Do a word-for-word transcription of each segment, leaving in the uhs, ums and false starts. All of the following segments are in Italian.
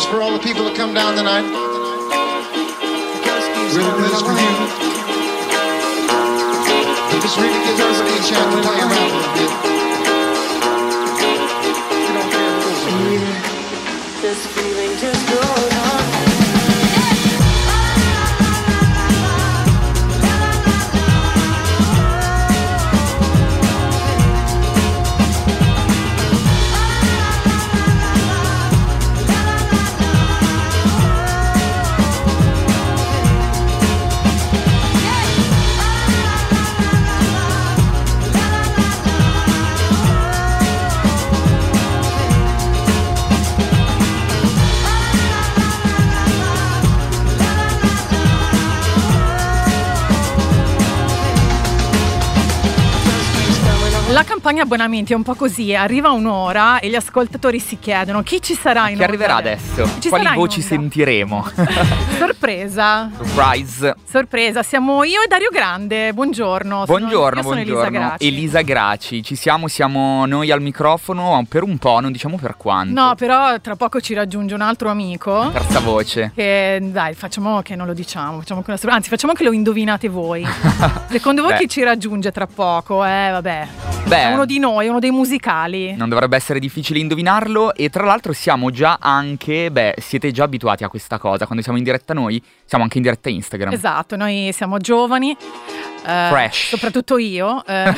is for all the people that come down tonight. Really, this is for you. But this really gives everybody a chance to play around a little bit. You don't care who goes on. This feeling just goes on. La campagna abbonamenti è un po' così, arriva un'ora e gli ascoltatori si chiedono chi ci sarà in Chi onda arriverà adesso? adesso? Ci Quali sarà in voci onda? sentiremo? Sorpresa. Surprise. Sorpresa, siamo io e Dario Grande, buongiorno. Buongiorno, sono, io buongiorno. Sono Elisa Graci. Elisa Graci, ci siamo, siamo noi al microfono per un po', non diciamo per quanto. No, però tra poco ci raggiunge un altro amico. Terza voce. Che dai, facciamo che non lo diciamo, facciamo che una sorpresa, anzi facciamo che lo indovinate voi. Secondo voi Beh. chi ci raggiunge tra poco? Eh, vabbè. Beh, È uno di noi, uno dei musicali. non dovrebbe essere difficile indovinarlo e tra l'altro siamo già anche, beh, siete già abituati a questa cosa, quando siamo in diretta noi, siamo anche in diretta Instagram. Esatto, noi siamo giovani, eh, Fresh. soprattutto io, eh,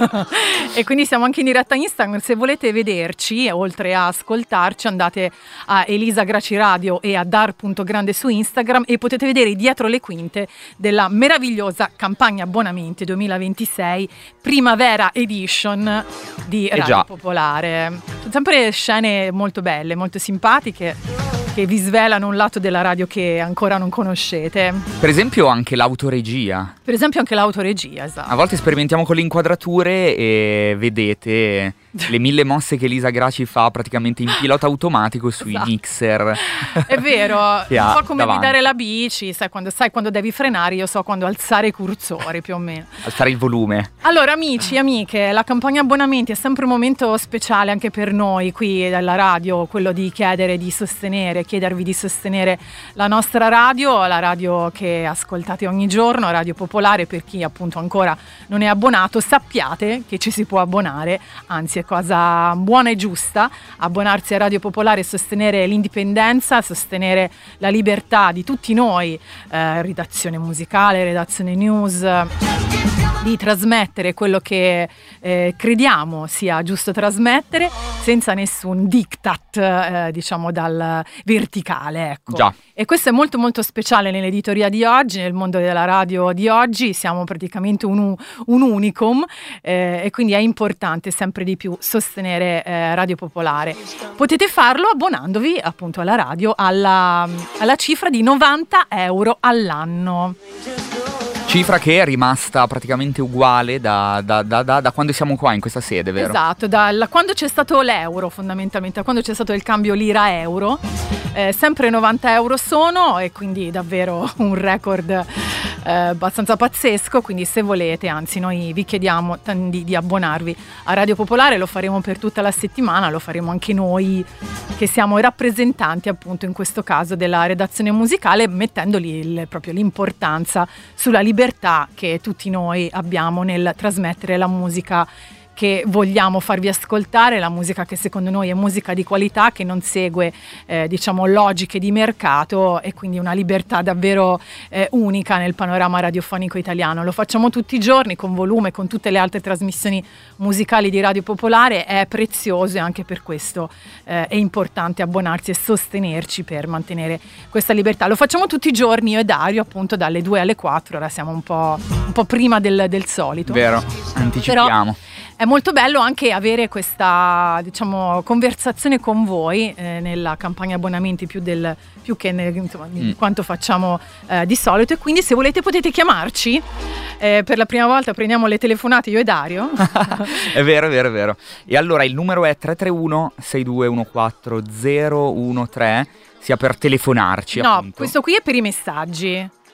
e quindi siamo anche in diretta Instagram. Se volete vederci, oltre a ascoltarci, andate a Elisa Graci Radio e a dar.grande su Instagram e potete vedere dietro le quinte della meravigliosa campagna abbonamenti duemilaventisei Primavera Edition di Radio già. Popolare. Sono sempre scene molto belle, molto simpatiche, che vi svelano un lato della radio che ancora non conoscete. Per esempio anche l'autoregia. Per esempio anche l'autoregia, esatto. A volte sperimentiamo con le inquadrature e vedete le mille mosse che Elisa Graci fa praticamente in pilota automatico sui Esatto. mixer. È vero, Che un ha po' come davanti. guidare la bici, sai quando, sai quando devi frenare, io so quando alzare i cursori più o meno. Alzare il volume. Allora amici e amiche, la campagna abbonamenti è sempre un momento speciale anche per noi qui dalla radio, quello di chiedere di sostenere, chiedervi di sostenere la nostra radio, la radio che ascoltate ogni giorno, Radio Popolare. Per chi appunto ancora non è abbonato, sappiate che ci si può abbonare, anzi è cosa buona e giusta abbonarsi a Radio Popolare e sostenere l'indipendenza, sostenere la libertà di tutti noi, eh, redazione musicale, redazione news, di trasmettere quello che eh, crediamo sia giusto trasmettere senza nessun diktat, eh, diciamo dal verticale, ecco. Già. E questo è molto molto speciale nell'editoria di oggi, nel mondo della radio di oggi, siamo praticamente un, u- un unicum, eh, e quindi è importante sempre di più sostenere eh, Radio Popolare. Potete farlo abbonandovi appunto alla radio alla, alla cifra di novanta euro all'anno. Cifra che è rimasta praticamente uguale da, da, da, da, da quando siamo qua in questa sede, vero? Esatto, da quando c'è stato l'euro fondamentalmente, da quando c'è stato il cambio lira-euro, eh, sempre novanta euro sono, e quindi davvero un record eh, abbastanza pazzesco. Quindi se volete, anzi noi vi chiediamo tan- di, di abbonarvi a Radio Popolare, lo faremo per tutta la settimana, lo faremo anche noi che siamo rappresentanti appunto in questo caso della redazione musicale, mettendoli il, proprio l'importanza sulla libertà che tutti noi abbiamo nel trasmettere la musica che vogliamo farvi ascoltare, la musica che secondo noi è musica di qualità, che non segue eh, diciamo logiche di mercato, e quindi una libertà davvero eh, unica nel panorama radiofonico italiano. Lo facciamo tutti i giorni con volume, con tutte le altre trasmissioni musicali di Radio Popolare, è prezioso e anche per questo eh, è importante abbonarsi e sostenerci per mantenere questa libertà. Lo facciamo tutti i giorni io e Dario, appunto dalle due alle quattro, ora siamo un po', un po' prima del, del solito. Vero, anticipiamo. Però è molto bello anche avere questa, diciamo, conversazione con voi eh, nella campagna abbonamenti, più, del, più che nel, insomma, di Mm. quanto facciamo eh, di solito, e quindi se volete potete chiamarci. Eh, per la prima volta prendiamo le telefonate io e Dario. È vero, è vero, è vero. E allora il numero è tre tre uno sei due uno quattro zero uno tre, sia per telefonarci No, appunto. questo qui è per i messaggi.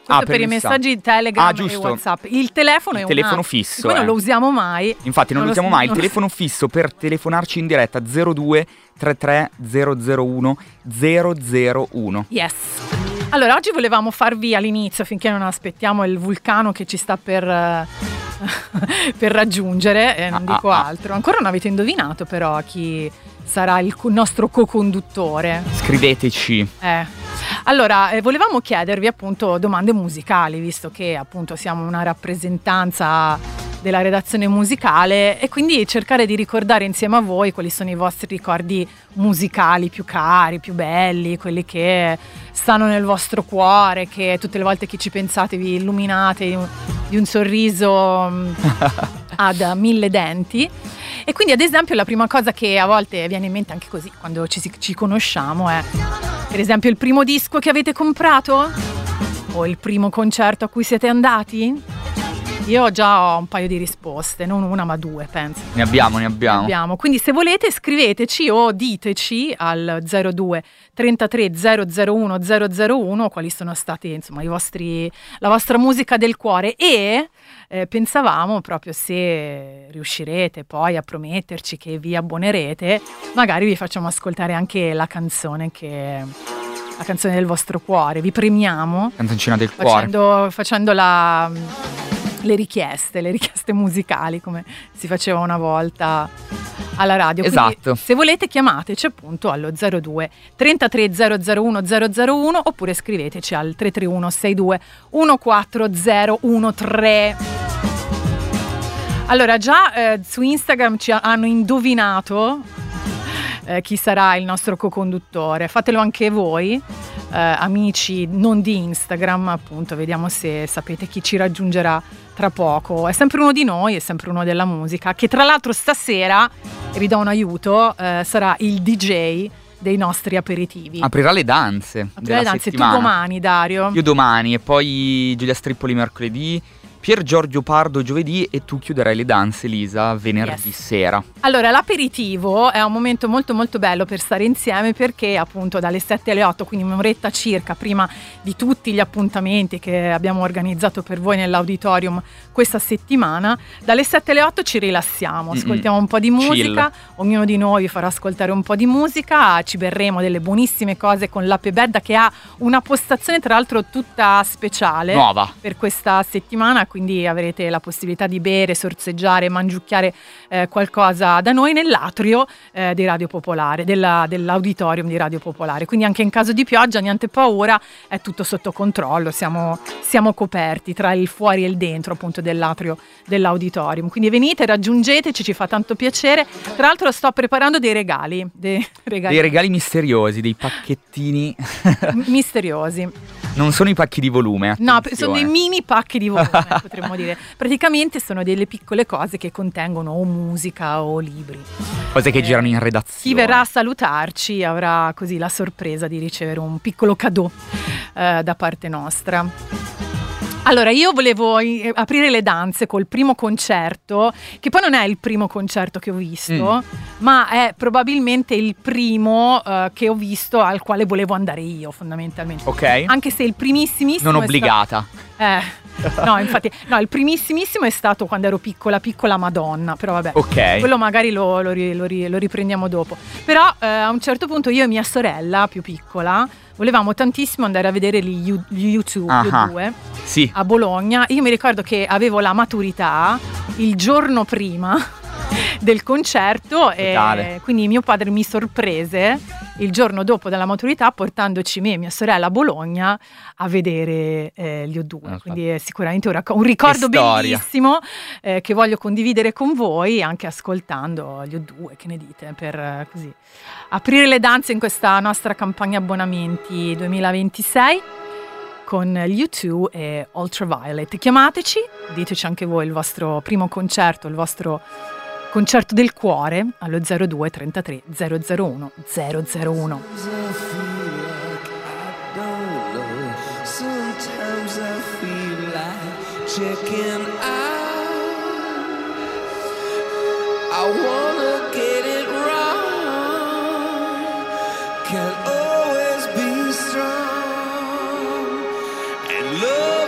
Questo Ah, per, per i messaggi. messaggi Telegram Ah, e giusto. WhatsApp. Il telefono Il è telefono una... fisso, Noi non eh. lo usiamo mai. Infatti non, Non lo lo usiamo so- mai. Il non lo- telefono fisso per telefonarci in diretta zero due trentatré zero zero uno zero zero uno. Yes. Allora, oggi volevamo farvi all'inizio, finché non aspettiamo il vulcano che ci sta per, eh, per raggiungere, e non Ah, dico ah, ah. altro. Ancora non avete indovinato però chi sarà il co- nostro co-conduttore. Scriveteci. Eh. Allora, eh, volevamo chiedervi appunto domande musicali, visto che appunto siamo una rappresentanza della redazione musicale, e quindi cercare di ricordare insieme a voi quali sono i vostri ricordi musicali più cari, più belli, quelli che stanno nel vostro cuore, che tutte le volte che ci pensate vi illuminate di un, di un sorriso mm, ad mille denti. E quindi ad esempio la prima cosa che a volte viene in mente anche così quando ci, ci conosciamo è per esempio il primo disco che avete comprato o il primo concerto a cui siete andati. Io già ho un paio di risposte, non una ma due, penso. Ne abbiamo, ne abbiamo. Abbiamo. Quindi se volete scriveteci o diteci al zero due trentatré zero zero uno zero zero uno quali sono stati insomma i vostri, la vostra musica del cuore, e eh, pensavamo proprio se riuscirete poi a prometterci che vi abbonerete, magari vi facciamo ascoltare anche la canzone che la canzone del vostro cuore, vi premiamo Canzoncina del cuore. facendo, facendo la le richieste, le richieste musicali come si faceva una volta alla radio. Quindi, Esatto. se volete chiamateci appunto allo zero due trentatré zero zero uno zero zero uno oppure scriveteci al tre tre uno sei due uno quattro zero uno tre. Allora già eh, su Instagram ci hanno indovinato eh, chi sarà il nostro co-conduttore. Fatelo anche voi, eh, amici non di Instagram, appunto, vediamo se sapete chi ci raggiungerà tra poco. È sempre uno di noi, è sempre uno della musica, che tra l'altro stasera, e vi do un aiuto, eh, sarà il D J dei nostri aperitivi. Aprirà le danze. Aprirà della le danze. Tu settimana. domani, Dario? Io domani, e poi Giulia Strippoli mercoledì, Pier Giorgio Pardo giovedì, e tu chiuderai le danze, Lisa, venerdì Yes. sera. Allora, l'aperitivo è un momento molto molto bello per stare insieme, perché appunto dalle sette alle otto, quindi un'oretta circa prima di tutti gli appuntamenti che abbiamo organizzato per voi nell'auditorium questa settimana, dalle sette alle otto ci rilassiamo, ascoltiamo un po' di musica, ognuno di noi vi farà ascoltare un po' di musica, ci berremo delle buonissime cose con l'Ape Bedda, che ha una postazione tra l'altro tutta speciale Nuova. per questa settimana, quindi avrete la possibilità di bere, sorseggiare, mangiucchiare eh, qualcosa da noi nell'atrio eh, di Radio Popolare, della, dell'auditorium di Radio Popolare. Quindi anche in caso di pioggia niente paura, è tutto sotto controllo, siamo, siamo coperti tra il fuori e il dentro appunto dell'atrio dell'auditorium. Quindi venite, raggiungeteci, ci fa tanto piacere. Tra l'altro sto preparando dei regali, dei regali Dei regali misteriosi, dei pacchettini. misteriosi. Non sono i pacchi di volume. No, attenzione. sono dei mini pacchi di volume, potremmo dire. Praticamente sono delle piccole cose che contengono o musica o libri. Cose che Eh, girano in redazione. Chi verrà a salutarci avrà così la sorpresa di ricevere un piccolo cadeau eh, da parte nostra. Allora, io volevo eh, aprire le danze col primo concerto, che poi non è il primo concerto che ho visto, Mm. ma è probabilmente il primo eh, che ho visto al quale volevo andare io, fondamentalmente. Ok. Anche se il primissimissimo Non è obbligata. sta- eh, no, infatti, no, il primissimissimo è stato quando ero piccola, piccola Madonna, però vabbè. Ok. Quello magari lo, lo ri- lo ri- lo riprendiamo dopo. Però eh, a un certo punto io e mia sorella, più piccola, volevamo tantissimo andare a vedere gli U- gli U due, Ah, gli U due Sì. a Bologna. Io mi ricordo che avevo la maturità il giorno prima del concerto, Totale. e quindi mio padre mi sorprese il giorno dopo della maturità portandoci me e mia sorella a Bologna a vedere eh, gli U due. Ah, Quindi è sicuramente un, racco- un ricordo Che storia. bellissimo eh, che voglio condividere con voi, anche ascoltando gli U due. Che ne dite? Per eh, così aprire le danze in questa nostra campagna abbonamenti duemilaventisei con gli U due e Ultraviolet. Chiamateci, diteci anche voi il vostro primo concerto, il vostro concerto del cuore allo zero due trentatré zero zero uno zero zero uno. Sometimes I feel like checking out. I wanna get it wrong. Can't always be strong. And love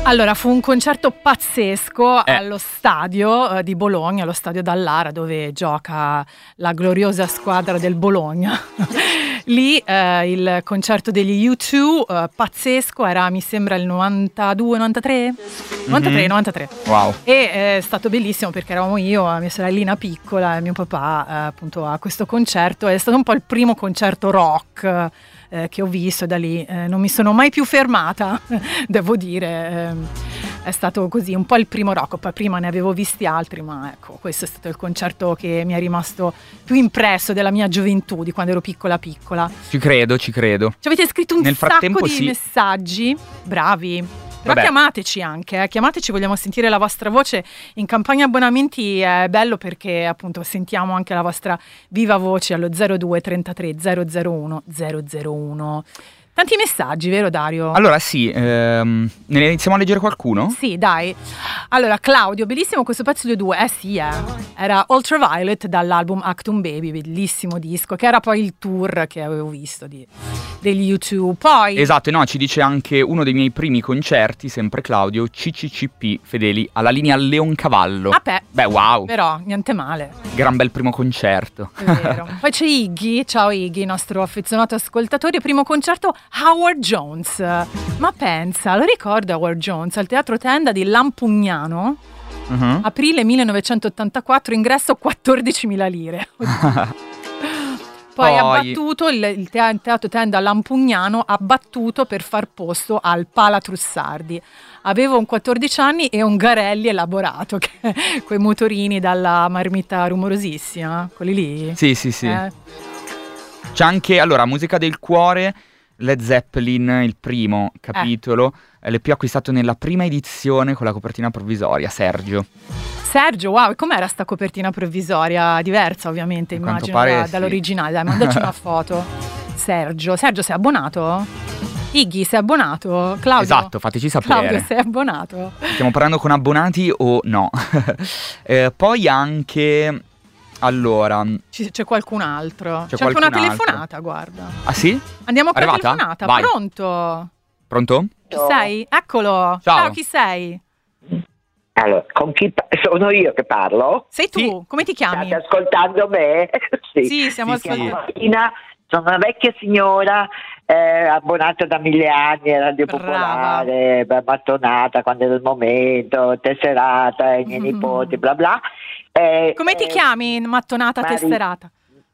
Allora, fu un concerto pazzesco Eh. allo stadio eh, di Bologna, allo stadio Dallara, dove gioca la gloriosa squadra del Bologna. Lì eh, il concerto degli U due, eh, pazzesco, era mi sembra il novantadue novantatré? novantatré, Mhm. novantatré. Wow. E eh, è stato bellissimo perché eravamo io, la mia sorellina piccola e mio papà eh, appunto a questo concerto. È stato un po' il primo concerto rock eh, che ho visto, e da lì eh, non mi sono mai più fermata, devo dire. eh, È stato così, un po' il primo rock. Poi prima ne avevo visti altri, ma ecco, questo è stato il concerto che mi è rimasto più impresso della mia gioventù, di quando ero piccola piccola. Ci credo, ci credo. Ci avete scritto un Nel frattempo, sacco di sì. messaggi, bravi. Però Vabbè. chiamateci anche, eh. chiamateci, vogliamo sentire la vostra voce. In campagna abbonamenti è bello perché appunto sentiamo anche la vostra viva voce allo zero due trentatré zero zero uno zero zero uno. Tanti messaggi, vero Dario? Allora sì, ehm, ne iniziamo a leggere qualcuno? Sì, dai. Allora, Claudio, bellissimo questo pezzo di due. Eh sì, eh. Era Ultraviolet dall'album Actum Baby, bellissimo disco, che era poi il tour che avevo visto di, degli U due. Poi Esatto, no, ci dice anche uno dei miei primi concerti, sempre Claudio, C C C P, fedeli alla linea Leoncavallo. Ah, beh, Beh, wow, però niente male. gran bel primo concerto. È vero. Poi c'è Iggy, ciao Iggy, nostro affezionato ascoltatore, primo concerto Howard Jones. Ma pensa, lo ricordo Howard Jones al Teatro Tenda di Lampugnano, Mhm. aprile millenovecentottantaquattro, ingresso quattordicimila lire. Poi ha Poi- battuto il, il tea- Teatro Tenda Lampugnano, ha battuto per far posto al Pala Trussardi. Avevo un quattordici anni e un Garelli elaborato, che, quei motorini dalla marmita rumorosissima, quelli lì. Sì, sì, sì. Eh. C'è anche, allora, musica del cuore, Led Zeppelin, il primo capitolo, eh. l'E P acquistato nella prima edizione con la copertina provvisoria, Sergio. Sergio, wow, e com'era sta copertina provvisoria? Diversa ovviamente, A quanto immagino, pare da- sì. dall'originale. Dai, mandaci una foto. Sergio, Sergio, sei abbonato? Iggy, sei abbonato? Claudio? Esatto, fateci sapere. Claudio, sei abbonato? Stiamo parlando con abbonati o no? Eh, poi anche, allora, Ci- c'è qualcun altro. C'è C'è, anche una qualcun altro. telefonata, guarda. ah sì? Andiamo con la Arrivata? telefonata. Vai. Pronto? Pronto? Chi sei? Eccolo. Ciao. Chi sei? Allora, con chi pa- sono io che parlo? Sei tu? Sì. Come ti chiami? State ascoltando me? Sì, Sì, stiamo Sì, sì. ascoltando. Martina, sono una vecchia signora eh, abbonata da mille anni a Radio Brava. Popolare, beh, mattonata quando era il momento, tesserata, i miei Mm. nipoti, bla bla. Eh, Come ti eh, chiami, mattonata Mari- tesserata?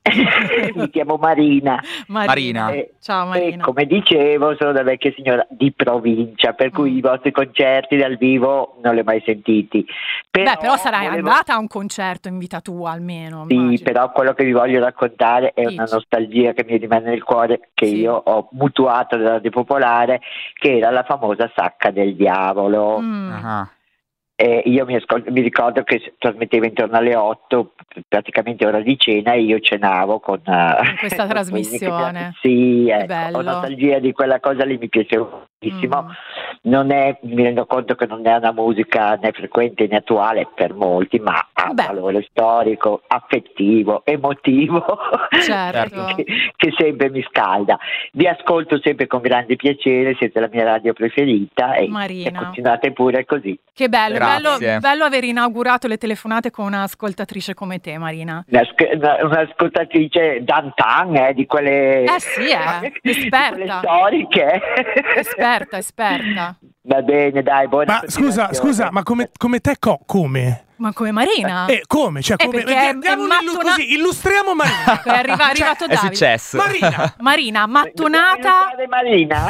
Mi chiamo Marina. Marina. Eh, Ciao E Marina. come dicevo, sono una vecchia signora di provincia, per cui Mm. i vostri concerti dal vivo non li ho mai sentiti. Beh, però sarai volevo- andata a un concerto in vita tua almeno. Sì, immagino. però quello che vi voglio raccontare è Dici. una nostalgia che mi rimane nel cuore, che Sì. io ho mutuato da Radio Popolare, che era la famosa Sacca del Diavolo. Mm. Ah. E io mi, ascol- mi ricordo che s- trasmetteva intorno alle otto, praticamente ora di cena, e io cenavo con, eh, Con questa con trasmissione. Sì, Che ecco, bello. ho nostalgia di quella cosa lì, mi piaceva moltissimo. Mm. Non è, mi rendo conto che non è una musica né frequente né attuale per molti, ma ha Beh. valore storico, affettivo, emotivo, Certo. che, che sempre mi scalda. Vi ascolto sempre con grande piacere, siete la mia radio preferita e, Marina. e continuate pure così. Che bello, bello, Grazie. bello aver inaugurato le telefonate con un'ascoltatrice come te, Marina. Una, sc- una- un'ascoltatrice d'antan, eh, di quelle, Eh sì, eh, di esperta. quelle storiche. Esperta, esperta. Va bene, dai, buona Ma scusa, continuazione. scusa, ma come, come te co- come? Ma come Marina? Eh, come? Cioè, Eh, come? perché è- Diamo è un illu- mattona- così, illustriamo Marina. È arriva- è arrivato È Davide. successo. Marina. Marina, Dobbiamo mattonata, illustrare Marina.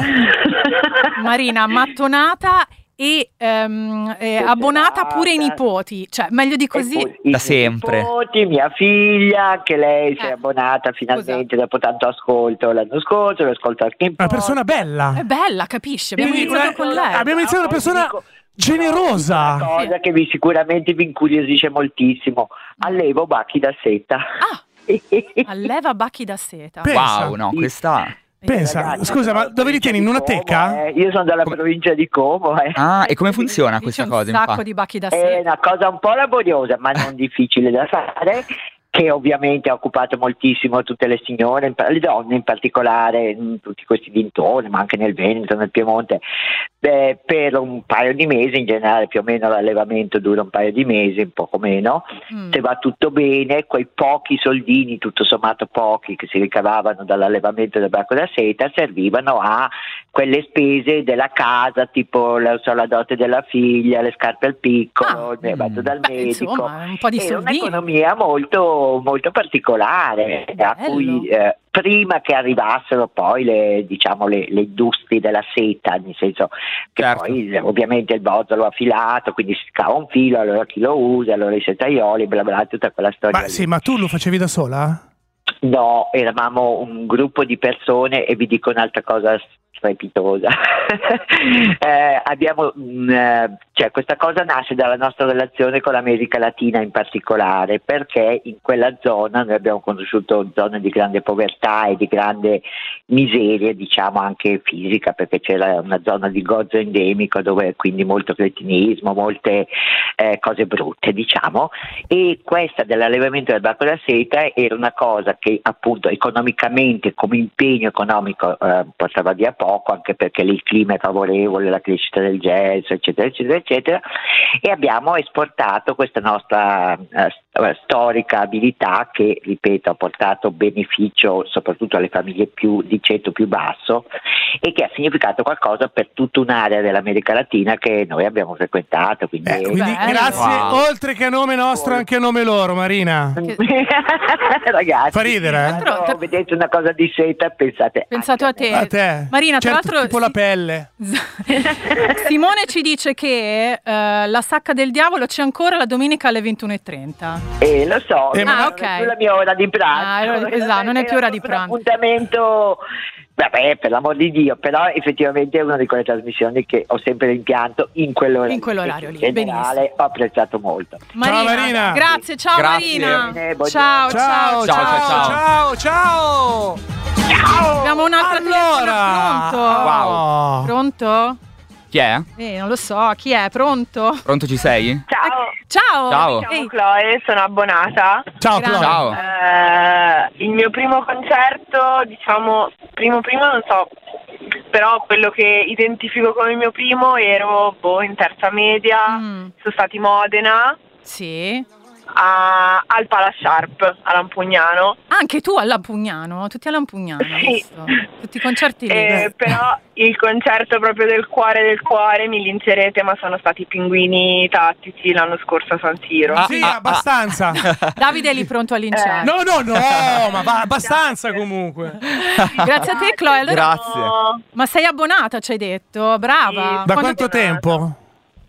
Marina, mattonata e ehm, eh, abbonata pure ai nipoti. Cioè, meglio di così. E poi i Da miei sempre. nipoti, mia figlia, anche lei si è Eh, abbonata finalmente dopo tanto ascolto l'anno scorso, lo ascolto anche in Una podcast. persona bella. È bella, capisci? Abbiamo Quindi iniziato una- con lei. abbiamo iniziato una persona Dico- generosa. Una cosa che vi sicuramente vi incuriosisce moltissimo. Allevo bacchi da seta. Ah, alleva bacchi da seta. Pensa. Wow, no, questa... Pensa, Ragazzi, scusa, ma sono dove li tieni? In una Como, teca? eh. Io sono dalla Come- provincia di Como. Eh. Ah, e come funziona Dice questa un cosa, sacco infatti? di bacchi da È seta. una cosa un po' laboriosa, ma non difficile da fare. che ovviamente ha occupato moltissimo tutte le signore, le donne in particolare, in tutti questi dintorni, ma anche nel Veneto, nel Piemonte, beh, per un paio di mesi. In generale più o meno l'allevamento dura un paio di mesi, un poco meno, mm. se va tutto bene, quei pochi soldini, tutto sommato pochi, che si ricavavano dall'allevamento del branco da seta, servivano a quelle spese della casa, tipo la, so, la dote della figlia, le scarpe al piccolo, ah, il vado dal beh, medico. Insomma, un po' di È soldini. un'economia molto, molto particolare, a cui eh, prima che arrivassero poi le, diciamo, le, le industrie della seta, nel senso che certo. poi eh, ovviamente il bozzolo affilato, quindi si scava un filo, allora chi lo usa, allora i setaioli, bla bla, tutta quella storia. Ma lì. sì, ma tu lo facevi da sola? No, eravamo un gruppo di persone e vi dico un'altra cosa strepitosa. eh, abbiamo mh, cioè questa cosa nasce dalla nostra relazione con l'America Latina in particolare, perché in quella zona noi abbiamo conosciuto zone di grande povertà e di grande miseria, diciamo anche fisica, perché c'era una zona di gozzo endemico dove quindi molto cretinismo, molte eh, cose brutte, diciamo, e questa dell'allevamento del branco da seta era una cosa che appunto economicamente, come impegno economico, eh, portava via poco, anche perché lì il clima è favorevole, la crescita del jazz, eccetera, eccetera, eccetera, e abbiamo esportato questa nostra eh, storica abilità che, ripeto, ha portato beneficio soprattutto alle famiglie più di ceto più basso e che ha significato qualcosa per tutta un'area dell'America Latina che noi abbiamo frequentato. Quindi, eh, quindi bello. grazie, Wow. oltre che a nome nostro, anche a nome loro, Marina. Ragazzi, Fa ridere, eh? quando Tra- vedete una cosa di seta pensate Pensato a te. A te. Marina, tra Certo, l'altro tipo la si- pelle. Simone ci dice che eh, la sacca del diavolo c'è ancora la domenica alle ventuno e trenta. Eh, lo so, Eh, non ma- è ah, ok. più la mia ora di pranzo. Ah, allora, esatto, non è più ora di Un pranzo. appuntamento, vabbè, per l'amor di Dio, però effettivamente è una di quelle trasmissioni che ho sempre rimpianto in quell'orario. In quell'orario lì, In generale benissimo. ho apprezzato molto. Marina. Grazie, ciao Grazie. Marina. Bene, buongiorno. Ciao, Ciao, ciao, ciao, ciao, ciao. Ciao. Abbiamo un'altra Allora. telefonata. Pronto? Wow. Pronto? Chi è? Eh, non lo so, chi è? Pronto? Pronto, ci sei? Ciao, Ciao. Ciao. mi chiamo Ehi. Chloe, sono abbonata. Ciao, Grande. Chloe. Ciao. Eh, il mio primo concerto, diciamo, primo primo non so, però quello che identifico come il mio primo ero boh, in terza media, Mm. sono stati Modena, Sì. a, al Pala Sharp, a Lampugnano. Anche tu a Lampugnano, tutti a Lampugnano. Sì. visto? Tutti i concerti lì. Eh, però il concerto proprio del cuore del cuore mi lincerete, ma sono stati i Pinguini Tattici l'anno scorso a San Siro. Ah, Sì, ah, abbastanza. Davide è lì pronto a linciare. No, no, no, ma va abbastanza comunque. Grazie a te, Chloe. Allora, Grazie. No, ma sei abbonata, ci hai detto? Brava. Sì. Da Quando quanto ti- tempo?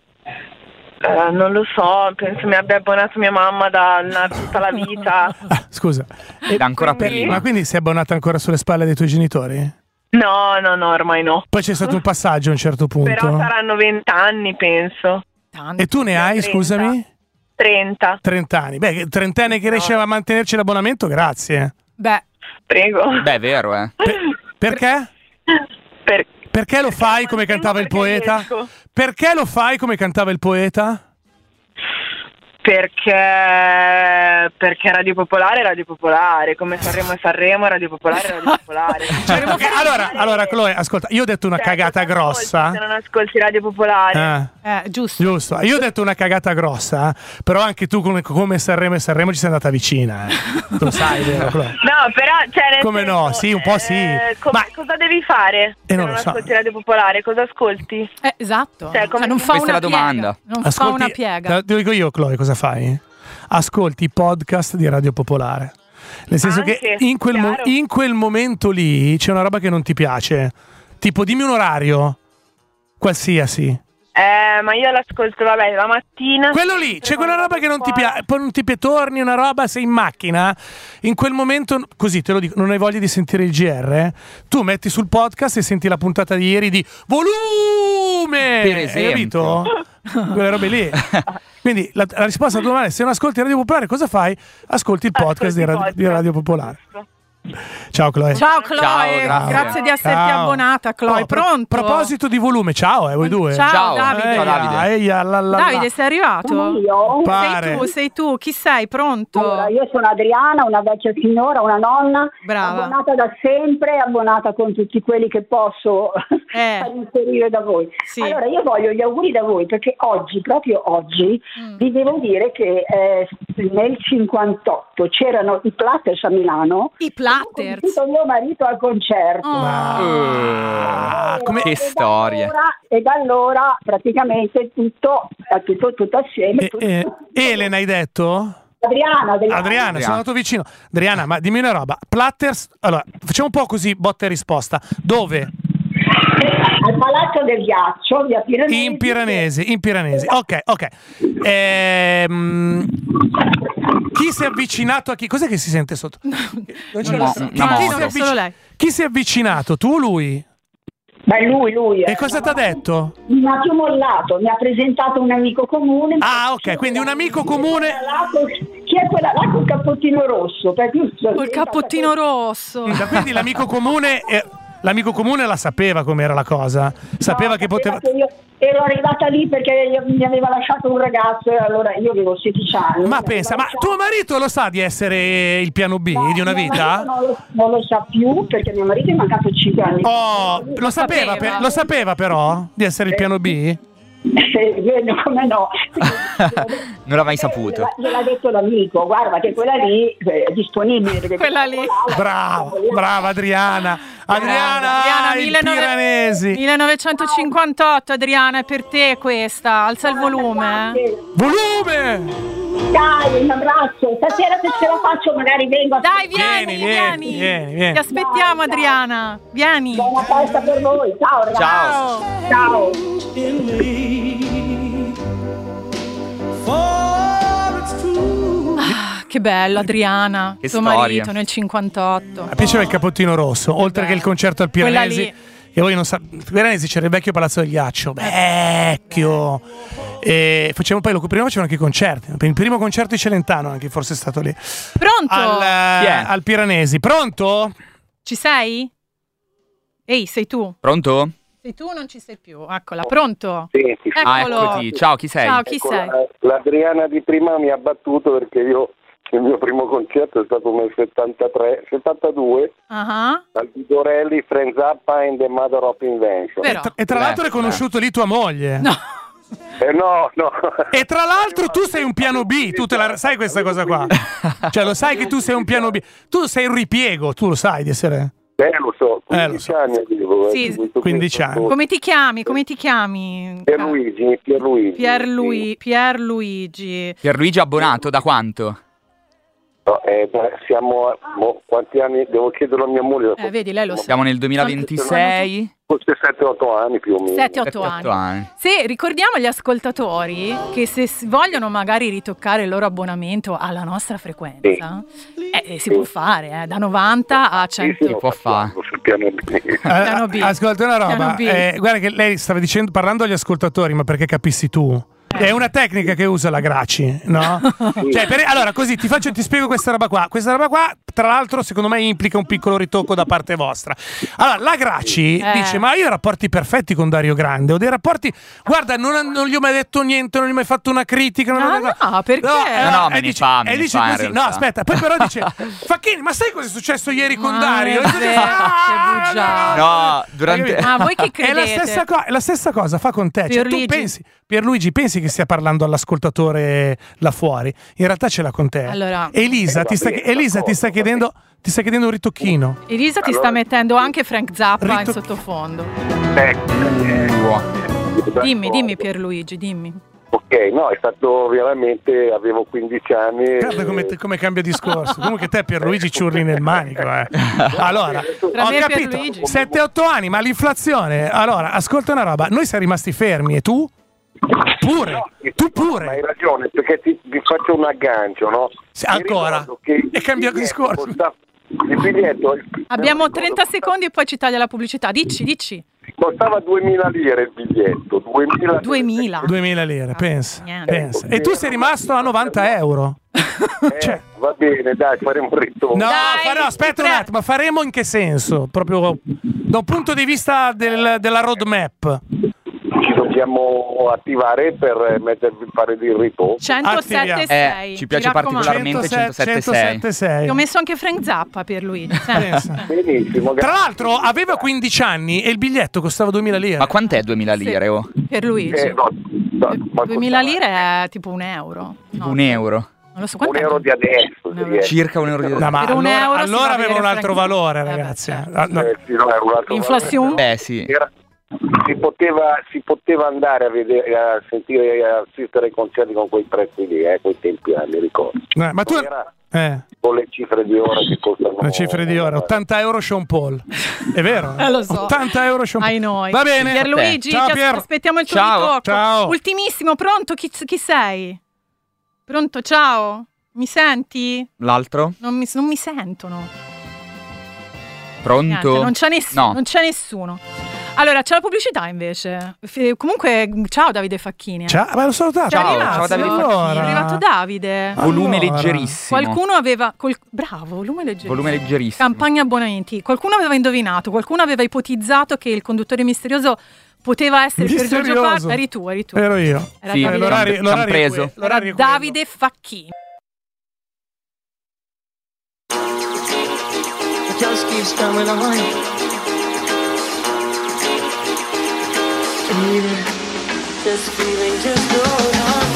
eh, non lo so, penso mi abbia abbonato mia mamma da da tutta la vita. Ah, scusa. Ed ancora quindi- prima. Ma quindi sei abbonata ancora sulle spalle dei tuoi genitori? No, no, no, ormai no. Poi c'è stato un passaggio a un certo punto. Però saranno vent'anni, penso. Tanto. E tu ne hai, trenta. scusami? trenta, trenta anni. Beh, trentenne che riesce a mantenerci l'abbonamento, grazie. Beh, prego. Beh, è vero, eh. Per- perché? Per- Perché lo fai come mantengo cantava il perché poeta? riesco. Perché lo fai come cantava il poeta? Perché perché Radio Popolare è Radio Popolare, come Sanremo è Sanremo, Radio Popolare è Radio Popolare. Cioè, ok, allora, allora, Chloe, ascolta, io ho detto una Cioè, cagata cosa grossa. ascolti se non ascolti Radio Popolare? Eh, eh, giusto. giusto, io ho detto una cagata grossa, eh, però anche tu come, come Sanremo e Sanremo ci sei andata vicina. Eh. Lo sai, vero, Chloe? No, però cioè, nel Come no? senso, Sì, un po' sì. eh, com- Ma- cosa devi fare Eh, se non non lo so. ascolti Radio Popolare? Cosa ascolti? Eh, esatto. Cioè, come- non fa Questa una è la piega. domanda. Non fa una piega. Te lo dico io, Chloe, cosa fai? Ascolti i podcast di Radio Popolare. Nel senso Anche, che in quel, mo- chiaro. in quel momento lì c'è una roba che non ti piace. Tipo, dimmi un orario. Qualsiasi. Eh, ma io l'ascolto, vabbè, la mattina. Quello lì, c'è quella roba che non ti piace, poi non ti pi- torni una roba, sei in macchina, in quel momento, così te lo dico, non hai voglia di sentire il G R, tu metti sul podcast e senti la puntata di ieri di Volume! Per Hai esempio. capito? Quelle robe lì. Quindi la, la risposta a tua domanda è: se non ascolti Radio Popolare cosa fai? Ascolti il podcast Ascolti di, i Radio, podcast. di Radio Popolare. Ciao Chloe. Ciao Chloe, Ciao, grazie. grazie di esserti Ciao. abbonata Chloe, Oh, pro- pronto? proposito di volume, ciao, eh, voi due. Ciao, Ciao. Davide. Ciao, Davide. Eia, la, la, la. Davide, sei arrivato? Sono io? Pare. Sei tu, sei tu, chi sei? Pronto? Allora, io sono Adriana, una vecchia signora, una nonna, Brava. abbonata da sempre, abbonata con tutti quelli che posso Eh. far inserire da voi. Sì. Allora, io voglio gli auguri da voi perché oggi, proprio oggi, Mm. vi devo dire che eh, nel cinquantotto c'erano i Platters a Milano. I Platters. Ho conosciuto mio marito al concerto. Oh. Ah, come- Che E da storie. allora- E da allora praticamente tutto, tutto, tutto assieme. E- tutto- e- Elena hai detto? Adriana, Adriana. Adriana, sono andato vicino. Adriana, ma dimmi una roba. Platters, allora, facciamo un po' così, botta e risposta. Dove? Al Palazzo del Ghiaccio, via Piranesi. In Piranesi, in Piranesi. Ok, ok. Ehm, chi si è avvicinato a chi? Cos'è che si sente sotto? Non c'è No, la- una chi, moto. si è No, avvic- solo lei. chi si è avvicinato? Tu o lui? Beh, lui, lui. E cosa ti ha detto? Mi ha più mollato, mi ha presentato un amico comune. Ah, ok, quindi un amico comune. Chi è quella là col cappottino rosso? Perché io sono Col cappottino rosso. Quindi l'amico comune, eh, l'amico comune la sapeva com'era la cosa. Sapeva No, che poteva. che io ero arrivata lì perché io- mi aveva lasciato un ragazzo e allora io avevo sedici anni. Ma Mi pensa, aveva ma lasciato- tuo marito lo sa di essere il piano B No, di una mio vita? marito Non lo, non lo sa più perché mio marito è mancato cinque anni. Oh, lo sapeva, sapeva. per- lo sapeva però di essere il piano B? Vedo come no. Non l'ha mai saputo. Gliel'ha- Gliel'ha detto l'amico, guarda che quella lì eh, è disponibile. perché Quella lì. Brava, brava Adriana. Adriana, Adriana, il millenove- Piranesi. millenovecentocinquantotto, Adriana, è per te questa. Alza il volume. eh. Volume! Dai, un abbraccio. Stasera se ce la faccio magari vengo a Dai, vieni, Vieni, vieni. vieni, vieni, vieni. Ti aspettiamo, Adriana. Vieni. Buona festa per voi. Ciao ragazzi. Ciao. Ciao. in me. For it's true. Ah, che bello, Adriana. Che Tuo storia. marito nel cinquantotto. Mi piaceva il cappottino rosso, oltre che il concerto al Quella Piranesi. lì. E voi non sapete, Piranesi c'era il vecchio Palazzo del Ghiaccio, vecchio. E facevamo poi, lo prima facevano anche i concerti. Il primo concerto di Celentano, anche forse è stato lì. Pronto? Al, Chi è? al Piranesi. Pronto? Ci sei? Ehi, sei tu? Pronto? Sei tu o non ci sei più? Eccola, pronto? Sì, sì, sì. Ah, Eccolo. eccoti. Ciao, chi sei? Ciao, chi Ecco, sei? la- L'Adriana di prima mi ha battuto perché io il mio primo concerto è stato nel settantatré settantadue Ah, al Vigorelli, Friends Up and the Mother of Invention. Però. E tra, e tra l'altro hai conosciuto lì tua moglie. No. Eh, no, no. E tra l'altro tu sei un piano B, tu te la sai questa cosa qua? Cioè lo sai che tu sei un piano B. Tu sei un ripiego, tu lo sai di essere. Eh, lo so, Eh, lo quindici so. anni avevo. eh, Sì, seguito questo quindici anni. corso. Come ti chiami? Come ti chiami? Pierluigi, Pierluigi. Pierlui- sì. Pierluigi. Pierluigi abbonato da quanto? No, eh, beh, siamo a mo, quanti anni? Devo chiederlo a mia moglie. Eh, vedi, lei lo sa. Siamo nel duemilaventisei. Forse sette otto anni più o meno. sette otto sette otto anni. anni. Sì, ricordiamo agli ascoltatori che se s- vogliono magari ritoccare il loro abbonamento alla nostra frequenza, eh, si può fare, eh, da novanta a Sì, cento. sì, lo può fare. facciamo sul piano B. Piano B. Eh, ascolta una roba, Piano B. eh, guarda che lei stava dicendo, parlando agli ascoltatori, ma perché capissi tu? È una tecnica che usa la Graci, no? Cioè, per- allora, così ti faccio, ti spiego questa roba qua. Questa roba qua, tra l'altro, secondo me implica un piccolo ritocco da parte vostra. Allora, la Graci Eh. dice: ma io ho rapporti perfetti con Dario Grande. Ho dei rapporti. Guarda, non, non gli ho mai detto niente, non gli ho mai fatto una critica. Non Ah, ho detto- no, perché? eh, No, no, me e ne dice, fa, me e ne dice fa in così. No, realtà. aspetta, poi però dice: Facchini, ma sai cosa è successo ieri con Ma Dario? è È successo- vero, che Ah, bugiardo. No, durante... Hai capito? Ma voi che È la, credete? stessa co- è la stessa cosa fa con te. Cioè, tu Pierluigi. pensi, Pierluigi, pensi che stia parlando all'ascoltatore là fuori? In realtà ce l'ha con te. Allora- Elisa, Eh, ti sta, va bene, Elisa ti sta d'accordo, chiedendo, ti sta chiedendo un ritocchino. Elisa ti Allora- sta mettendo anche Frank Zappa in Rito- sottofondo. Ecco, eh, Dimmi, d'accordo. dimmi Pierluigi, dimmi. Ok, no, è stato veramente, avevo quindici anni. e- Guarda come, come cambia discorso. Comunque te Pierluigi ci urli nel manico. Eh. Allora, Tra ho me e capito, Pierluigi. sette otto anni, ma l'inflazione. Allora, ascolta una roba, noi siamo rimasti fermi e tu? Pure, No, tu Ma hai pure. ragione, perché ti, vi faccio un aggancio, no? Sì, Mi ancora? ricordo che il E cambia biglietto discorso. costa- Il biglietto Abbiamo non ricordo, trenta secondi e poi ci taglia la pubblicità. Dici, dici. Costava duemila lire il biglietto. duemila. duemila. duemila lire, pensa, Niente. pensa. E tu sei rimasto a novanta euro. Eh, Cioè- va bene, dai, faremo un ritorno. No, Dai, fa- no, aspetta un tre- attimo, ma faremo in che senso? Proprio da un punto di vista del- della roadmap. Ci dobbiamo attivare per mettervi fare il ritorno. centosette Attiviamo. sei. Eh, ci piace raccomando. particolarmente centosette sei. centosette sei. Ti ho messo anche Frank Zappa per lui. Pensa. Benissimo, Tra grazie. l'altro aveva quindici anni e il biglietto costava duemila lire. Ma quant'è duemila lire? Oh? Per Luigi. Eh, no, no, ma duemila costava lire è tipo un euro. No, Un euro. Non lo so un quanto euro di adesso. Un euro. sì, eh. Circa un euro di No, ma Per un allora, euro si allora va a aveva vedere un altro Frank valore, Zappa. ragazzi. Eh, Ah, beh, no. Eh, sì, no, era un altro Inflazione? valore. Beh, sì. Era- si, poteva, si poteva andare a vedere, a sentire, a assistere ai concerti con quei prezzi lì, eh, quei tempi, eh, mi ricordo. Eh, ma tu Non era eh, con le cifre di ora che costano. le cifre di ora, ottanta euro Sean Paul. È vero? Eh, lo so. ottanta euro Sean Paul. Ai noi. Va bene. Pierluigi, Ciao, ti Pier. aspettiamo il tuo Ciao. ritocco. Ciao. Ultimissimo, pronto? Chi, chi sei? Pronto, ciao? Mi senti? L'altro? Non mi, non mi sentono. Pronto? Niente, non c'è nessuno, No. non c'è nessuno. Allora, c'è la pubblicità invece. F- comunque, ciao Davide Facchini. Ciao, ma lo salutato. Sei Ciao, arrivato? ciao Davide Allora. Facchini. È arrivato Davide. Volume Allora. leggerissimo. Qualcuno aveva. col- Bravo, volume leggerissimo. Volume leggerissimo. Campagna abbonamenti. Qualcuno aveva indovinato, qualcuno aveva ipotizzato che il conduttore misterioso poteva essere per Giorgio Misterioso. Park. Eri tu, eri tu. Ero io. Era Sì, Davide, l'orario, ci han l'orario è preso. quello, era l'orario è quello. Davide Facchini. It just keeps going on. Feeling, just feeling, just going on.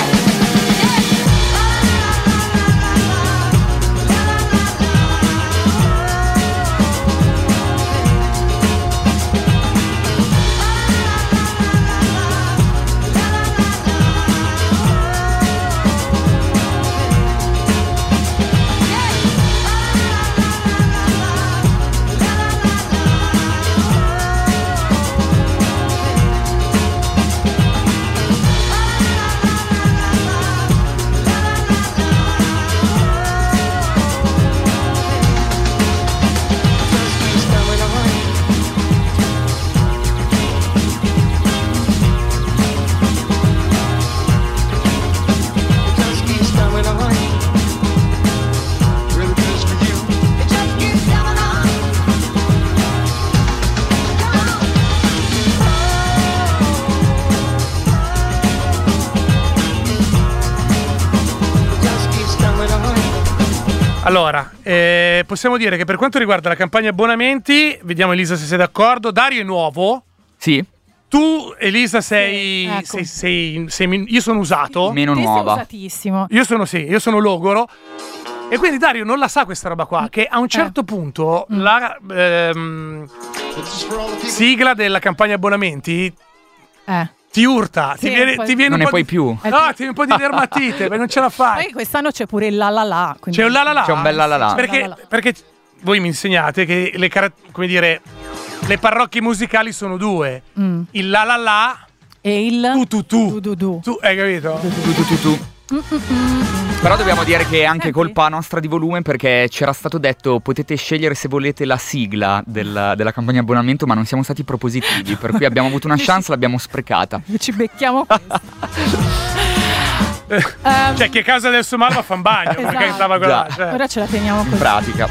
Allora, eh, possiamo dire che per quanto riguarda la campagna abbonamenti, vediamo Elisa se sei d'accordo. Dario è nuovo. Sì, Tu, Elisa, sei, Sì, ecco. sei, sei- sei- io sono usato. meno Te sei nuova. usatissimo. Io sono sì, io sono logoro. E quindi Dario non la sa questa roba qua, che a un certo punto Mm. la ehm, sigla della campagna abbonamenti Eh. ti urta, Sì, ti viene, poi- ti viene Non un ne po' puoi di- più. Eh, No, ti viene un po' di dermatite, beh, non ce la fai. Poi quest'anno c'è pure il la la la. quindi- C'è un la la la. C'è un bel la la la. Perché, La la la. perché voi mi insegnate che le, cara- come dire, le parrocchie musicali sono due. Mm. Il la la la, E il tu tu tu. du du du. Tu, hai capito? Tu, tu, tu, tu. Però dobbiamo dire che è anche Senti. colpa nostra di volume, perché c'era stato detto potete scegliere se volete la sigla della, della campagna abbonamento, ma non siamo stati propositivi, per cui abbiamo avuto una chance, l'abbiamo sprecata. Ci becchiamo questo. Ehm, Cioè, che a casa del Somalva fa un bagno, Esatto. perché stava quella. Già. Cioè. Ora ce la teniamo In così. pratica.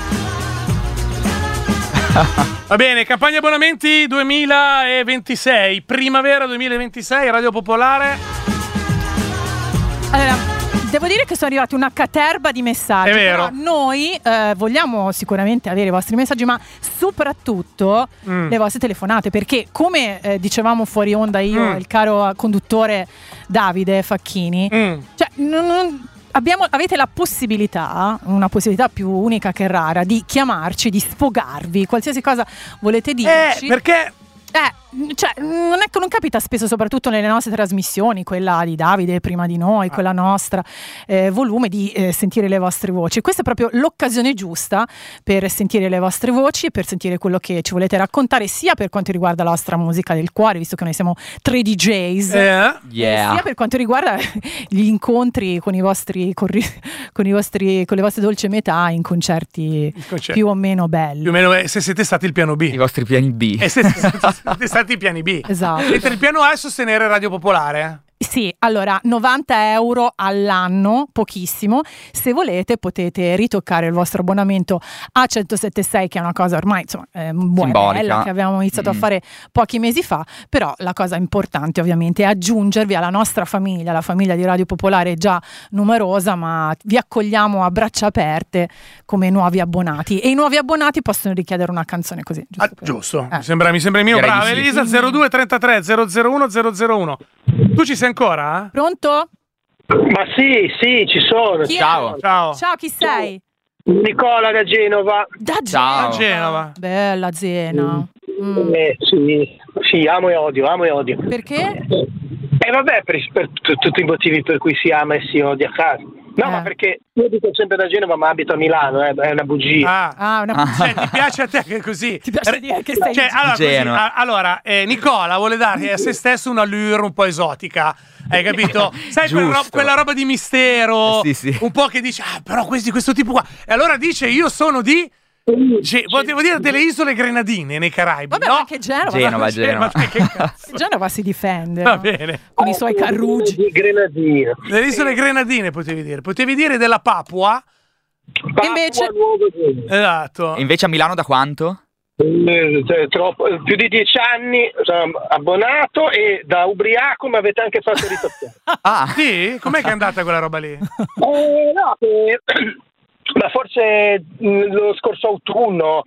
Va bene, campagna abbonamenti duemilaventisei, primavera duemilaventisei, Radio Popolare. Allora, devo dire che sono arrivati una caterba di messaggi. È vero. Però noi eh, vogliamo sicuramente avere i vostri messaggi, ma soprattutto Mm. le vostre telefonate, perché come eh, dicevamo fuori onda io Mm. e il caro conduttore Davide Facchini, Mm. cioè non- non- abbiamo- avete la possibilità, una possibilità più unica che rara, di chiamarci, di sfogarvi, qualsiasi cosa volete Eh, dirci. perché Eh, cioè, non è che non capita spesso, soprattutto nelle nostre trasmissioni, quella di Davide prima di noi, Ah. quella nostra, eh, volume, di eh, sentire le vostre voci. Questa è proprio l'occasione giusta per sentire le vostre voci e per sentire quello che ci volete raccontare, sia per quanto riguarda la vostra musica del cuore, visto che noi siamo tre D Js. eh, eh, Yeah. sia per quanto riguarda gli incontri con i vostri con, ri- con i vostri con le vostre dolci metà in concerti concerti. più o meno belli. più o meno eh, se siete stati il piano B. I vostri piani B. E se siete stati i piani B. Esatto. Mentre il piano A è sostenere Radio Popolare. Sì, allora novanta euro all'anno, pochissimo. Se volete potete ritoccare il vostro abbonamento a centosettantasei, che è una cosa ormai insomma eh, buona, bella, che abbiamo iniziato mm. a fare pochi mesi fa, però la cosa importante ovviamente è aggiungervi alla nostra famiglia, la famiglia di Radio Popolare è già numerosa, ma vi accogliamo a braccia aperte come nuovi abbonati, e i nuovi abbonati possono richiedere una canzone così. Giusto, ah, giusto. Eh. Mi sembra, mi sembra il mio. Direi Brava sì. Elisa, zero due trentatré zero zero uno zero zero uno. Tu ci sei ancora? Pronto? Ma sì, sì, ci sono. Chi è? Ciao. Ciao. Ciao, chi sei? Nicola da Genova. Da Ciao. Genova. Genova. Bella Zena. Mm. Eh, sì, sì, amo e odio, amo e odio. Perché? E eh, vabbè, per, per t- tutti i motivi per cui si ama e si odia a casa. No, Eh. ma perché io dico sempre da Genova, ma abito a Milano, eh, è una bugia. Ah. Ah, una... Cioè, ti piace a te che così? Ti piace dire che sei Cioè, di allora, così, Genova. a- allora eh, Nicola vuole dare a se stesso una allure un po' esotica. Hai capito? Sai quella, ro- Giusto. quella roba di mistero, Sì, sì. un po' che dice, ah, però questi, questo tipo qua. E allora dice, io sono di... Ge- volevo dire delle isole Grenadine nei Caraibi. Vabbè, no? ma anche Genova. Genova, Ma Genova. ma che cazzo? Genova si difende. Va no? bene. Con i suoi carrugi. Di Grenadino. Delle isole Grenadine potevi dire. Potevi dire della Papua. Papua Invece- Nuova Guinea. Esatto. E invece a Milano da quanto? Eh, cioè, troppo, eh, più di dieci anni sono abbonato e da ubriaco mi avete anche fatto ritoccare. Ah, Sì? Com'è che è andata quella roba lì? Eh, no, eh, ma forse mh, lo scorso autunno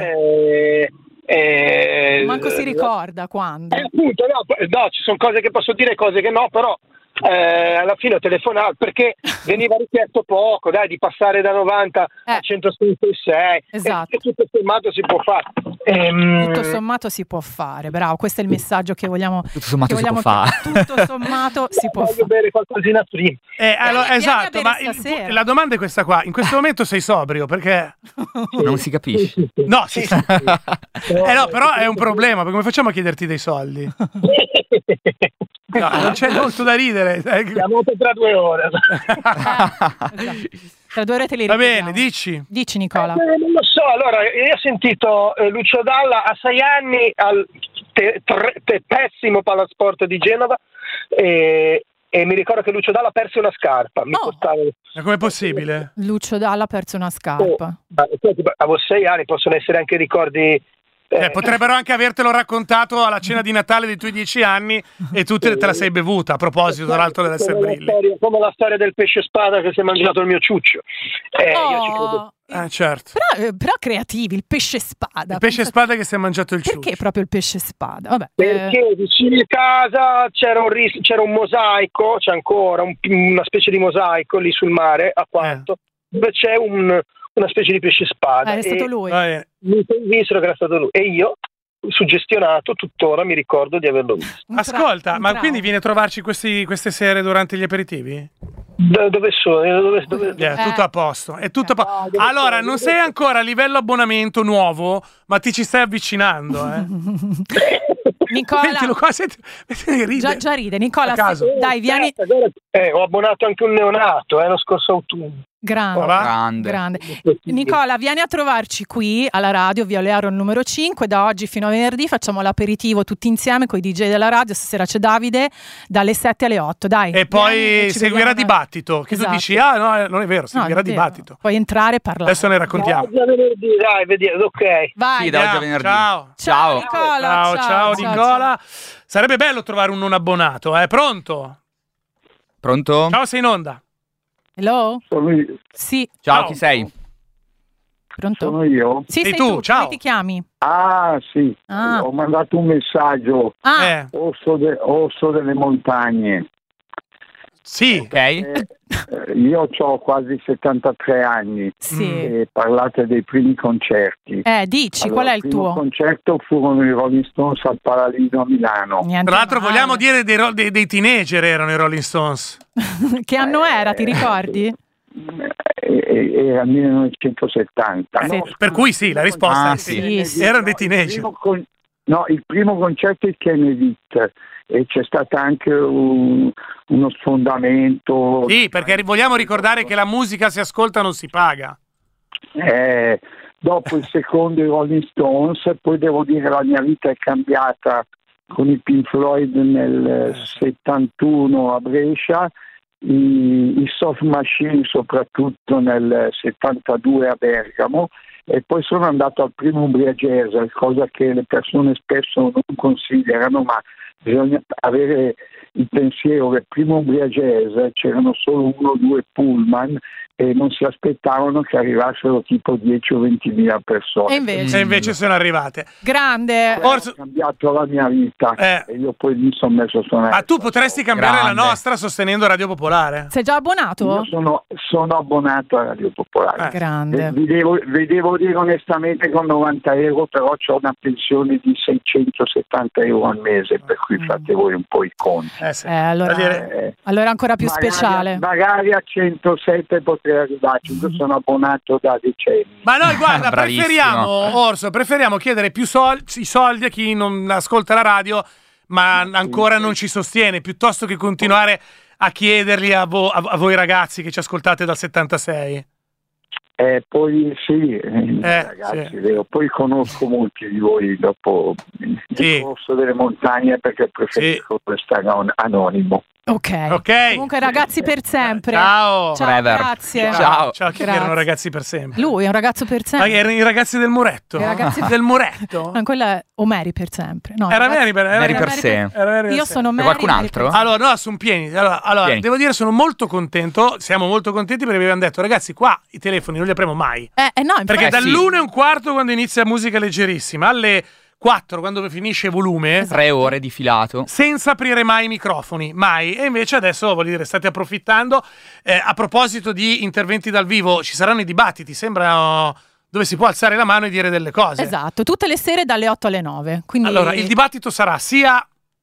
Eh. eh, eh, Manco si ricorda quando. eh, appunto, no, p- no, ci sono cose che posso dire e cose che no, però eh, alla fine ho telefonato perché veniva richiesto poco, dai, di passare da novanta Eh. a centosessantasei. Esatto. E, e tutto sommato si può fare. Ehm, Tutto sommato si può fare, bravo, questo è il messaggio che vogliamo. tutto sommato che si può vogliamo fare. che- Tutto sommato si può voglio fare. bere qualcosina prima. Eh, allora, vieni a esatto, bere ma il- stasera. la domanda è questa qua. In questo momento sei sobrio perché... Non si capisce. No, sì, sì. Eh no, però è un problema, perché come facciamo a chiederti dei soldi? No, non c'è molto da ridere. Siamo tra due ore. Esatto. Tra due ore te li Va ricordiamo. bene, dici. Dici Nicola. Eh, non lo so, allora io ho sentito eh, Lucio Dalla a sei anni al te- tre- te- pessimo Palasport di Genova e, e mi ricordo che Lucio Dalla perse una scarpa. Mi Oh. costava... Ma com'è possibile? Lucio Dalla ha perso una scarpa. Eh, poi, tipo, avevo sei anni, possono essere anche ricordi. eh, Eh, potrebbero anche avertelo raccontato alla cena di Natale dei tuoi dieci anni e tu te, te la sei bevuta, a proposito tra l'altro dell'essere come la, brilli. storia, come la storia del pesce spada che si è mangiato il mio ciuccio. Eh, io ci credo. Oh, Ah, certo. però, eh, però creativi, il pesce spada. Il pesce Pensa- spada che si è mangiato il Perché ciuccio. proprio il pesce spada? Vabbè, eh, Perché vicino a casa c'era un, ris- c'era un mosaico, c'è ancora un- una specie di mosaico lì sul mare a quanto, dove c'è un- una specie di pesce spada. eh, è stato e lui. Va bene. mi convinsero che era stato lui. E io, suggestionato, tuttora mi ricordo di averlo visto. Un tra- Ascolta, un ma trauma. quindi vieni a trovarci questi- queste sere durante gli aperitivi? Da- dove sono? Dove, dove, Eh, Eh. tutto a posto, è tutto a po- Ah, dove Allora, sei? non Dove sei sei? ancora a livello abbonamento nuovo, ma ti ci stai avvicinando, eh. Nicola, Sentilo qua, senti, senti, ride. già, già ride. Nicola, A caso. se- dai, vieni. Aspetta, guarda, eh, ho abbonato anche un neonato eh, lo scorso autunno. Grande. Va? Grande. Grande. Nicola, vieni a trovarci qui alla radio, via Learo numero cinque. Da oggi fino a venerdì facciamo l'aperitivo tutti insieme con i D J della radio. Stasera c'è Davide dalle sette alle otto. Dai. E poi vieni e ci seguirà vediamo. dibattito. Che Esatto. tu dici, ah no, eh, non è vero, No, seguirà è vero. dibattito. Puoi entrare e parlare. Adesso ne raccontiamo. Oggi è venerdì, dai, vediamo, ok. Vai. Sì, da oggi a Andiamo, venerdì. Ciao. Ciao, Nicola. Ciao, ciao, Nicola. Sarebbe bello trovare un non abbonato, eh? Pronto? Pronto? Ciao, sei in onda. Hello? Sono io. Sì, Ciao, Ciao. chi sei? pronto? Sono io? Sì, Sei sei tu, tu. ciao. Come ti chiami? Ah, sì. Ah. Ho mandato un messaggio. Ah, Eh, Orso, de- orso delle montagne. sì. Ok. Eh, eh, io ho quasi settantatré anni sì. e parlate dei primi concerti. Eh, dici, Allora, qual è il primo tuo? concerto furono i Rolling Stones al Paradiso a Milano. Niente Tra l'altro male. vogliamo dire dei, ro- dei- dei teenager erano i Rolling Stones. Che anno era, ti ricordi? Eh, eh, Era millenovecentosettanta. Sì. No, Per cui sì, la risposta Ah, è sì. sì, sì. Erano dei No, il teenager. primo con- No, il primo concerto è Kennedy e c'è stato anche un- uno sfondamento. Sì, perché vogliamo ricordare che la musica si ascolta non si paga. Eh, dopo il secondo i Rolling Stones, poi devo dire la mia vita è cambiata con i Pink Floyd nel settantuno a Brescia, i, i Soft Machine soprattutto nel settantadue a Bergamo, e poi sono andato al primo Umbria Jazz, cosa che le persone spesso non considerano, ma bisogna avere il pensiero che il primo Umbria Jazz c'erano solo uno o due pullman e non si aspettavano che arrivassero tipo dieci o ventimila persone. E invece, e invece sono arrivate. Grande. Orso... Ho cambiato la mia vita eh. e io poi mi sono messo a suonare. Ma tu potresti cambiare Grande. la nostra sostenendo Radio Popolare? Sei già abbonato? Io sono, sono abbonato a Radio Popolare. Eh. Grande. Vi devo, vi devo dire onestamente con novanta euro, però ho una pensione di seicentosettanta euro al mese, per cui Mm. fate voi un po' i conti. Eh, sì. Eh, allora, Eh, allora è ancora più magari- speciale. Magari a centosette potrei arrivarci, io sono abbonato da decenni. Ma noi guarda, Bravissimo. preferiamo, Orso, preferiamo chiedere più soldi, i soldi a chi non ascolta la radio ma ancora non ci sostiene, piuttosto che continuare a chiederli a, vo- a, a voi ragazzi che ci ascoltate dal settantasei. Eh, poi sì, eh, Eh, ragazzi, sì. vero. Poi conosco molti di voi dopo il Sì. corso delle montagne, perché preferisco restare an- anonimo. Ok. Ok. Comunque ragazzi per sempre. Ciao. Ciao, Forever. grazie. Ciao. Ciao, che Grazie. erano ragazzi per sempre. Lui è un ragazzo per Ah, sempre. erano i ragazzi del muretto. I ragazzi- del muretto. No, quella è Omeri per sempre. No, Era ragazzi- Mary per, era Mary per Mary sempre. era Mary per Io sempre. sono E Mary. qualcun Mary altro? per sempre. Allora, no, sono pieni. Allora, allora Pieni. devo dire, sono molto contento. Siamo molto contenti perché abbiamo detto, ragazzi, qua i telefoni non li apriamo mai. Eh, eh no, infatti- Perché Eh, dall'uno sì. e un quarto, quando inizia musica leggerissima, alle quattro, quando finisce volume, Tre ore di filato. senza aprire mai i microfoni, mai. E invece adesso, voglio dire, state approfittando. Eh, a proposito di interventi dal vivo, ci saranno i dibattiti, sembra dove si può alzare la mano e dire delle cose. Esatto, tutte le sere dalle otto alle nove. Quindi... Allora, il dibattito sarà sia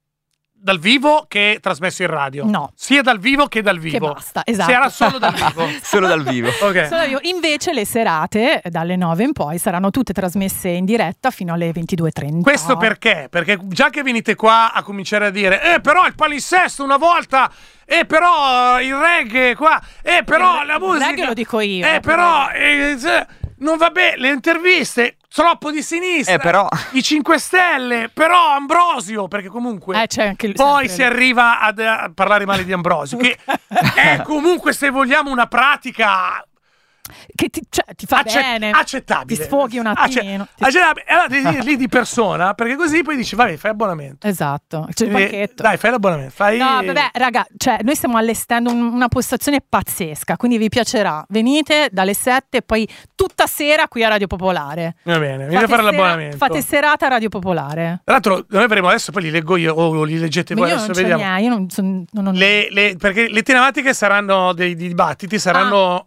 dal vivo che trasmesso in radio. No. Sia dal vivo che dal vivo. Che basta, esatto. Sarà solo dal vivo. Solo dal vivo. Ok. Solo io. Invece le serate dalle nove in poi saranno tutte trasmesse in diretta fino alle ventidue e trenta. Questo perché? Perché già che venite qua a cominciare a dire eh però il palinsesto una volta, eh però il reggae qua, eh però Il- la il musica, reggae lo dico io, eh però eh, se- non va bene, le interviste troppo di sinistra, Eh, però- i cinque Stelle, però Ambrosio, perché comunque Eh, c'è anche il- poi sempre si lì. arriva ad- a parlare male di Ambrosio, che è comunque, se vogliamo, una pratica Che ti, cioè, ti fa Acce- bene. accettabile. Ti sfoghi un Acce- attimino. Ti- accettabile. Allora devi dire lì di persona, perché così poi dici vabbè, fai abbonamento. Esatto, c'è il Eh, pacchetto. Dai, fai l'abbonamento. Fai... No, vabbè, raga, cioè, noi stiamo allestendo un- una postazione pazzesca, quindi vi piacerà. Venite dalle sette e poi tutta sera qui a Radio Popolare. Va bene, venite a Fate fare sera- l'abbonamento. Fate serata a Radio Popolare. Tra l'altro, noi avremo adesso, poi li leggo io o li leggete Ma voi, io adesso non c'ho vediamo. niente, io non son- non ho- Le, le- perché le tematiche saranno dei, dei dibattiti, saranno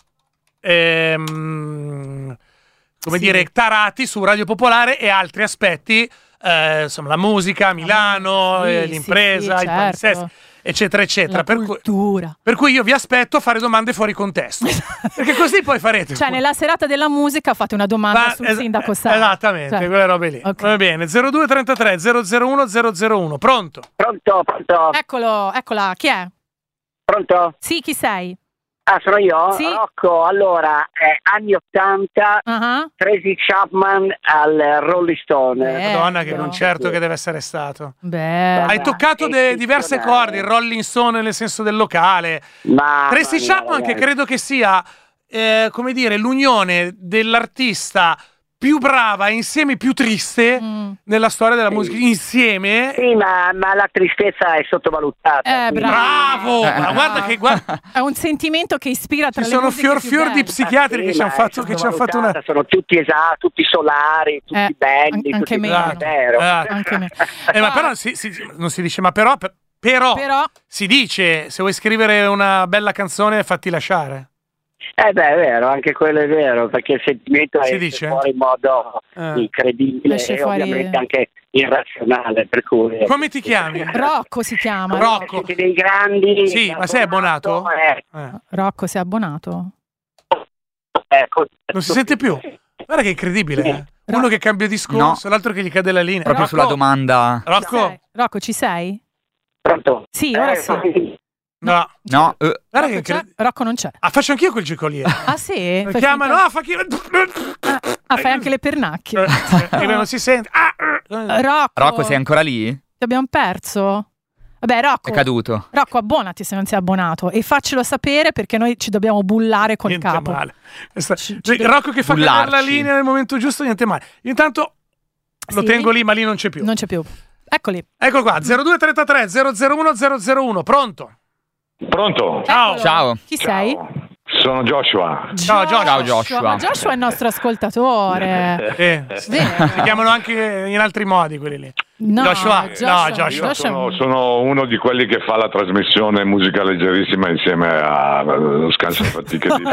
ehm, come Sì. dire, tarati su Radio Popolare e altri aspetti, eh, insomma, la musica, Milano, sì, eh, sì, l'impresa, sì, il certo. palinsesto, eccetera, eccetera. La Per cui, cultura. per cui io vi aspetto a fare domande fuori contesto, perché così poi farete. Cioè, nella serata della musica fate una domanda Ma- sul es- sindaco Sala. Esattamente, Cioè, quelle robe lì. ok. Va bene, zero due trentatré zero zero uno zero zero uno, pronto? Pronto, pronto, Eccolo, eccola, chi è? pronto? Sì, chi sei? Ah, sono io? Sì. Rocco, allora, eh, anni ottanta, Ah, Tracy Chapman al Rolling Stone. Beh. Madonna, che no. concerto che deve essere stato. Beh, Hai toccato de- diverse eccezionale. corde, il Rolling Stone nel senso del locale. Ma Tracy mamma mia, Chapman, che ragazzi. credo che sia, eh, come dire, l'unione dell'artista più brava e insieme più triste Mm. nella storia della musica. Insieme. Sì, ma, ma la tristezza è sottovalutata. Eh, quindi- Bravo! Eh. Ma guarda che guarda, è un sentimento che ispira tra ci le sono musiche fior più fior di belle. psichiatri che Sì, ci hanno ma è fatto, che ci hanno fatto una. sottovalutata, sono tutti esatti, tutti solari, tutti Eh, belli, an- anche tutti meno. vero. Esatto. Anche me. Eh, ma però si- si- non si dice, ma però, però, Però, si dice, se vuoi scrivere una bella canzone, fatti lasciare. Eh beh, è vero, anche quello è vero, perché il sentimento Si è dice? fuori in modo Eh. incredibile Esce e fuori- ovviamente anche irrazionale, per cui... Come ti chiami? Rocco si chiama. Rocco. Siete dei grandi... Sì, ma sei abbonato? Eh, Eh, Rocco, sei abbonato? ecco. non si sente più. Guarda che è incredibile. eh. Uno che cambia discorso, l'altro che gli cade la linea. Proprio Rocco, sulla domanda. Ci Rocco, sei? Rocco, ci sei? Pronto? Sì, ora Eh, sì. no. No, eh, Guarda che Rocco, c'è? incredibile. Rocco non c'è. Ah, faccio anch'io quel gicoliere. Ah sì? Mi Fai chiamano, finta- ah, fa chi... Ah, fai anche le pernacchie. Eh, eh, non si sente. Ah, eh. Rocco. Rocco, sei ancora lì? Ti abbiamo perso? Vabbè, Rocco. È caduto. Rocco, abbonati se non sei abbonato e faccelo sapere perché noi ci dobbiamo bullare col Niente capo. male. Sta- Ci- cioè, ci- Rocco che fa cadere Bullarci. la linea nel momento giusto, niente male. Intanto lo Sì? tengo lì, ma lì non c'è più. Non c'è più. Eccoli. Ecco qua, zero due trentatré zero zero uno zero zero uno, pronto? Pronto? Ciao. Eccolo. Ciao. Chi Ciao. sei? Sono Joshua. Ciao, Joshua. Ciao, Joshua. Ma Joshua è il nostro ascoltatore. Eh, Vero. si chiamano anche in altri modi quelli lì. No, Joshua. Joshua. No, Joshua. Io sono, sono uno di quelli che fa la trasmissione musica leggerissima insieme allo scansafatiche di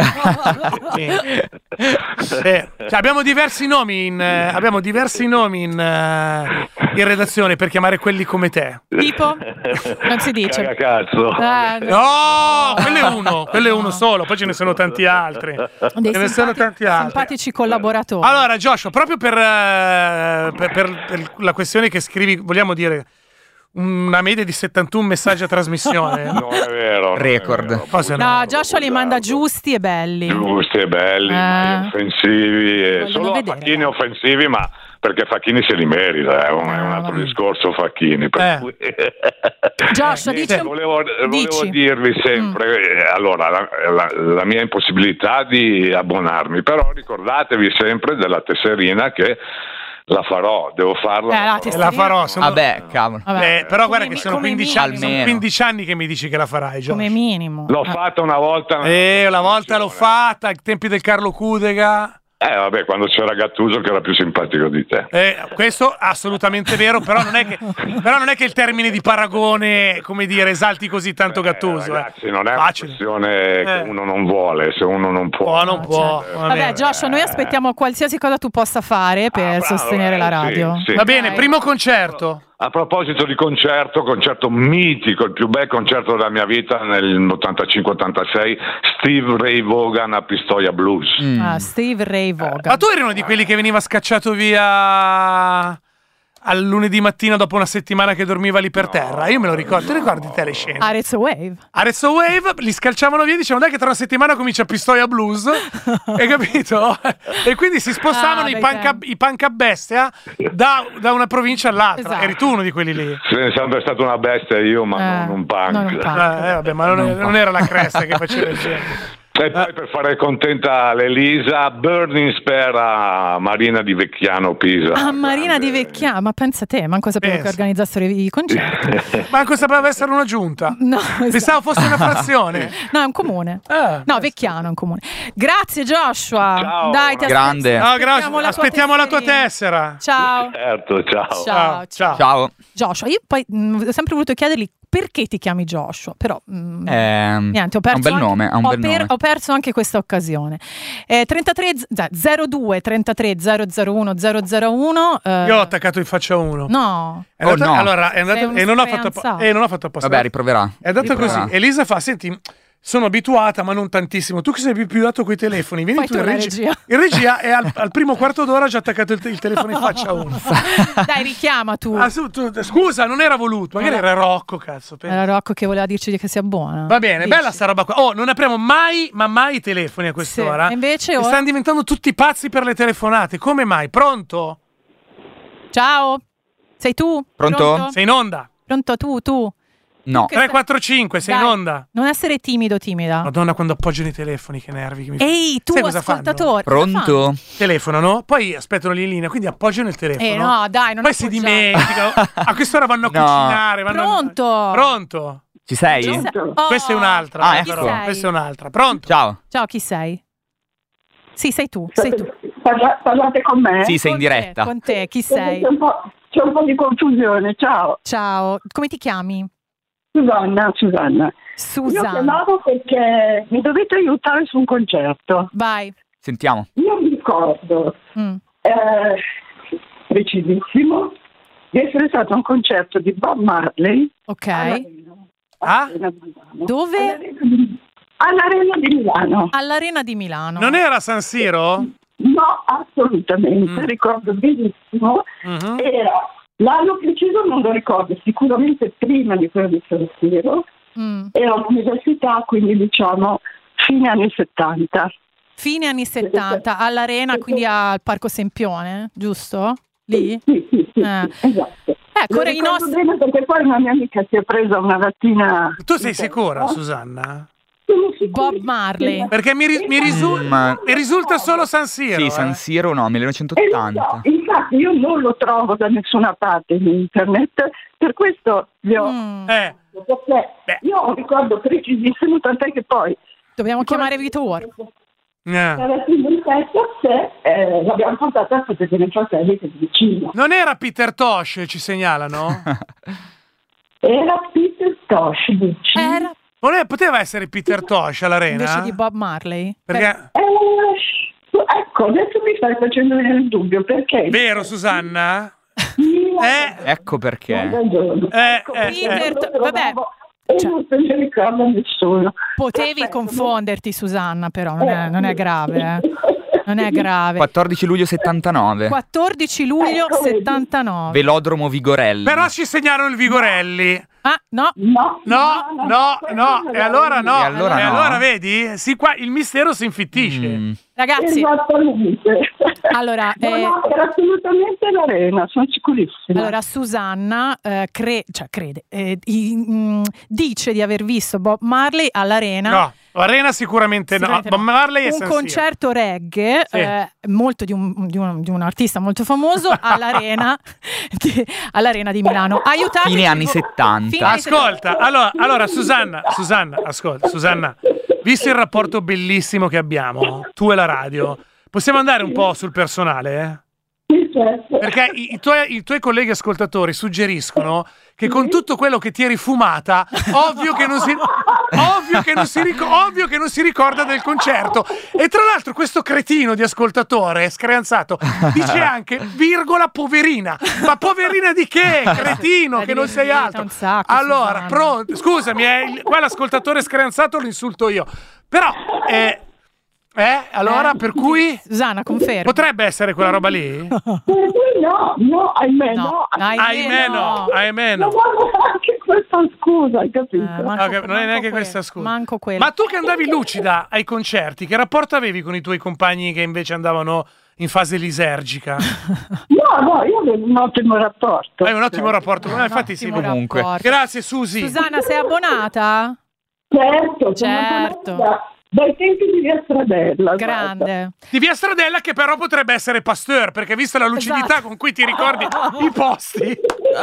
Sì. Sì. Cioè, abbiamo diversi nomi in, eh, abbiamo diversi nomi in, eh, in redazione per chiamare quelli come te. Tipo? Non si dice. Cagacazzo. Eh, No, quello è uno, quello è uno solo, poi ce ne sono tanti altri. dei Ce ne sono simpati- tanti altri. simpatici collaboratori. Allora, Joshua, proprio per, eh, per, per- per la questione che scrivi, vogliamo dire una media di settantuno messaggi a trasmissione. Non è vero. non è Record. vero. Cosa No, Joshua li manda giusti e belli. Giusti e belli, Eh. mai offensivi, e Vogliono solo a vedere. Facchini offensivi, ma perché Facchini se li merita, è un, è un altro vabbè. discorso Facchini. Per Eh. cui... Joshua, Niente, dici un- volevo, volevo dici. dirvi sempre, eh, allora, la, la- la mia impossibilità di abbonarmi, però ricordatevi sempre della tesserina che la farò, devo farla. Eh, la farò. tesserina. La farò, sono- Vabbè, cavolo. Vabbè. Eh, però guarda Come che mi- sono come quindici, minimo. anni, sono Almeno. quindici anni che mi dici che la farai, Joshua. Come minimo. L'ho Eh. fatta una volta. Eh, una volta l'ho fatta ai tempi del Carlo Cudega. Eh, vabbè, quando c'era Gattuso che era più simpatico di te. Eh, questo assolutamente vero, però non è che però non è che il termine di paragone, come dire, esalti così tanto Gattuso. Eh, eh. ragazzi, non è Facile. una questione Eh. che uno non vuole, se uno non può. Può, non No, può. certo. va Vabbè, bene. Joshua, noi aspettiamo qualsiasi cosa tu possa fare per Ah, bravo, sostenere eh, la radio. sì, sì. Va bene, Ok? primo concerto. A proposito di concerto, concerto mitico, il più bel concerto della mia vita nell'ottantacinque ottantasei, Steve Ray Vaughan a Pistoia Blues. Mm. Ah, Steve Ray Vaughan. Ma tu eri uno di quelli che veniva scacciato via al lunedì mattina dopo una settimana che dormiva lì per terra? Io me lo ricordo. Ti ricordi te le scene? Arezzo Wave. Arezzo Wave, li scalciavano via, dicevano dai che tra una settimana comincia Pistoia Blues, hai capito? E quindi si spostavano Ah, i, bei punk a, tempi. i punk a bestia da, da una provincia all'altra. Esatto. Eri tu uno di quelli lì. Sono sempre stato una bestia io, ma Eh, non un punk. non un punk. Eh, vabbè, ma non, non era la cresta che faceva il genere. E poi per fare contenta l'Elisa, Burning Spare a Marina di Vecchiano Pisa. Ah, Marina di Grande. Vecchiano, ma pensa te, manco sapevo Pensa. che organizzassero i concerti. Manco sapeva essere una giunta. No, Pensavo esatto. fosse una frazione. No, è un comune. Ah. No, Vecchiano è un comune. Grazie Joshua. Ciao. Dai, ti Grande. No, aspettiamo grazie. la tua Aspettiamo la tua tesserina. tessera. Ciao. Certo, ciao. Ciao, Ciao, ciao. Ciao. Joshua, io poi mh, ho sempre voluto chiedergli perché ti chiami Joshua, però mh, Ehm, niente, ho ha perso un bel anche, nome, ha un ho, bel per- nome. ho perso anche questa occasione. Eh, trentatré zero due trentatré zero zero uno zero zero uno. eh, Io ho attaccato in faccia a uno. No. È Oh, andata- no. Allora, è andato, Sei un e non ho fatto, sfeanzato. appo- e non ho fatto apposta. Vabbè, riproverà. È andata Riproverà. così. Elisa fa: senti, sono abituata, ma non tantissimo. Tu che sei più, più dato coi telefoni, vieni Fai tu tu in la regia. regia. In regia e al, al primo quarto d'ora ha già attaccato il, il telefono in faccia a uno. Dai, richiama tu. Ah, su, tu- scusa, non era voluto. Magari era Rocco, cazzo. pensa. Era Rocco che voleva dirci che sia buona. Va bene, Dici. bella sta roba qua. Oh, non apriamo mai, ma mai i telefoni a quest'ora. Sì, e invece E ora- stanno diventando tutti pazzi per le telefonate. Come mai? Pronto? Ciao. Sei tu? Pronto? Sei in onda? Pronto tu, tu. No. Che tre quattro cinque, sei Dai, in onda? Non essere timido, timida. Madonna, quando appoggiano i telefoni, che nervi. Che mi Ehi, tu Sai cosa fanno? ascoltatore. cosa Pronto? Telefonano, poi aspettano lì in linea, quindi appoggiano il telefono. Eh, no, dai, non Poi si appoggiare. dimenticano. A quest'ora vanno a No. cucinare. Vanno Pronto? Pronto? Ci sei? Ci sei? Oh. Questa è un'altra. Ah, però. ecco. Questa è un'altra. Pronto? Ciao. Ciao, chi sei? Sì, sei tu, sei tu. Parla- parlate con me? Sì, sei in Con te, diretta. Con te, chi sei? C'è un, po', c'è un po' di confusione, ciao. Ciao, come ti chiami? Susanna, Susanna. Io Susanna. chiamavo perché mi dovete aiutare su un concerto. Vai. Sentiamo. Io mi ricordo, Mm. eh, precisissimo, di essere stato a un concerto di Bob Marley. Ok. all'Arena- Ah? all'Arena di Milano. Dove? All'Arena di- All'Arena di Milano. All'Arena di Milano. Non era San Siro? No, assolutamente, Mm. ricordo benissimo. Mhm. Era l'anno preciso non lo ricordo, sicuramente prima di quello di San Siro. Mm. Era un'università, quindi diciamo fine anni settanta. Fine anni settanta, all'Arena, quindi al Parco Sempione, giusto? Lì? Sì, sì, sì, Eh. sì, esatto. Eh, Ecco, ora i ricordo nostri... bene perché poi una mia amica si è presa una lattina. Tu sei sicura, Susanna? Bob Marley. Perché mi, ri- mi, risu- Mm, mi risulta solo San Siro. Sì, eh. San Siro no, millenovecentottanta. Eh, no, infatti io non lo trovo da nessuna parte in internet, per questo vi ho... Mm. Eh. Perché io ho un ricordo precisissimo, tant'è che poi... Dobbiamo chiamare Vito War. Eh. Era in testa se eh, l'abbiamo portata a tutti i fratelli che vicino. Non era Peter Tosh, ci segnalano? Era Peter Tosh, dici? Era Non è, poteva essere Peter Tosh all'arena? invece di Bob Marley. Perché... Eh, ecco, adesso mi stai facendo venire il dubbio, perché? Vero, Susanna? Eh, Ecco perché. Eh, eh, Peter, eh. to- vabbè, e non se ne ricorda nessuno. potevi Aspetta, confonderti, Susanna, però non è, non è grave, eh. Non è grave. quattordici luglio settantanove. quattordici luglio Ecco, vedi. settantanove. Velodromo Vigorelli. Però ci segnalano il Vigorelli. Ah, no. No, No, no, no, e allora no. E allora e no. allora vedi? Sì, qua il mistero si infittisce. Mm. Ragazzi, Esattamente. allora, No, eh, no, era assolutamente l'arena, sono sicurissima. allora Susanna eh, cre- cioè, crede, eh, i- mh, dice di aver visto Bob Marley all'Arena. No, l'arena sicuramente, Sicuramente no. no. Bob Marley e Un San Siro. concerto reggae Sì. eh, molto di un, di, un, di un artista molto famoso all'Arena di, all'Arena di Milano. Aiutateci. Fine anni settanta. Fine anni Ascolta, allora, allora Susanna, Susanna, ascolta, Susanna, visto il rapporto bellissimo che abbiamo, tu e la radio, possiamo andare un po' sul personale, eh? Sì, certo. Perché i, i tuoi, i tuoi colleghi ascoltatori suggeriscono che con tutto quello che ti eri fumata, ovvio che non si, ovvio che non si, ric- ovvio che non si ricorda del concerto. E tra l'altro questo cretino di ascoltatore screanzato dice anche, virgola, poverina. Ma poverina di che, cretino, È che non sei divertita altro. un sacco, Allora, Susanna. pronto, scusami, eh, il- qua l'ascoltatore screanzato lo insulto io. Però, eh, eh allora, Eh? per cui... Susanna, conferma. Potrebbe essere quella roba lì? Per cui no, no, ahimè No, no. Ahimè no, ahimè Non no. ho neanche questa scusa, hai capito? Eh, manco- Ok, non è manco neanche que- questa scusa. Manco quello. Ma tu che andavi lucida ai concerti, che rapporto avevi con i tuoi compagni che invece andavano in fase lisergica? No, no, io avevo un ottimo rapporto. Hai un ottimo rapporto con me, infatti sì. Ottimo comunque. rapporto. Grazie Susi. Susanna, sei abbonata? Certo, Certo. sono da- dai tempi di Via Stradella. guarda. Grande. Di Via Stradella, che però potrebbe essere Pasteur, perché vista la lucidità Esatto. con cui ti ricordi i posti.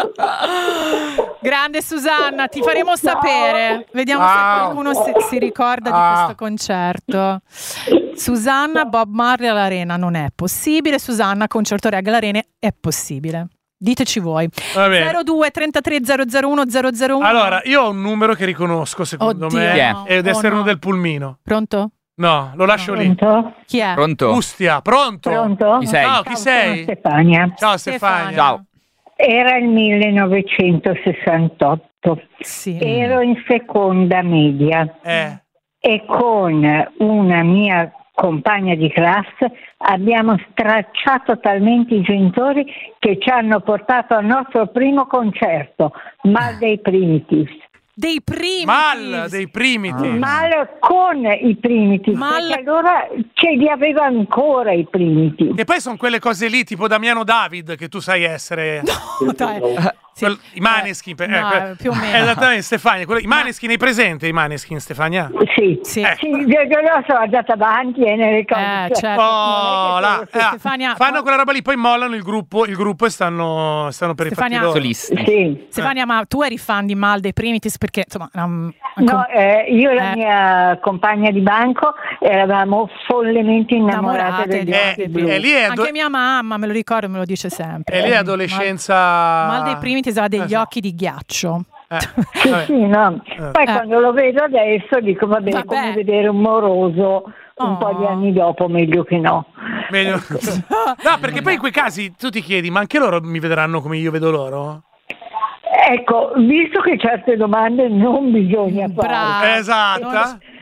Grande Susanna, ti faremo sapere. Vediamo se Wow. qualcuno si, si ricorda di Ah. questo concerto. Susanna, Bob Marley all'Arena non è possibile. Susanna, concerto reggae all'Arena è possibile. Diteci voi. Va bene. zero due trentatré zero zero uno zero zero uno. Allora, io ho un numero che riconosco secondo Oddio, me no. ed Oh, essere no. uno del pulmino. Pronto? No, lo lascio lì. Pronto? Chi è? Pronto? Ustia, pronto? Pronto? Chi sei? Ciao, chi sei? Stefania. Ciao Stefania. Ciao. Era il millenovecentosessantotto. Sì. Ero in seconda media Eh. e con una mia compagna di classe abbiamo stracciato talmente i genitori che ci hanno portato al nostro primo concerto, Mal dei Primitives. Dei primi. Mal dei Primitives. Mal con i Primitives, Mal- perché allora ce li aveva ancora i Primitives. E poi sono quelle cose lì, tipo Damiano David, che tu sai essere. No, dai. Sì. Quel- I Maneskin. per- No, eh, que- più o meno. Esattamente, Stefania. quello- I Maneskin, hai presente i Maneskin, Stefania? Sì, Sì. Eh. sì, io sono andata avanti e nelle cose. Eh, cioè, certo. Oh, là. Eh, Stefania- fanno quella roba lì, poi mollano il gruppo, il gruppo e stanno, stanno per Stefania- i fatti loro. Solisti. Sì. Stefania, ma tu eri fan di Mal dei Primitives perché insomma um, No, eh, io e la Eh. mia compagna di banco eravamo follemente innamorate innamorate degli di occhi Eh, blu. e lì è, anche ado- mia mamma me lo ricordo, me lo dice sempre. e lì è Mal, adolescenza. Mal dei Primitives aveva degli Eh, occhi di ghiaccio. eh, Sì, vabbè. sì, no. Poi Eh. quando lo vedo adesso dico vabbè, Vabbè. come vedere un moroso un Oh. po' di anni dopo, meglio che no. Meglio- No, perché poi in quei casi tu ti chiedi, ma anche loro mi vedranno come io vedo loro? Ecco, visto che certe domande non bisogna fare. Brava. Esatto. Non-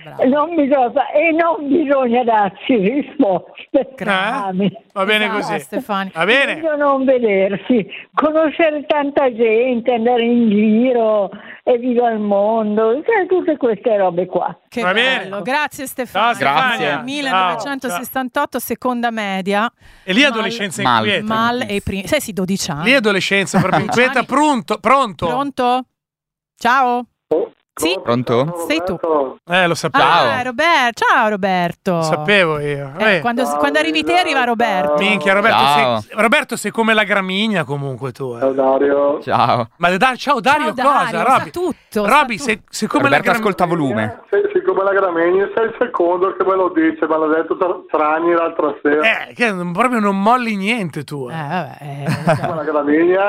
non bisogna, e non bisogna darsi risposte. Eh? Va bene No, così. Stefani. Va bene. Meglio non vedersi, conoscere tanta gente, andare in giro e viva il mondo, cioè, tutte queste robe qua. Che Va bene. bello, grazie Stefano. Ciao, Stefania. Grazie. millenovecentosessantotto, seconda media. E lì Mal- adolescenza Mal. inquieta. Mal e i primi. Sì, sì, dodici anni. Lì adolescenza proprio inquieta. Pronto? Pronto? Pronto? Ciao? Sì? Pronto? Sei tu. Eh, lo sapevo. Ah, Roberto. Ciao Roberto. Lo sapevo io. Eh, Eh, quando, quando arrivi te arriva Roberto. Minchia, Roberto Ciao. sei, Roberto, sei come la gramigna comunque tu. Eh. Dario. Ciao. Ma da, ciao Dario, Ciao, cosa? Dario, sa Robby, tutto, Robby, sa sei, sei come Roberto la gramigna. ascolta volume. Sei, sei come la Gramegna, sei il secondo che me lo dice, me l'ha detto tra- Trani l'altra sera. Eh, che non- proprio non molli niente tu. Eh, Eh. vabbè. eh, Ma la Gramegna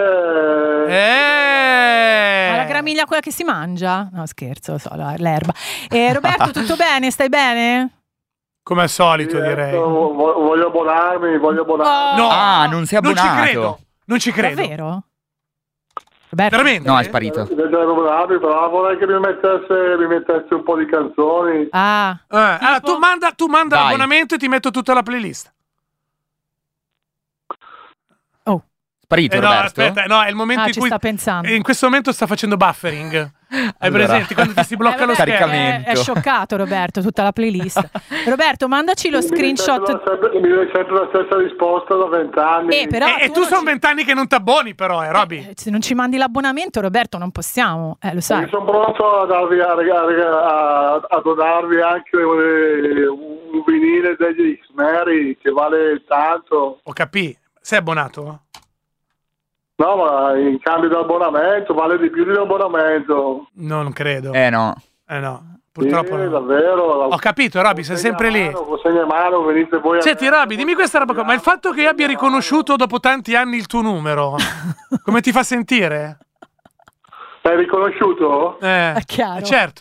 è... Ma la gramiglia quella che si mangia? No, scherzo, so, la- l'erba. Eh, Roberto, tutto bene? Stai bene? Come al solito, direi. Vo- voglio abbonarmi, voglio abbonarmi. No, Ah, non sei non ci abbonato. credo. Non ci credo. Davvero? Roberto? Veramente? No, è sparito. Voglio abbonarmi, però vorrei che mi mettesse, mi mettesse un po' di canzoni. Ah, Eh, allora, tu manda, tu manda Dai. l'abbonamento e ti metto tutta la playlist. Sparito, Eh, no, Roberto? aspetta, no, è il momento ah, in ci cui sta pensando. in questo momento sta facendo buffering. Hai Allora. presente quando ti si blocca Eh, lo vabbè, schermo? Caricamento. È, è scioccato Roberto, tutta la playlist. Roberto, mandaci lo Mi dai screenshot. sempre, mi dai sempre la stessa risposta da vent'anni. Eh, però E, e tu non sono ci- vent'anni che non ti abboni, però, eh, Robby. eh, se non ci mandi l'abbonamento, Roberto, non possiamo. Eh, lo sai. Io sono pronto a, darvi, a, a, a donarvi anche un, un vinile degli X-Mary che vale tanto. Ho capito. Sei abbonato? No, ma in cambio di abbonamento vale di più di un abbonamento. No, non credo. Eh no. Eh no, purtroppo Sì, no. davvero. Ho capito, Robby, sei sempre lì. Con segna mano, venite voi a Senti, Robby, dimmi questa roba qua, ma il fatto che io abbia riconosciuto dopo tanti anni il tuo numero, come ti fa sentire? L'hai riconosciuto? Eh, È chiaro. eh, certo.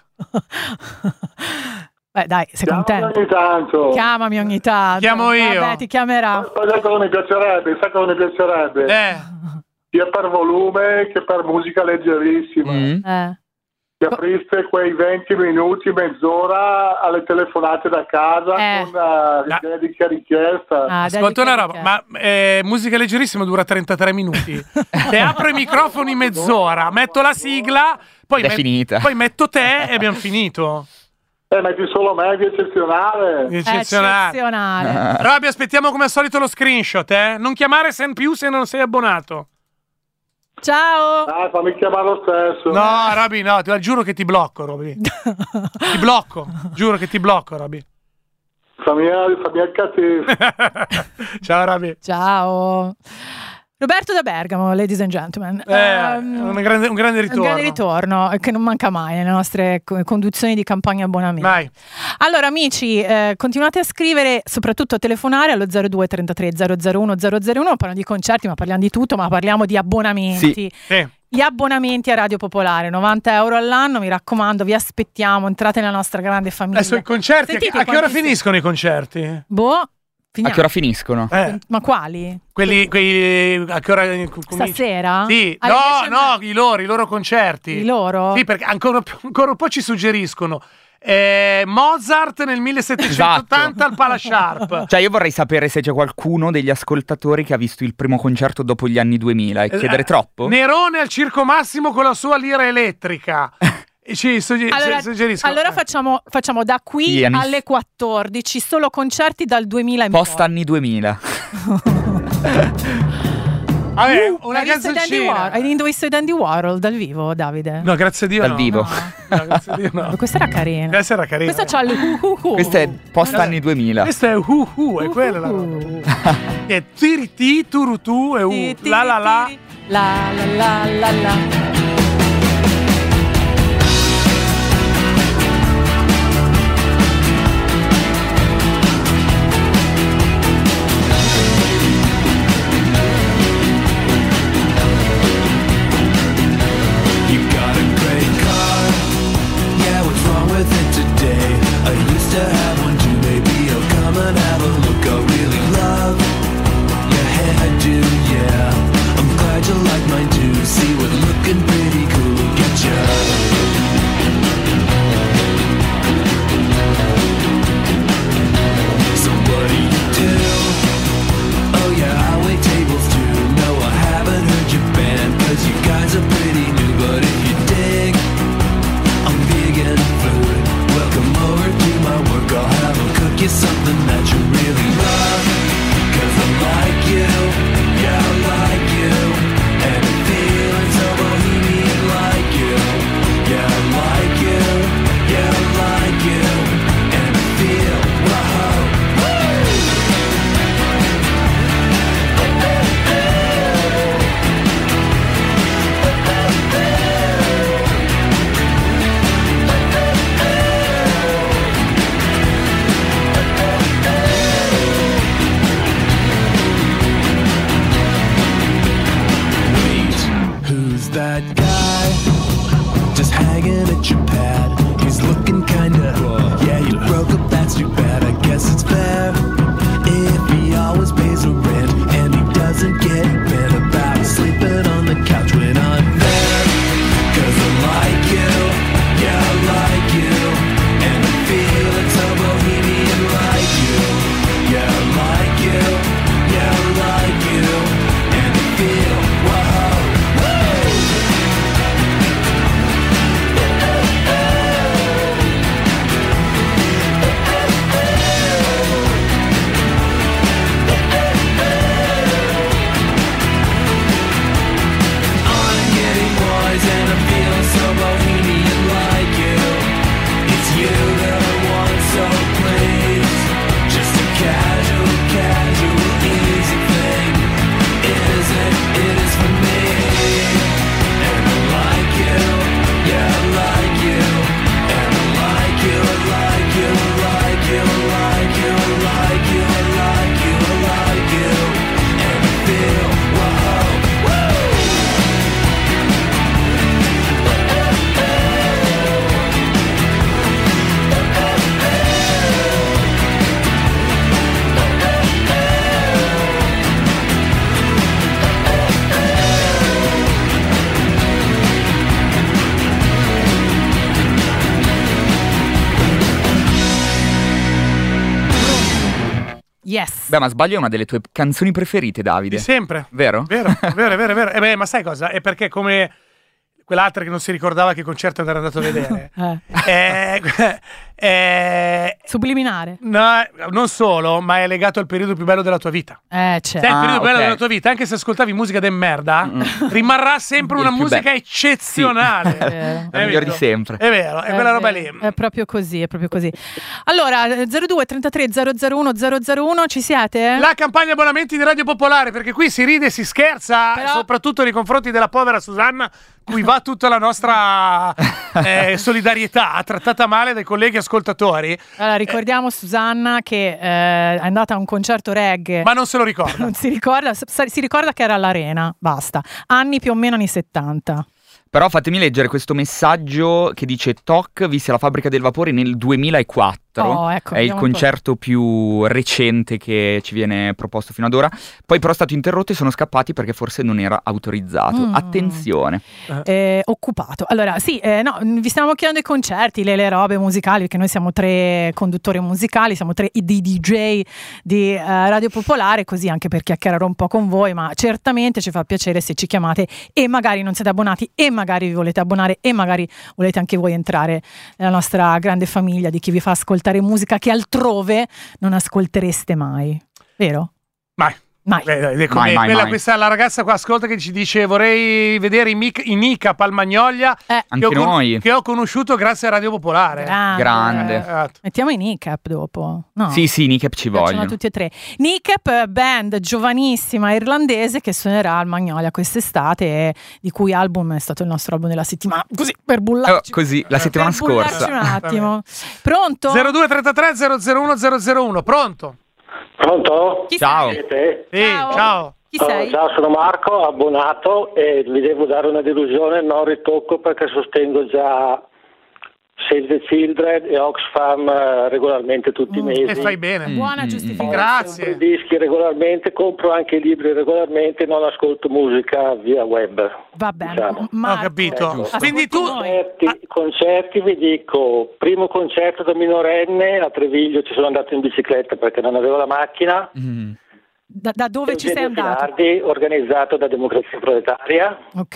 Beh, dai, sei Chiamami contento? ogni tanto. Chiamami ogni tanto. Chiamo io. Vabbè, ti chiamerà. Sai cosa mi piacerebbe? Sai cosa mi piacerebbe? Eh, Sia per volume che per musica leggerissima. Mm. Eh. Che apriste quei venti minuti, mezz'ora alle telefonate da casa Eh. con uh, dedica richiesta. Ah, ascolta una dedica roba, ma eh, musica leggerissima dura trentatré minuti. E apro i microfoni mezz'ora, metto la sigla, poi, Ed è met- finita. poi metto te e abbiamo finito. Eh, metti solo me di eccezionale. Eccezionale. Eccezionale. Robby, aspettiamo come al solito lo screenshot, eh? Non chiamare Sam più se non sei abbonato. Ciao. Dai, fammi chiamare lo stesso. No, Robby, no, ti giuro che ti blocco, Robby. Ti blocco, giuro che ti blocco, Robby. Fammi, fammi il cattivo. Ciao, Robby. Ciao. Roberto da Bergamo, ladies and gentlemen. Eh, Ehm, un, grande, un grande ritorno. Un grande ritorno eh, che non manca mai nelle nostre co- conduzioni di campagna abbonamento. Vai. Allora amici, eh, continuate a scrivere, soprattutto a telefonare allo zero due trentatré zero zero uno zero zero uno. Parliamo di concerti, ma parliamo di tutto, ma parliamo di abbonamenti. Sì. Sì. Gli abbonamenti a Radio Popolare, novanta euro all'anno, mi raccomando, vi aspettiamo, entrate nella nostra grande famiglia. Adesso i concerti, Sentite a che ora quanti- finiscono i concerti? Boh, A finiamo. che ora finiscono? Eh, Ma quali? quelli, quelli, a che ora cominci? Stasera? Sì, Alle no, dieci e no, mezza? i loro, i loro concerti. I loro? Sì, perché ancora, più- ancora un po' ci suggeriscono eh, Mozart nel millesettecentottanta al Pala Sharp. Cioè io vorrei sapere se c'è qualcuno degli ascoltatori che ha visto il primo concerto dopo gli anni duemila e chiedere Eh, troppo? Nerone al Circo Massimo con la sua lira elettrica. E ci sugge- Allora, suggerisco. allora Eh. facciamo, facciamo da qui Sì, anni- alle quattordici solo concerti dal duemila in Post poi. anni duemila. Vabbè, Uh, una hai visto Dandy canzoncina. War- hai visto Dandy Warhol dal vivo, Davide? No, grazie a Dio Dal no. vivo. No, grazie a Dio no. Questa era carina. Questa era carina. Questa c'ha il uh, uh, uh. Questo è post anni duemila. Questa è uh uh, è quella la roba. Che è tiri ti, turu tu e uh. Ti, ti, La la la. ti, la la la la la. You got a great car. Yeah, what's wrong with it today? I used to have one too, baby. Oh, come and have a look. I really love your hairdo, yeah. I'm glad you like mine too. See, we're looking pretty cool. Get ya. doesn't get better about sleeping on the couch when I'm there. Cause I like you, yeah I like you, and I feel it's so bohemian like you. Yeah I like you, yeah I like you, and I feel, whoa, whoa. I'm getting wise and I feel so bohemian like you. It's you that I want, so please. Just a casual, casual, easy thing. Is it? It is for me. And I like you, yeah I like you. And I like you, I like you, I like you, I like you, I like you, I like you, I like you. And I feel, whoa, whoa. Yes. Beh, ma sbaglio, è una delle tue canzoni preferite, Davide. Di sempre. Vero? Vero, vero, vero, vero. E beh, ma sai cosa? È perché come quell'altra che non si ricordava che concerto era andato a vedere. Eh. eh, eh, Subliminare. no, non solo, ma è legato al periodo più bello della tua vita. Eh, c'è. Sai, il Ah, periodo più bello ok. della tua vita, anche se ascoltavi musica de merda, rimarrà sempre Il una più musica bello. eccezionale. È vero. È il migliore di sempre. È vero, è quella roba lì. È proprio così, è proprio così. Allora, zero due trentatré zero zero uno zero zero uno, ci siete? La campagna abbonamenti di Radio Popolare, perché qui si ride e si scherza, Però- soprattutto nei confronti della povera Susanna, cui va tutta la nostra eh, solidarietà, trattata male dai colleghi ascoltatori, Allora, ricordiamo Susanna che eh, è andata a un concerto reggae. ma non se lo ricorda. Non si ricorda, s- si ricorda che era all'Arena, basta. Anni più o meno anni settanta. Però fatemi leggere questo messaggio che dice: Toc visse la fabbrica del vapore nel duemilaquattro. Oh, ecco, è il vediamo un po'. concerto più recente che ci viene proposto fino ad ora. Poi però è stato interrotto e sono scappati perché forse non era autorizzato. Mm. Attenzione. Eh, occupato. Allora, sì, eh, no, vi stiamo chiedendo i concerti, le, le robe musicali, perché noi siamo tre conduttori musicali, siamo tre di D J di eh, Radio Popolare, così anche per chiacchierare un po' con voi, ma certamente ci fa piacere se ci chiamate e magari non siete abbonati e magari vi volete abbonare e magari volete anche voi entrare nella nostra grande famiglia di chi vi fa ascoltare musica che altrove non ascoltereste mai, vero? Mai. Mai. Eh, eh, come Mai, mai, quella, mai. Questa, la ragazza qua ascolta che ci dice: vorrei vedere i, mic- i Nicap al Magnolia, Eh, che, Anche ho con- noi. che ho conosciuto grazie a Radio Popolare. grande. Grande. Esatto. Mettiamo i Nicap dopo. No. Sì, sì, Nicap ci Piacciono vogliono. tutti e tre. Nicap, band giovanissima irlandese che suonerà al Magnolia quest'estate e di cui album è stato il nostro album della settimana. Così per Oh, bullarci. così, la settimana per bullarci scorsa. un attimo. Pronto? zero due trentatré zero zero uno zero zero uno, pronto? Pronto? Chi Ciao. sei? Sì, Ciao. ciao. Chi Oh, sei? ciao, sono Marco, abbonato, e vi devo dare una delusione, non ritocco perché sostengo già Save the Children e Oxfam eh, regolarmente tutti i mesi. E fai bene. Buona Mm, mm, giustificazione. Grazie. Compro i dischi regolarmente, compro anche i libri regolarmente, non ascolto musica via web. Va bene. Diciamo. Ho Marco, capito. Ecco. Quindi tu Ascolti noi. Concerti, concerti, vi dico, primo concerto da minorenne a Treviglio, ci sono andato in bicicletta perché non avevo la macchina. Mm. Da, da dove ci sei Eugenio andato? Finardi, organizzato da Democrazia Proletaria. Ok.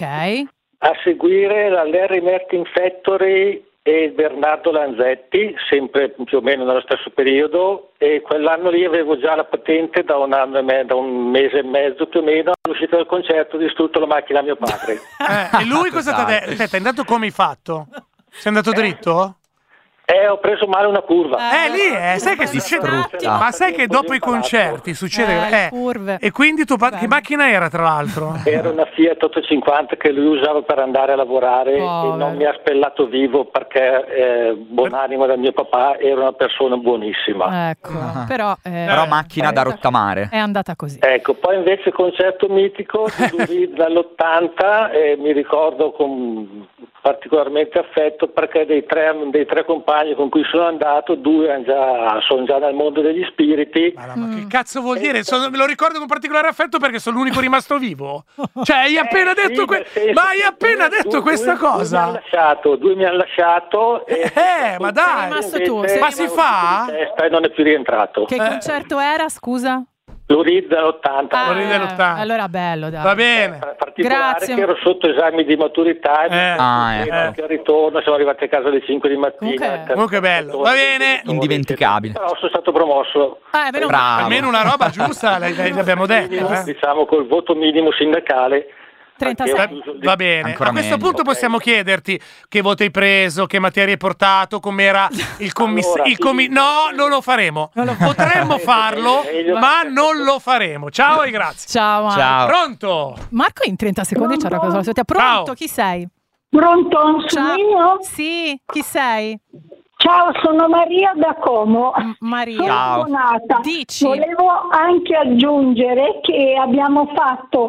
A seguire la Larry Martin Factory e Bernardo Lanzetti, sempre più o meno nello stesso periodo, e quell'anno lì avevo già la patente da un, anno e me- da un mese e mezzo più o meno. All'uscita del concerto ho distrutto la macchina a mio padre. eh, e lui cosa ti ha detto? Aspetta, intanto come hai fatto? Sei andato dritto? Eh, ho preso male una curva. Eh, lì è, sai che succede? Distrutta. Ma sai che dopo i concerti succede? Eh, le eh, curve. E quindi tu pa- Beh. che macchina era tra l'altro? Era una Fiat ottocentocinquanta che lui usava per andare a lavorare Povero. e non mi ha spellato vivo perché eh, buonanima da mio papà, era una persona buonissima. Ecco, però, eh, Però macchina è da andata- rottamare. È andata così. Ecco, poi invece concerto mitico di lui dall'ottanta, eh, mi ricordo con particolarmente affetto perché dei tre, dei tre compagni con cui sono andato, due han già, sono già nel mondo degli spiriti. Ma, ma che cazzo vuol dire? Sono, me lo ricordo con particolare affetto perché sono l'unico rimasto vivo. Cioè, hai appena Eh, detto sì, que- nel senso ma hai che appena due- detto due- questa due- cosa? Due mi hanno lasciato, due mi hanno lasciato. E Eh, ma dai. Sei rimasto tu, invece sei Ma si è un fa? tipo di testa e non è più rientrato. Che concerto era, scusa? L'Urid dell'ottanta. Ah, L'Urid dell'ottanta. allora bello, dai. Va bene. Particolare Grazie. che ero sotto esami di maturità e Eh. Ah, e ecco. anche al ritorno siamo arrivati a casa alle cinque di mattina. Comunque- Comunque bello. Va bene. Indimenticabile. Però sono stato promosso. Ah, meno Bravo. Almeno una roba giusta l'hai- l'abbiamo detto. Minimo, eh. diciamo col voto minimo sindacale. trentasei. Perché ho chiuso il- Va bene, Ancora a questo meglio. punto possiamo chiederti che voto hai preso, che materia hai portato, com'era il commissario. Allora, il commi- ti- no, non lo faremo. Potremmo farlo, Meglio- ma non lo faremo. Ciao e grazie. Ciao, Marco. Ciao. Pronto? Marco in trenta secondi c'era cosa la Pronto, Ciao. chi sei? Pronto? Sono Ciao. io? Sì, chi sei? Ciao, sono Maria da Como. M- Maria. Sono Ciao. abbonata. Dici. Volevo anche aggiungere che abbiamo fatto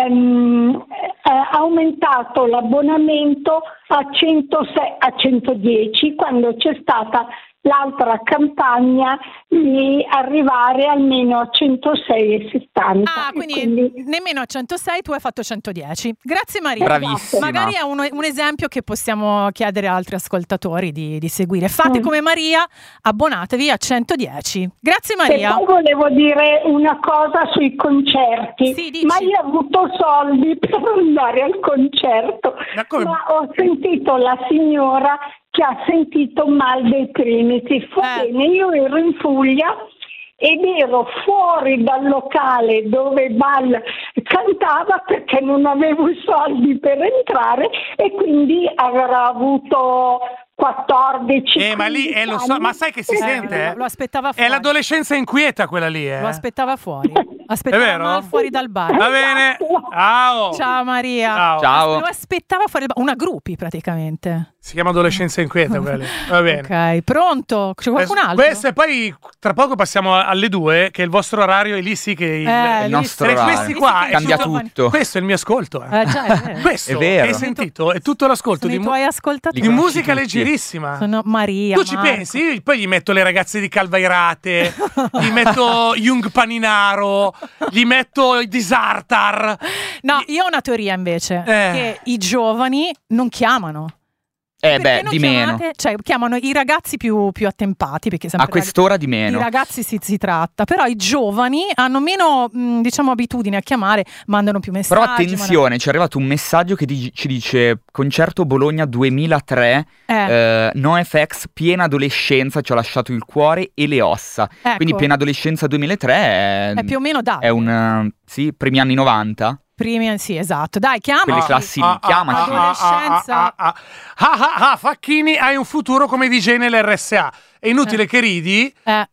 ehm, eh, aumentato l'abbonamento a centosei a centodieci quando c'è stata l'altra campagna di arrivare almeno a centosei e settanta. Ah, E quindi, nemmeno a centosei, tu hai fatto centodieci. Grazie Maria. Bravissima. Magari è un, un esempio che possiamo chiedere a altri ascoltatori di, di seguire. Fate Mm. come Maria, abbonatevi a centodieci. Grazie Maria. E poi volevo dire una cosa sui concerti. Sì, dici. Ma io ho avuto soldi per andare al concerto, Ma come? ma ho sentito la signora che ha sentito mal dei Trinity. Va Eh. bene, io ero in Puglia ed ero fuori dal locale dove Bal cantava perché non avevo i soldi per entrare e quindi avrò avuto quattordici Eh, ma lì, eh, lo so, anni. ma sai che si Eh, sente? eh? Lo aspettava È fuori. l'adolescenza inquieta quella lì, eh? Lo aspettava fuori. È Aspettava vero? mal fuori dal bar. Va bene. Ciao. Ciao Maria. Ciao. Ciao. Lo aspettava fuori dal bar. Una gruppi praticamente. Si chiama adolescenza inquieta quella. Va bene. Ok, pronto? C'è qualcun altro? Questo e poi tra poco passiamo alle due, che è il vostro orario, e lì sì che il, Eh, Il nostro tra orario. questi qua è Cambia tutto- tutto. Questo è il mio ascolto. eh. Eh, già, è vero. Questo È vero. hai sentito? È tutto l'ascolto Sono di, i mu- tuoi ascoltatori. di Li conosci musica tutti. leggerissima. Sono Maria. Tu ci Marco. pensi? Poi gli metto le ragazze di Calvairate, gli metto Jung Paninaro, gli metto i Disartar. No, io ho una teoria invece. Eh. Che i giovani non chiamano. Eh Perché beh, non di meno. chiamate? Cioè, chiamano i ragazzi più, più attempati. Perché sempre A quest'ora di Di meno. ragazzi si, si tratta, però i giovani hanno meno, mh, diciamo, abitudine a chiamare, mandano più messaggi. Però attenzione, ci è arrivato un messaggio che di- ci dice concerto Bologna duemilatré, mandano- Eh, eh, NoFX, piena adolescenza, ci ha lasciato il cuore e le ossa. ecco, Quindi piena adolescenza duemilatré è, è più o meno da è un, eh, sì, primi anni novanta. primi, sì, esatto. Dai, chiama. Quelle classi lì, Ah, ah, chiamaci. ah, ah, Adolescenza. ah, ah, ah. Ah, ah, ah, Facchini, hai un futuro come D J nell'R S A. È inutile Eh. che ridi, Eh,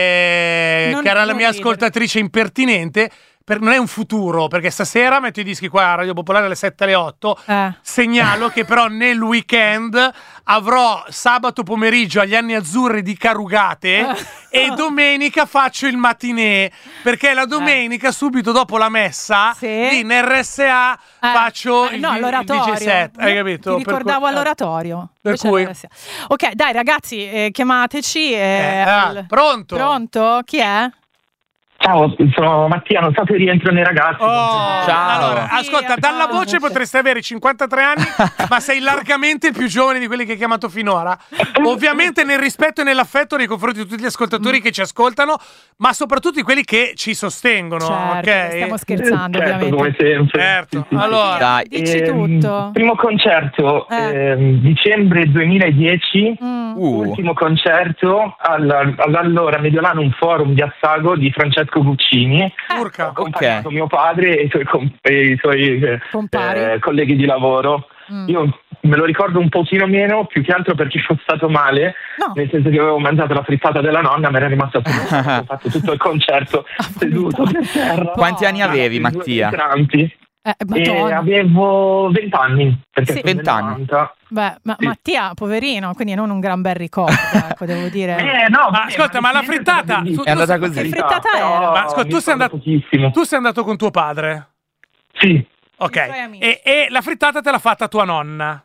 eh, Non- che era la non mia ridere. ascoltatrice impertinente. Per- non è un futuro, perché stasera metto i dischi qua a Radio Popolare alle sette alle otto. eh. Segnalo che però nel weekend avrò sabato pomeriggio agli Anni Azzurri di Carugate e domenica faccio il matinee, perché la domenica subito dopo la messa Sì. lì in R S A Eh, faccio eh, il, no, il l'oratorio. D J set, hai capito? Ti Per ricordavo cui- all'oratorio. Per Invece cui- all'R S A. Ok, dai ragazzi, eh, chiamateci. eh, Eh, ah, al- pronto? Pronto? Chi è? Ciao, sono Mattia, non so se rientro nei ragazzi. Oh, Ciao. allora, ascolta, dalla voce potresti avere cinquantatré anni, ma sei largamente il più giovane di quelli che hai chiamato finora. Ovviamente nel rispetto e nell'affetto nei confronti di tutti gli ascoltatori che ci ascoltano, ma soprattutto di quelli che ci sostengono, Certo, ok? stiamo scherzando, Certo, ovviamente. come sempre. Certo, Sì, sì. allora, Dai. Dici Ehm, tutto. Primo concerto, Eh. ehm, dicembre duemiladieci, Mm. Uh, ultimo concerto al- all'allora Mediolanum Forum di Assago di Francesco Guccini. urca. Ho accompagnato mio padre e i suoi, com- e i suoi eh, Compari. eh, colleghi di lavoro. Mm. Io me lo ricordo un pochino meno, più che altro perché sono stato male, No. nel senso che avevo mangiato la frittata della nonna, mi era rimasto appena ho fatto tutto il concerto seduto per terra. Quanti anni avevi, Due Mattia? entrambi. Eh, E Madonna. avevo venti anni. Perché Sì, sono del venti anni. novanta. Beh, ma Sì. Mattia, poverino, quindi non un gran bel ricordo, ecco, devo dire. Eh, no, Ma beh, ascolta, ma la sì, frittata- bellissimo. tu- È andata Che così. frittata Però era? Ma ascolta, mi tu sei ricordo andato- pochissimo. Tu sei andato con tuo padre? Sì, Ok. I tuoi amici. E, e la frittata te l'ha fatta tua nonna?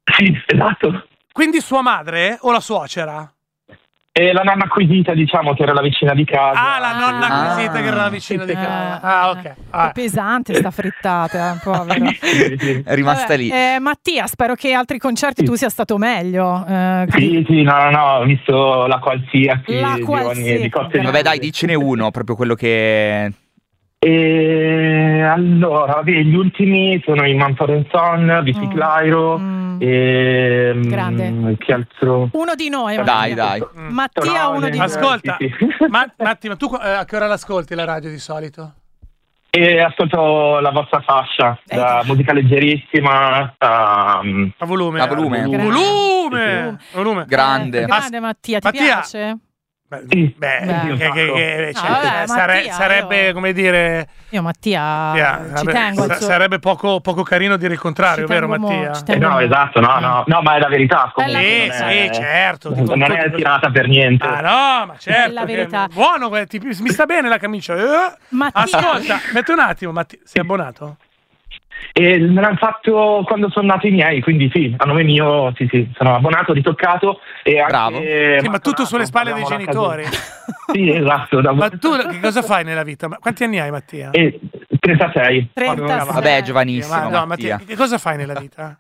Sì, esatto. Quindi sua madre o la suocera? E la nonna acquisita, diciamo, che era la vicina di casa. Ah, la nonna Ah. acquisita che era la vicina di Eh, casa. Ah, ok. Che Ah. pesante sta frittata, povero. È rimasta Vabbè, lì. eh, Mattia, spero che altri concerti tu sia stato meglio. eh, Sì, sì, no, no, no, ho visto la qualsiasi, La di qualsiasi, ogni di cotte e Vabbè, dai, dicene uno, proprio quello che... E allora, vabbè, gli ultimi sono i Mumford and Son, Biffy Mm. Clyro, Mm. e Grande. mm, che altro? Uno di noi, Dai, Mattia. dai. Mattia, No, uno di ne- noi. Ascolta, sì, sì. Ma, Matti, ma tu eh, a che ora l'ascolti la radio di solito? E ascolto la vostra fascia, Eh, da musica leggerissima a... A volume. A volume. Volume. Volume. Volume. Grande. Eh, grande Mattia, ti Mattia. piace? Beh, Sì. beh, Beh. che- che- che- No, cioè, vabbè, sare- Mattia, sarebbe, io- come dire... Io Mattia Mattia, ci sarebbe- tengo al sa- suo... sarebbe poco, poco carino dire il contrario, Ci vero tengo mo- Mattia? ci Eh, tengo no, mo- esatto, no, no, no, ma è la verità. È la comunque, Sì, non sì, è- certo. dico Non tutto- è tirata per niente. Ah no, ma certo. È la che- verità. Buono, que- ti- mi sta bene la camicia. Eh? Mattia. Ascolta, metti un attimo, Mattia, sei abbonato? E me l'hanno fatto quando sono nati i miei, quindi sì, a nome mio, sì, sì, sono abbonato, ritoccato e anche Bravo. Sì, ma tutto sulle spalle dei abbiamo una genitori. casa- Sì, esatto. Da... Ma tu che cosa fai nella vita? Ma quanti anni hai, Mattia? E trentasei. trentasei. Vabbè, è giovanissimo, Ma no, Mattia. Mattia, che cosa fai nella vita?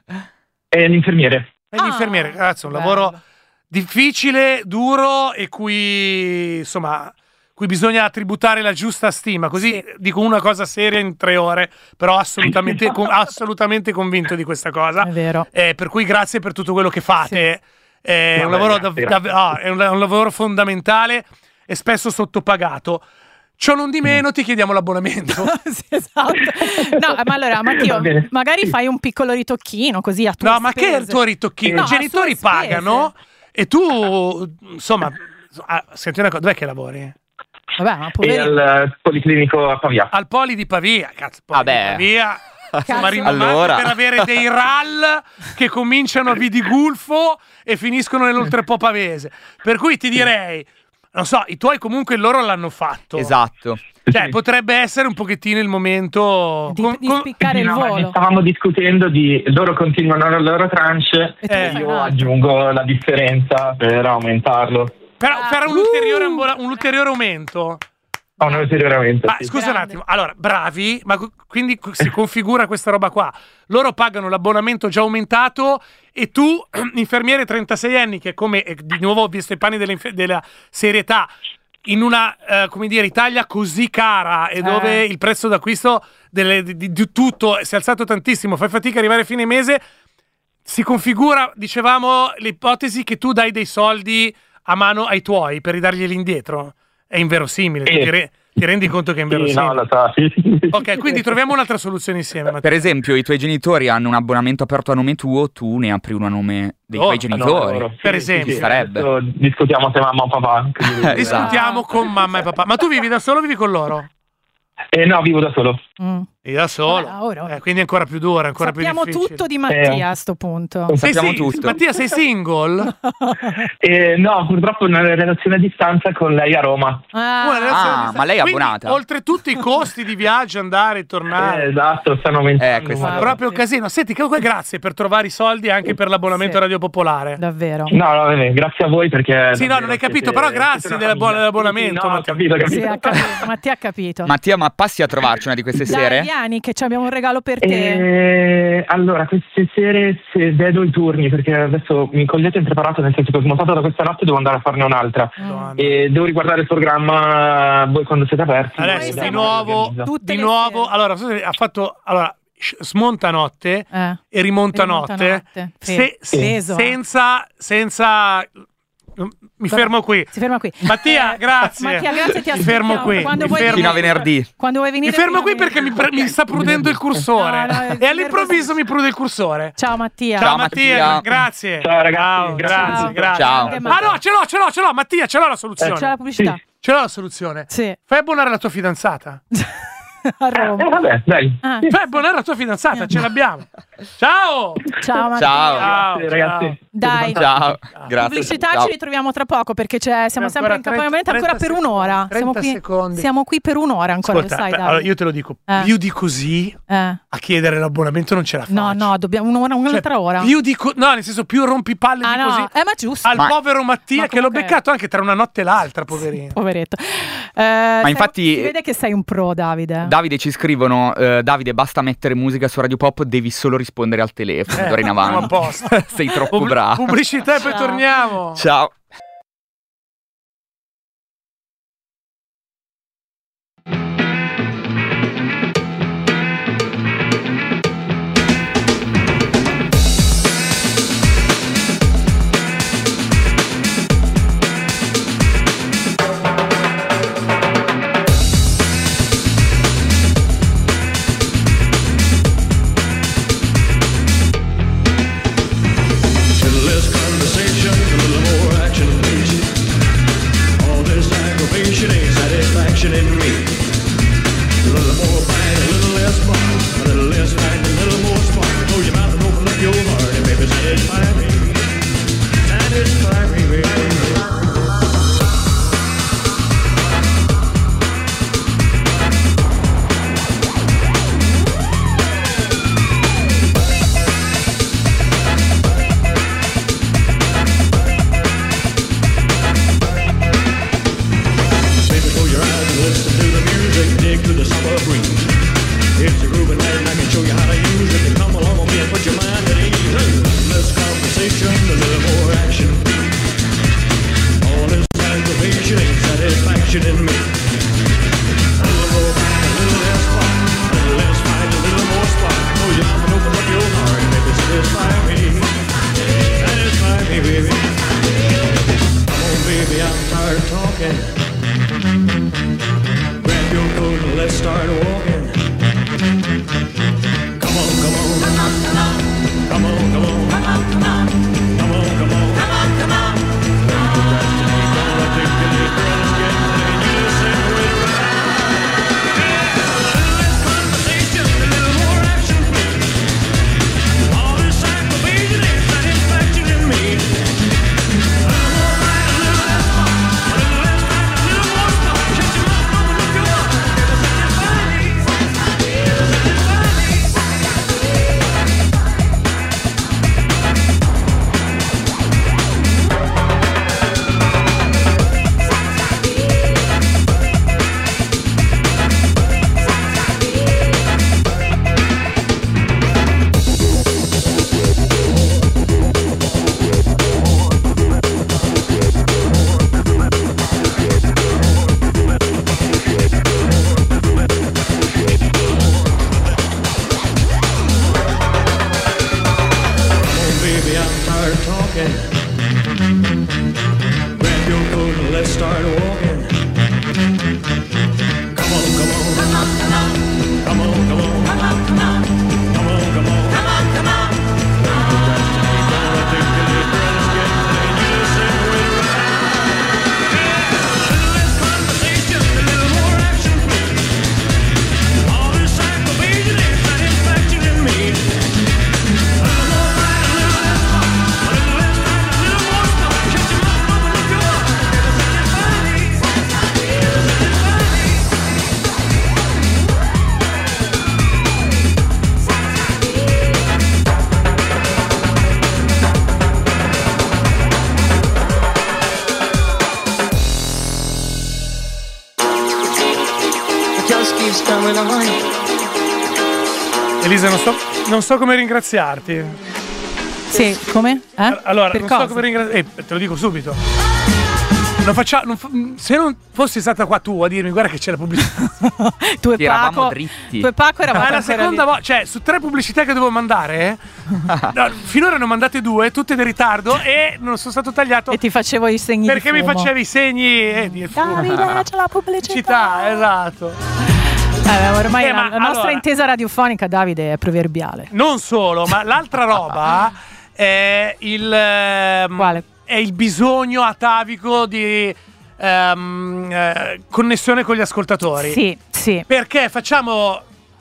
E l'infermiere. È l'infermiere, Ah, cazzo, un bello. lavoro difficile, duro e cui, insomma, cui bisogna tributare la giusta stima. Così dico una cosa seria in tre ore, però assolutamente, con- assolutamente convinto di questa cosa. È vero. Eh, per cui grazie per tutto quello che fate. È, Vabbè, un lavoro grazie, dav- grazie. dav- ah, è un, è un lavoro fondamentale e spesso sottopagato. Ciò non di meno ti chiediamo l'abbonamento. Sì, esatto. No, ma allora Matteo, Va bene. magari fai un piccolo ritocchino così a tue No, ma che è il spese. tuo ritocchino? No, I a sue genitori spese. pagano e tu, insomma, ah, senti una cosa, dov'è che lavori? Vabbè, ma E poverino. al Policlinico a Pavia. Al Poli di Pavia, cazzo, Poli Vabbè. di Pavia. Insomma, Cazzo. rimandate Allora. per avere dei R A L che cominciano a Vidigulfo e finiscono nell'Oltrepo Pavese. Per cui ti direi, non so, i tuoi comunque loro l'hanno fatto. Esatto. Cioè, potrebbe essere un pochettino il momento... Di, con- di con- spiccare il No, ma ne volo. stavamo discutendo di loro continuano la loro tranche E tu Eh, fai io un altro. aggiungo la differenza per aumentarlo. però Ah, per un, uh. ulteriore, un ulteriore aumento. A un ulteriormente. Ma sì. scusa un Grande. attimo, allora, bravi, ma qu- quindi qu- si configura questa roba qua. Loro pagano l'abbonamento già aumentato e tu, infermiere trentasei anni, che come, eh, di nuovo ho visto i panni dell'infe- della serietà, in una, eh, come dire, Italia così cara e dove Eh. il prezzo d'acquisto delle- di, di- di tutto si è alzato tantissimo, fai fatica ad arrivare a fine mese, si configura, dicevamo, l'ipotesi che tu dai dei soldi a mano ai tuoi per ridarglieli indietro. È inverosimile, tu Sì. ti, re- ti rendi conto che è Sì, inverosimile? no, lo so, sì, sì, sì. Ok, quindi troviamo un'altra soluzione insieme. Matteo. Per esempio, i tuoi genitori hanno un abbonamento aperto a nome tuo, tu ne apri uno a nome dei Oh, tuoi No, genitori. loro, sì, Per sì, esempio. sì, Sarebbe. adesso discutiamo se mamma o papà. quindi- Esatto. Discutiamo con mamma e papà. Ma tu vivi da solo o vivi con loro? Eh, no, vivo da solo. Mm. Vivi da solo. Vabbè, ora, ora. Eh, quindi è ancora più dura, ancora Sappiamo più difficile. tutto di Mattia a sto punto. Sei Sappiamo sing- tutto. Mattia, sei single? Eh, no, purtroppo una relazione a distanza con lei a Roma. Ah, Una relazione Ah, di- ma lei è Quindi, abbonata? oltretutto i costi di viaggio, andare e tornare. Eh, esatto, stanno aumentando. Eh, questo- guarda. Proprio un casino. Senti, comunque grazie per trovare i soldi anche per l'abbonamento Sì. Radio Popolare. davvero. No, no, vabbè, grazie a voi perché... Sì, no, non hai capito, però grazie dell'abbon- dell'abbonamento, Sì, no, ho Matteo. capito, ho capito. Sì, ha capito. Mattia ha capito. Mattia, ma passi a trovarci una di queste Dai, sere? Viani, che ci abbiamo un regalo per te. Eh, allora, queste sere se vedo i turni, perché adesso mi cogliete impreparato, nel senso che ho smontato da questa notte e devo andare a farne un'altra. Madonna. E devo riguardare il programma voi quando siete aperti. Adesso Noi di siamo nuovo, tutte di le nuovo, sere. allora, scusate, ha fatto, allora, sh- smonta notte Eh. e rimonta notte, Rimonta-notte. se- Sì. Peso, eh. senza, senza, mi Vabbè, fermo qui. Si ferma qui. Mattia, Eh, grazie. Mattia, grazie, ti Mi fermo aspettiamo. qui. Quando Mi vuoi fermo- Fino a venire- venerdì. Quando vuoi venire Mi fermo fino a qui perché mi, venerdì. pre- mi sta prudendo il cursore. No, no, e all'improvviso mi prude il cursore. Ciao Mattia. Ciao, Ciao, Mattia, Mattia. grazie. Ciao, ragazzi, Ciao, grazie. grazie, Ciao. grazie. Ciao. Anche Ah Mattia. no, ce l'ho, ce l'ho, ce l'ho, Mattia, ce l'ho la soluzione. C'è la pubblicità. Ce l'ho la soluzione. Sì. Fai abbonare la tua fidanzata. a Roma. Eh, vabbè, dai. Ah. Febbo non è la tua fidanzata, ce l'abbiamo. Ciao! Ciao Matteo. Ciao. Ciao, Grazie, ragazzi. Dai, Ciao, grazie. pubblicità Ciao. ci ritroviamo tra poco perché c'è, siamo sempre in Ancora campanamento ancora per trenta un'ora. Siamo trenta qui, secondi. siamo qui per un'ora ancora, Ascolta, lo sai, beh, dai. allora io te lo dico, Eh. più di così Eh. a chiedere l'abbonamento non ce la faccio. No, no, dobbiamo un'ora, un'altra Cioè, ora. Più di co- no, nel senso più rompipalle Ah, di no. così. Eh, ma giusto. Al Ma- povero Mattia ma che l'ho comunque- beccato anche tra una notte e l'altra, poverino. Poveretto. Eh, sei- infatti- si vede che sei un pro, Davide. Davide ci scrivono, eh, Davide basta mettere musica su Radio Pop, devi solo rispondere al telefono Eh, d'ora in siamo a avanti. posto. Sei troppo Pub- bravo. Pubblicità e poi Ciao. torniamo. Ciao. Little less conversation, a little more action, please. All this aggravation ain't satisfaction in me. A little more fight, a little less fun. A little less fight, a little more spark. Close your mouth and open up your heart and baby satisfy me. Satisfy me, baby. Baby, close your eyes and listen to the music, dig to the summer breeze. It's a groovy night and I can show you how to use it. And come along with me and put your mind at ease. Less conversation, a little more action. All this aggravation ain't satisfaction in me. A little more fight, a little less fun. A little less fight, a little more spark. Close your mouth and open up your heart and baby satisfy me. Satisfy me, baby. Come on, baby, I'm tired of talking. Grab your coat and let's start walking. Come on, come on. Come on, come on. Come on, come on. Come on, come on. Come on, come on. Come on, come on. Don't procrastinate, don't articulate, girl, let's get playing. You just say we're right. Yeah, a little less conversation, a little more action, please. All this aggravation ain't satisfaction in me. A little more fight, a little less fun. A little less fight, a little more spark. Shut your mouth, open up your heart. Baby, satisfy me. Satisfy me. Come on, baby, I'm tired of talking. Grab your coat and let's start walking. Come on, come on. Come on, come on. Come on, come on. Come on, come on. Come on, come on. Come on, come on. Don't procrastinate, don't articulate, girl, let's get playing. You just say we're right. Yeah, a little less conversation, a little more action, please. All this aggravation ain't satisfaction in me. A little more fight, a little less fun. A little less fight, a little more spark. Shut your mouth, open up your heart. Baby, satisfy me. Satisfy me. Satisfy me. It just keeps coming on. Elisa, non so, non so come ringraziarti. Sì, come? Eh? Allora, Per non cosa? so come ringraziarti. Eh, te lo dico subito. Non faccia- non fa- se non fossi stata qua tu a dirmi guarda che c'è la pubblicità. Tu e Eravamo Paco, dritti. tu e Paco eravate Ma è la ancora seconda lì. volta, cioè su tre pubblicità che dovevo mandare, no, finora ne ho mandate due, tutte in ritardo e non sono stato tagliato. E ti facevo i segni perché di mi fumo. facevi i segni eh, di Davide, c'è la pubblicità, esatto. Eh, ormai Eh, la, ma la nostra allora- intesa radiofonica, Davide, è proverbiale. Non solo, ma l'altra roba è il ehm, Quale? è il bisogno atavico di ehm, eh, connessione con gli ascoltatori. Sì, sì. Perché facciamo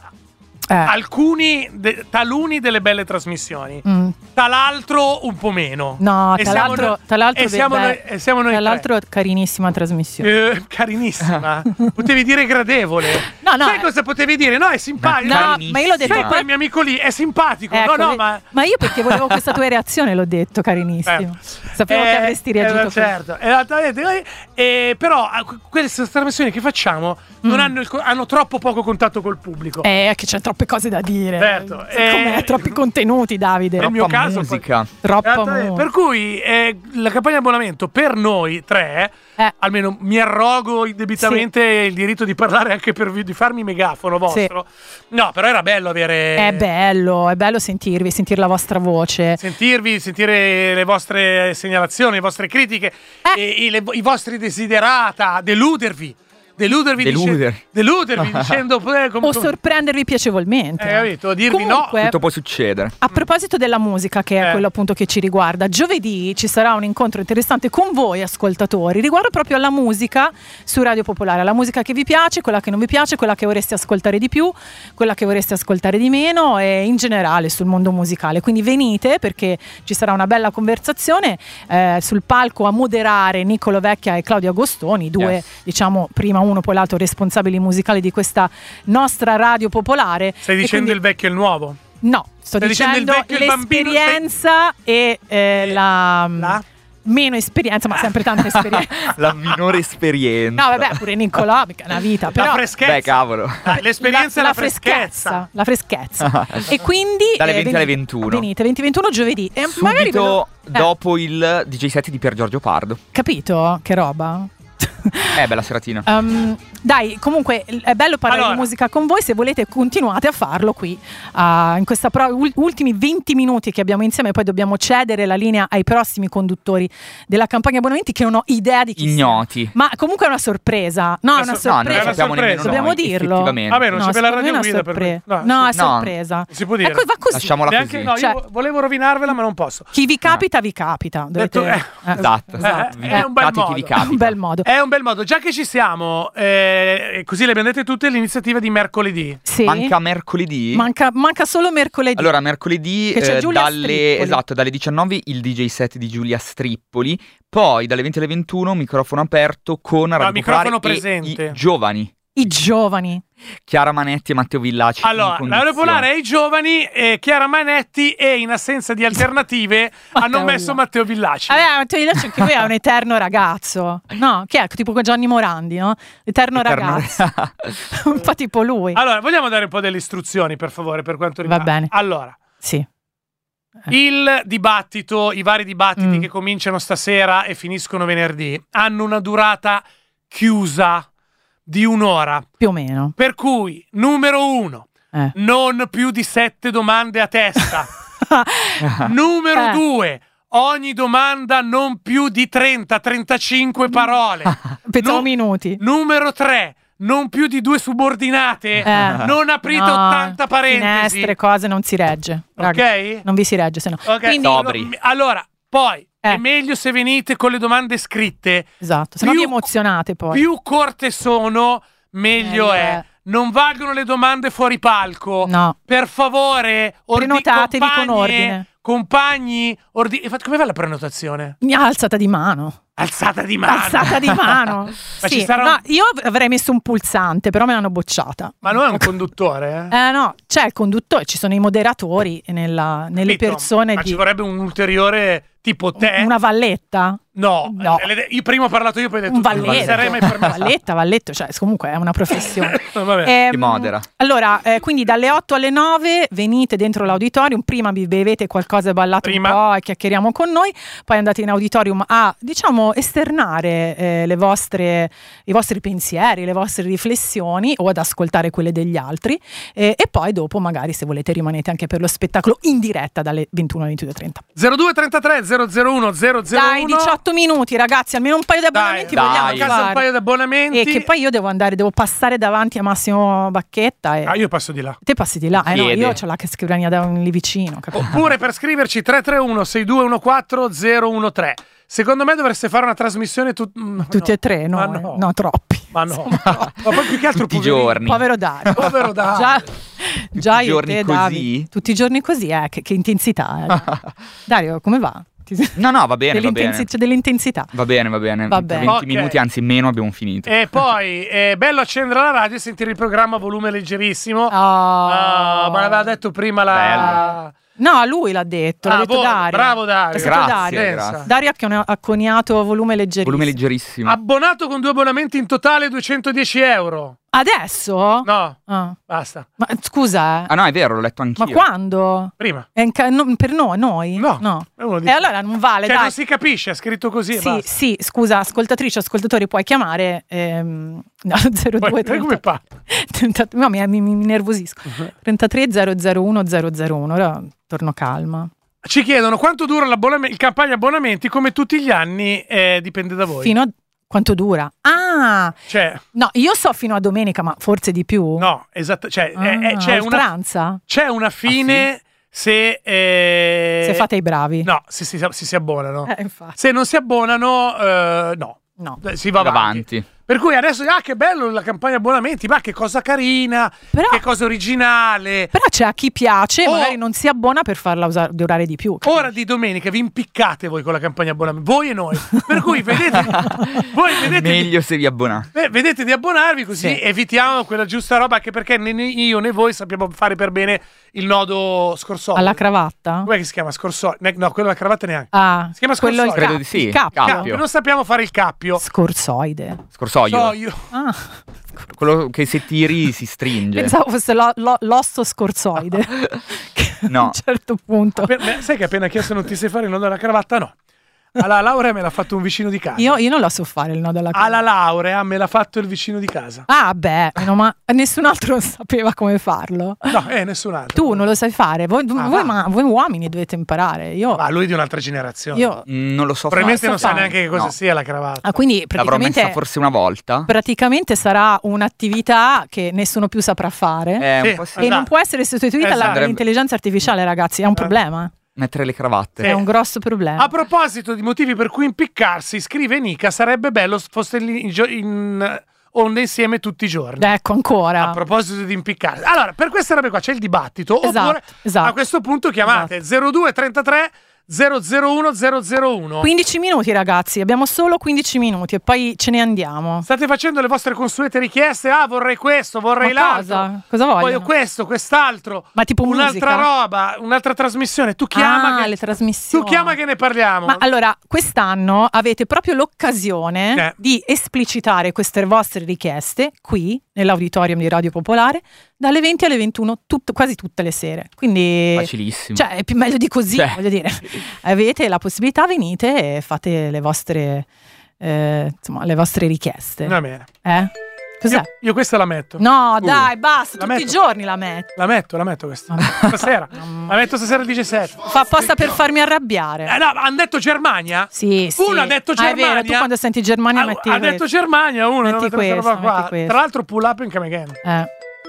Eh. alcuni, de- taluni delle belle trasmissioni, Mm. tal'altro un po' meno. No, E tra siamo l'altro, noi- tra l'altro, e siamo beh, noi, e siamo noi tra tre. l'altro carinissima trasmissione. Eh, carinissima. Potevi dire gradevole. No, no, Sai eh. cosa potevi dire? No, è simpatico. No, ma io l'ho detto Sai poi- quel mio amico lì è simpatico. Ecco, no, no, ve- ma ma io perché volevo questa tua reazione l'ho detto, carinissimo. Sapevo Eh, che avresti reagito eh, così. certo. Esattamente. Eh, però eh, queste trasmissioni che facciamo non hanno, il co- hanno troppo poco contatto col pubblico. Eh, che c'è troppe cose da dire. Certo. Com'è? Eh, Troppi contenuti, Davide. nel mio caso musica. Troppa Esattamente. musica. Per cui eh, la campagna di abbonamento per noi tre, almeno mi arrogo indebitamente il diritto di parlare anche per vi- di farmi megafono vostro. No, però era bello avere È bello, è bello sentirvi, sentire la vostra voce. sentirvi, sentire le vostre segnalazioni, le vostre critiche, Eh. e, e le- i vostri desiderata, deludervi. Deludervi, Deluder. dice- deludervi dicendo eh, com- O com- sorprendervi piacevolmente. eh, capito? Dirvi Comunque, no. Tutto può succedere. A proposito della musica, che è Eh. quello appunto che ci riguarda, giovedì ci sarà un incontro interessante con voi ascoltatori riguardo proprio alla musica su Radio Popolare, la musica che vi piace, quella che non vi piace, quella che vorreste ascoltare di più, quella che vorreste ascoltare di meno e in generale sul mondo musicale. Quindi venite perché ci sarà una bella conversazione eh, sul palco a moderare Niccolo Vecchia e Claudio Agostoni, due Yes. diciamo prima uno poi l'altro responsabili musicali di questa nostra Radio Popolare. Stai E dicendo quindi- il vecchio e il nuovo? No, sto Stai dicendo dicendo, il vecchio e il bambino, l'esperienza e eh, la, meno esperienza, ma sempre tanta esperienza. La minore esperienza. No, vabbè, pure Nicolò, mica una vita. Però La freschezza. Beh, cavolo. Ah, l'esperienza la, e la la freschezza. La freschezza. E quindi Dalle eh, venti alle venite- ventuno. Venite, venti ventuno giovedì. E magari ve lo- Subito eh, dopo il D J set di Pier Giorgio Pardo. capito? Che roba? Eh, bella seratina. Um, dai, comunque è bello parlare Allora. di musica con voi. Se volete, continuate a farlo qui uh, in questa pro- ul- ultimi venti minuti che abbiamo insieme. Poi dobbiamo cedere la linea ai prossimi conduttori della campagna abbonamenti, che non ho idea di chi Ignoti. sia. Ma comunque è una sorpresa. No, è una so- no, non sorpresa. lo sappiamo nemmeno Dobbiamo noi, dirlo. effettivamente. Vabbè, non No, c'è per la secondo me radio è una guida per sorpresa. cui- No, è no. sorpresa. Non si può dire. Ecco, va così. Lasciamola Neanche- così. no, Cioè- io volevo rovinarvela, ma non posso. Chi vi capita, vi capita. Dovete- Detto- eh, eh, Esatto. esatto. Eh, è un bel Cati chi modo. vi capita. Un bel modo. È un bel modo. Già che ci siamo, eh, così le abbiamo dette tutte, l'iniziativa di mercoledì. Sì. Manca mercoledì. Manca, manca solo mercoledì. Allora, mercoledì Che c'è eh, Giulia dalle, Strippoli. esatto, dalle diciannove il D J set di Giulia Strippoli, poi dalle venti alle ventuno microfono aperto con Radio microfono Popolare e presente. i giovani. I giovani. Chiara Manetti e Matteo Villaci. in Allora, la conduzione. Radio Popolare è i giovani, e Chiara Manetti, e in assenza di alternative hanno Matteo messo Villaci. Matteo Villaci. Vabbè, Matteo Villaci anche lui è un eterno ragazzo. No, che è? Tipo con Gianni Morandi, no? Eterno, Eterno- ragazzo. Un po' tipo lui. Allora, vogliamo dare un po' delle istruzioni, per favore, per quanto riguarda. Va bene. Allora, Sì. il dibattito, i vari dibattiti Mm. che cominciano stasera e finiscono venerdì, hanno una durata chiusa di un'ora. Più o meno. Per cui, numero uno, Eh. non più di sette domande a testa. Numero Eh. due, ogni domanda non più di trenta trentacinque parole. Pensavo Nu- minuti. Numero tre, non più di due subordinate. Eh. Non aprite No, ottanta parentesi. Finestre, cose, non si regge. Raga, Ok? non vi si regge, se no. Ok. Quindi, Sobri. Allora, poi Eh. è meglio se venite con le domande scritte. esatto, se no più- vi emozionate poi. Più corte sono, meglio Meglio è. è. Non valgono le domande fuori palco. No. Per favore, ordi- Prenotatevi con compagne, ordine. Compagni, ordi- e fate- come va la prenotazione? Alzata di mano. Alzata di mano. Alzata di mano. Ma Sì, ci sarà un- no, io avrei messo un pulsante, però me l'hanno bocciata. Ma non è un conduttore, eh? Eh no, c'è il conduttore, ci sono i moderatori nella- nelle Capito? persone Ma di ci vorrebbe un ulteriore tipo te. una valletta. No, No. Eh, io prima ho parlato io, poi hai detto Un tu, non valletto, sarei mai permesso. valletta, valletto, cioè comunque è una professione. Vabbè. Ehm, Che modera. Allora, eh, quindi dalle otto alle nove venite dentro l'auditorium, prima vi bevete qualcosa e ballate Prima. un po' e chiacchieriamo con noi, poi andate in auditorium a, diciamo, esternare eh, le vostre, i vostri pensieri, le vostre riflessioni o ad ascoltare quelle degli altri eh, e poi dopo magari, se volete, rimanete anche per lo spettacolo in diretta dalle ventuno alle ventidue e trenta. zero due trentatré zero zero uno zero zero uno. Dai, diciotto minuti ragazzi, almeno un paio di abbonamenti Dai, vogliamo dai. a casa un fare. paio di abbonamenti. E che poi io devo andare, devo passare davanti a Massimo Bacchetta e Ah, io passo di là. te passi di là. Eh no, Chiede. io ho la che scrivania da lì vicino, capito? Oppure per scriverci tre tre uno sei due uno quattro zero uno tre. Secondo me dovreste fare una trasmissione tu... tutti no. e tre, no, Ma no. no, troppi. Ma no, ma poi più che altro tutti i poverino. giorni. Povero Dario. Povero Dario. Già, già i io giorni e te, così? Davide, tutti i giorni così, eh, che, che intensità. Eh. Dario, come va? No, no, va bene, va Dell'intensi- bene. c'è dell'intensità. Va bene, va bene. Va Per bene. venti Ok. minuti, anzi meno, abbiamo finito. E poi è bello accendere la radio e sentire il programma a volume leggerissimo. Oh. Ah, ma l'aveva detto prima la... No, lui l'ha detto, l'ha Ah, detto voi- Dario. bravo Dario. È stato Grazie, Dario. grazie. Dario ha con- ha coniato volume leggerissimo. Volume leggerissimo. Abbonato con due abbonamenti in totale duecentodieci euro. Adesso? No, Ah. basta. Ma scusa, eh. Ah no, è vero, l'ho letto anch'io. Ma quando? Prima. È in ca- no, per noi? noi? No. È uno E di- allora non vale, Cioè dai. non si capisce, è scritto così e Sì, basta. sì, scusa, ascoltatrici, ascoltatori, puoi chiamare ehm, no, zero due Poi- poi come fa? trenta no, mi, mi, mi nervosisco. trentatré zero zero uno zero zero uno. Ora torno calma. Ci chiedono quanto dura l'abbonam- il campagna abbonamenti, come tutti gli anni, eh, dipende da voi. Fino a quanto dura? Ah, Cioè, no, io so fino a domenica, ma forse di più. no, esatto, cioè, Ah, è- è- c'è, una, oltranza? c'è una fine se... eh, Se fate i bravi. No, se si, se si abbonano. Eh, infatti. Se non si abbonano, eh, no. No. Eh, Si va avanti. avanti. Per cui adesso, ah, che bello la campagna abbonamenti, ma che cosa carina, Però- che cosa originale. Però c'è a chi piace e Oh. magari non si abbona per farla usare, durare di più. Ora di domenica vi impiccate voi con la campagna abbonamenti, voi e noi. Per cui vedete, voi vedete, Meglio se vi abbonate. eh, vedete di abbonarvi così Sì. evitiamo quella giusta roba, anche perché né né io né voi sappiamo fare per bene il nodo scorsoio. Alla cravatta? Com'è che si chiama? Scorsoio? Ne- No, quello della cravatta neanche. Ah, Si chiama quello è il, scorsoio. Credo di sì. il cappio. Cappio. Non sappiamo fare il cappio. Scorsoide. Scorsoio. So io. Ah, Quello che se tiri si stringe. pensavo fosse lo- lo- l'osso scorsoide. Che a No. un certo punto. Appena- sai che appena chiesto non ti sai fare il nodo della cravatta? No. Alla laurea me l'ha fatto un vicino di casa. Io, io non la so fare il nodo alla cravatta. Alla laurea me l'ha fatto il vicino di casa. Ah, beh, meno ma nessun altro sapeva come farlo. No, eh, nessun altro. Tu non lo sai fare. Voi, Ah, voi, va. ma, voi uomini dovete imparare. Io. Ma lui è di un'altra generazione. io Mm, Non lo so Probabilmente fare. non sa fare. neanche che cosa No. sia la cravatta. ah, quindi L'avrò messa praticamente, forse una volta. praticamente sarà un'attività che nessuno più saprà fare. Eh, Sì. un po' sì. E non esatto. può essere sostituita Esatto. alla- dall'intelligenza artificiale, ragazzi. È un problema. Mettere le cravatte. Sì. È un grosso problema. A proposito di motivi per cui impiccarsi, scrive Nica, sarebbe bello se foste lì in, gio- in onde insieme tutti i giorni. Ecco, ancora. A proposito di impiccarsi. Allora, per queste robe qua c'è il dibattito. Esatto, Oppure esatto. a questo punto chiamate zero due trentatré zero zero uno zero zero uno. quindici minuti, ragazzi. Abbiamo solo quindici minuti e poi ce ne andiamo. State facendo le vostre consuete richieste. Ah, vorrei questo, vorrei Ma l'altro. cosa? Cosa vogliono? Voglio questo, quest'altro. Ma tipo un'altra musica? roba, un'altra trasmissione. Tu chiama, Ah, che... le trasmissioni. tu chiama che ne parliamo. Ma allora, quest'anno avete proprio l'occasione Eh. di esplicitare queste vostre richieste qui nell'auditorium di Radio Popolare dalle venti alle ventuno, tut- quasi tutte le sere. Quindi, Facilissimo. cioè, è più meglio di così, Cioè. voglio dire. Avete la possibilità, venite e fate le vostre, eh, insomma, le vostre richieste. Va bene. Eh? Cos'è? Io, io questa la metto. No, Uh. dai, basta, La tutti i metto. giorni la metto. La metto, la metto questa. Stasera. La metto stasera alle diciassette. Fa apposta per farmi arrabbiare. Eh no, hanno detto Germania? Sì, sì. Uno ha detto Ah, è vero, Germania. tu quando senti Germania Ah, metti ha questo. detto Germania, uno Metti non mette questa questo, roba qua. metti questo. Tra l'altro pull up in come again. Eh.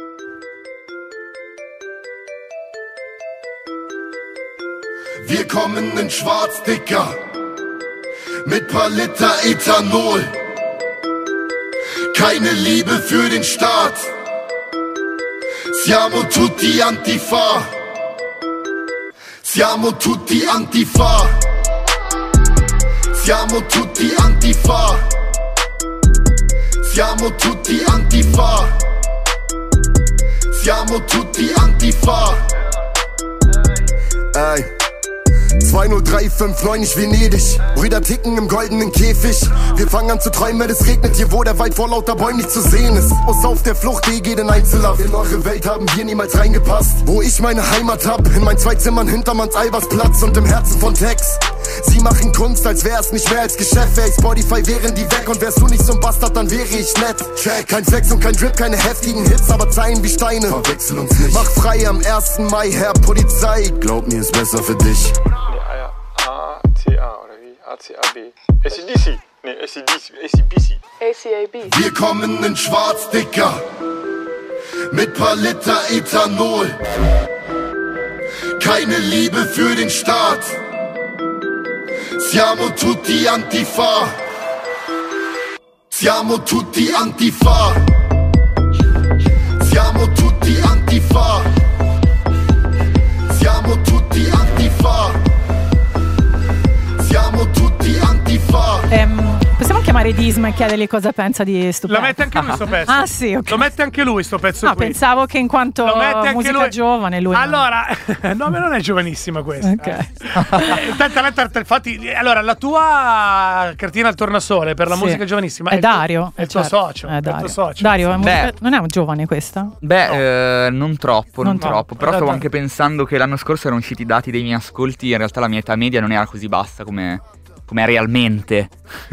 Wir kommen in schwarz, Dicker, mit paar Liter Ethanol. Keine Liebe für den Staat. Siamo tutti Antifa. Siamo tutti Antifa. Siamo tutti Antifa. Siamo tutti Antifa. Siamo tutti Antifa. Ey. zwei null drei fünf neun, nicht Venedig. Brüder ticken im goldenen Käfig. Wir fangen an zu träumen, wenn es regnet hier, wo der Wald vor lauter Bäumen nicht zu sehen ist. Aus auf der Flucht, D G den Einzelhaft. In eure Welt haben wir niemals reingepasst. Wo ich meine Heimat hab, in mein zwei Zimmern hinter Manns Albersplatz und im Herzen von Tex. Sie machen Kunst, als wär's nicht mehr als Geschäft. Wär ich Spotify, wären die weg. Und wärst du nicht so ein Bastard, dann wäre ich nett. Check. Kein Flex und kein Drip, keine heftigen Hits, aber Zeilen wie Steine. Verwechsel uns nicht. Mach frei am ersten Mai, Herr Polizei. Glaub mir, ist besser für dich. A C A oder wie? A C A B. A C D C. Nee, A C D C. A C B C. A C A B. Wir kommen in schwarz, Dicker, mit paar Liter Ethanol. Keine Liebe für den Staat. Siamo tutti antifa. Siamo tutti antifa. Siamo tutti antifa. Siamo tutti antifa. Siamo tutti antifa. Ehm, possiamo chiamare Disma e chiedergli cosa pensa di sto pezzo? Lo mette anche lui sto pezzo. Ah sì, ok. Lo mette anche lui sto pezzo No, qui. pensavo che in quanto Lo mette anche musica lui. giovane lui. Allora, no, ma non è giovanissima questa. Ok. Eh, tanta, tanta, tanta, infatti, allora, la tua cartina al tornasole per la Sì. musica giovanissima È il tuo- Dario. È il tuo certo. socio. È È il Dario. tuo socio. Dario, è musica- Beh. non è giovane questa? Beh, eh, non troppo, non, Non troppo. Però No, stavo no. anche pensando che l'anno scorso erano usciti i dati dei miei ascolti. In realtà la mia età media non era così bassa come, come è realmente.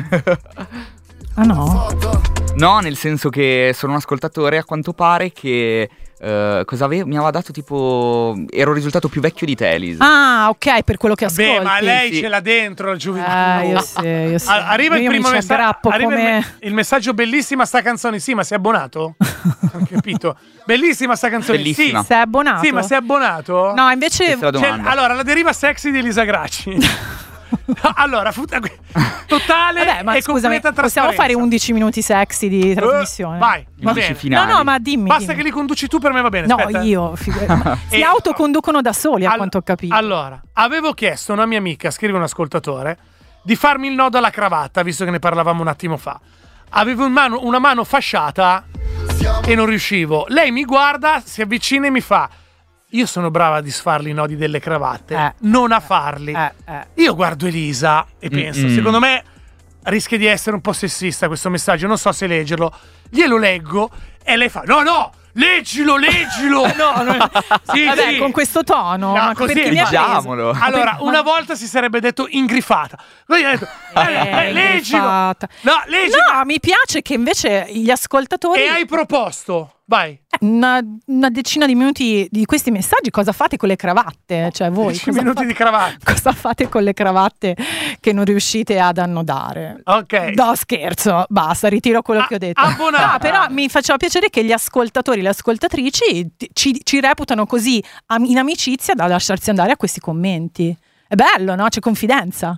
Ah no? No, nel senso che sono un ascoltatore a quanto pare che eh, cosa ave- mi aveva dato tipo ero risultato più vecchio di te, Elisa. Ah, ok, per quello che ascolti. Beh, ma lei Sì. ce l'ha dentro il giovane. Ah, io sì, io sì. A- Arriva il Io mi primo ci messaggio. aggrappo Arriva il, come- me- il messaggio bellissima sta canzone. Sì, ma sei abbonato? Ho capito. Bellissima sta canzone. Bellissima. Sì. Sei abbonato? Sì, ma sei abbonato? No, invece Questa è la Cioè, domanda. allora, la deriva sexy di Elisa Gracci. Allora, fu- totale Vabbè, ma e scusami, completa possiamo fare trasparenza. undici minuti sexy di trasmissione? Eh, vai, va Undici bene. finali. No, no, ma dimmi. Basta dimmi. che li conduci tu, per me va bene. No, aspetta. io. figu- ma si E- autoconducono da soli, a Al- quanto ho capito. Allora, avevo chiesto a una mia amica, scrive un ascoltatore, di farmi il nodo alla cravatta, visto che ne parlavamo un attimo fa. Avevo in mano, una mano fasciata e non riuscivo. Lei mi guarda, si avvicina e mi fa: io sono brava a disfarli i nodi delle cravatte, Eh. non a farli. Eh, eh. Io guardo Elisa e penso, Mm-mm. secondo me rischia di essere un po' sessista questo messaggio, non so se leggerlo. Glielo leggo e lei fa: no, no, leggilo, leggilo. No, no. Sì, Vabbè, sì. con questo tono. No, ma così perché mi ha preso? leggiamolo. Allora, Ma- una volta si sarebbe detto ingrifata. Poi ha detto, eh, eh, Eh, leggilo. ingrifata. No, leggilo. No, mi piace che invece gli ascoltatori. E hai proposto. Vai. Una, una decina di minuti di questi messaggi, cosa fate con le cravatte? Cioè, voi dieci cosa minuti fate, di cravatta. cosa fate con le cravatte che non riuscite ad annodare? Ok. No, scherzo, basta, ritiro quello A- che ho detto. abbonata. No, però mi faceva piacere che gli ascoltatori e le ascoltatrici ti- ci, ci reputano così am- in amicizia da lasciarsi andare a questi commenti. È bello, no? C'è confidenza.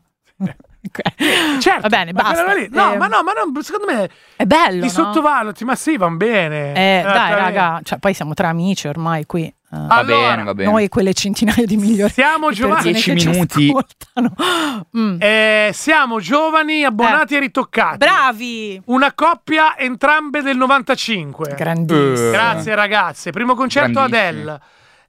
Ok. Certo. Va bene, ma basta. quella lì- No, Eh, ma no, ma no, secondo me È bello, li no? sottovaluti, ma sì, van bene. Eh, dai, Esattamente. raga, cioè, poi siamo tra amici ormai qui. eh. Va Allora, bene, va bene. Noi e quelle centinaia di milioni Siamo di giovani. persone che Dieci ci minuti. ascoltano. Mm. Eh, siamo giovani, abbonati e ritoccati. Bravi! Una coppia entrambe del novantacinque. Grandissimo. Eh. Grazie ragazze. Primo concerto Grandissimi. Adele.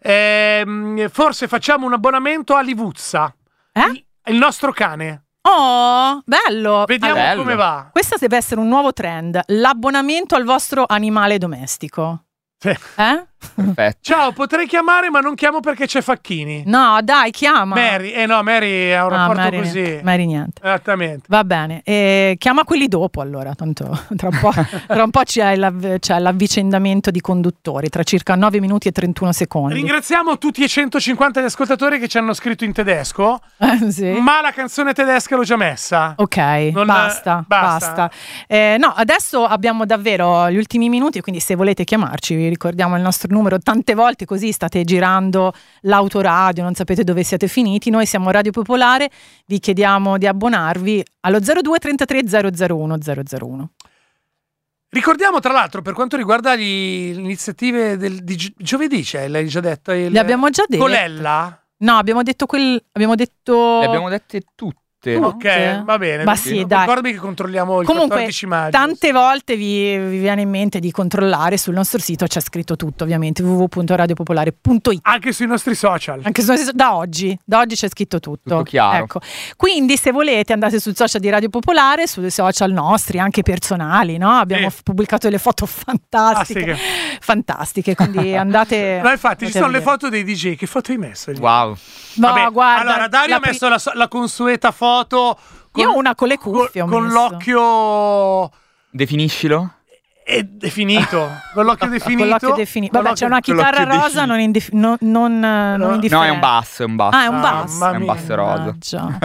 Ehm, forse facciamo un abbonamento a Livuzza. Eh? Il, il nostro cane. Oh, bello! Vediamo Allora, Bello. come va. questo deve essere un nuovo trend, l'abbonamento al vostro animale domestico. Sì. Eh? Perfetto. Ciao, potrei chiamare, ma non chiamo perché c'è Facchini. No, dai, chiama. Mary, eh no, Mary ha un Ah, rapporto Mary, così. Mary niente. Esattamente. Va bene, e chiama quelli dopo allora, tanto tra un po', tra un po' c'è, l'avv- c'è l'avvicendamento di conduttori, tra circa nove minuti e trentuno secondi. Ringraziamo tutti i centocinquanta gli ascoltatori che ci hanno scritto in tedesco, Eh, sì. ma la canzone tedesca l'ho già messa. Ok, Non- basta, basta. basta. Eh, no, adesso abbiamo davvero gli ultimi minuti, quindi se volete chiamarci vi ricordiamo il nostro numero tante volte, così state girando l'autoradio, non sapete dove siete finiti. Noi siamo Radio Popolare, vi chiediamo di abbonarvi allo zero due trentatré zero zero uno zero zero uno. Ricordiamo tra l'altro per quanto riguarda gli, le iniziative del di gi- giovedì, c'è, l'hai già detto? Il, Le abbiamo già dette. Colella? No, abbiamo detto quel abbiamo detto Le abbiamo dette tutte. Ok, va bene. Ma sì, dai. Ricordami che controlliamo il Comunque, quattordici maggio. tante volte vi, vi viene in mente di controllare sul nostro sito, c'è scritto tutto ovviamente, w w w punto radio popolare punto i t. Anche sui nostri social. Anche su- da oggi, da oggi c'è scritto tutto. Tutto chiaro. Ecco. Quindi se volete andate sul social di Radio Popolare, sui social nostri, anche personali, no? Abbiamo Sì. f- pubblicato delle foto fantastiche. Ah, sì, Fantastiche, quindi andate. No, infatti, ci andate sono a le vedere. foto dei D J. Che foto hai messo? Wow. No, Vabbè, guarda, allora, Dario la ha pri- messo la, so- la consueta foto. Io ho una con le cuffie, ho Con messo. l'occhio. Definiscilo. è definito, con l'occhio definito. Con l'occhio definito. Vabbè, Con c'è una l'occhio- chitarra con l'occhio rosa non, indif- non, non, non No, indifferente. è un basso, è un basso. Ah, è un basso. È un basso rosa. Mannaggia.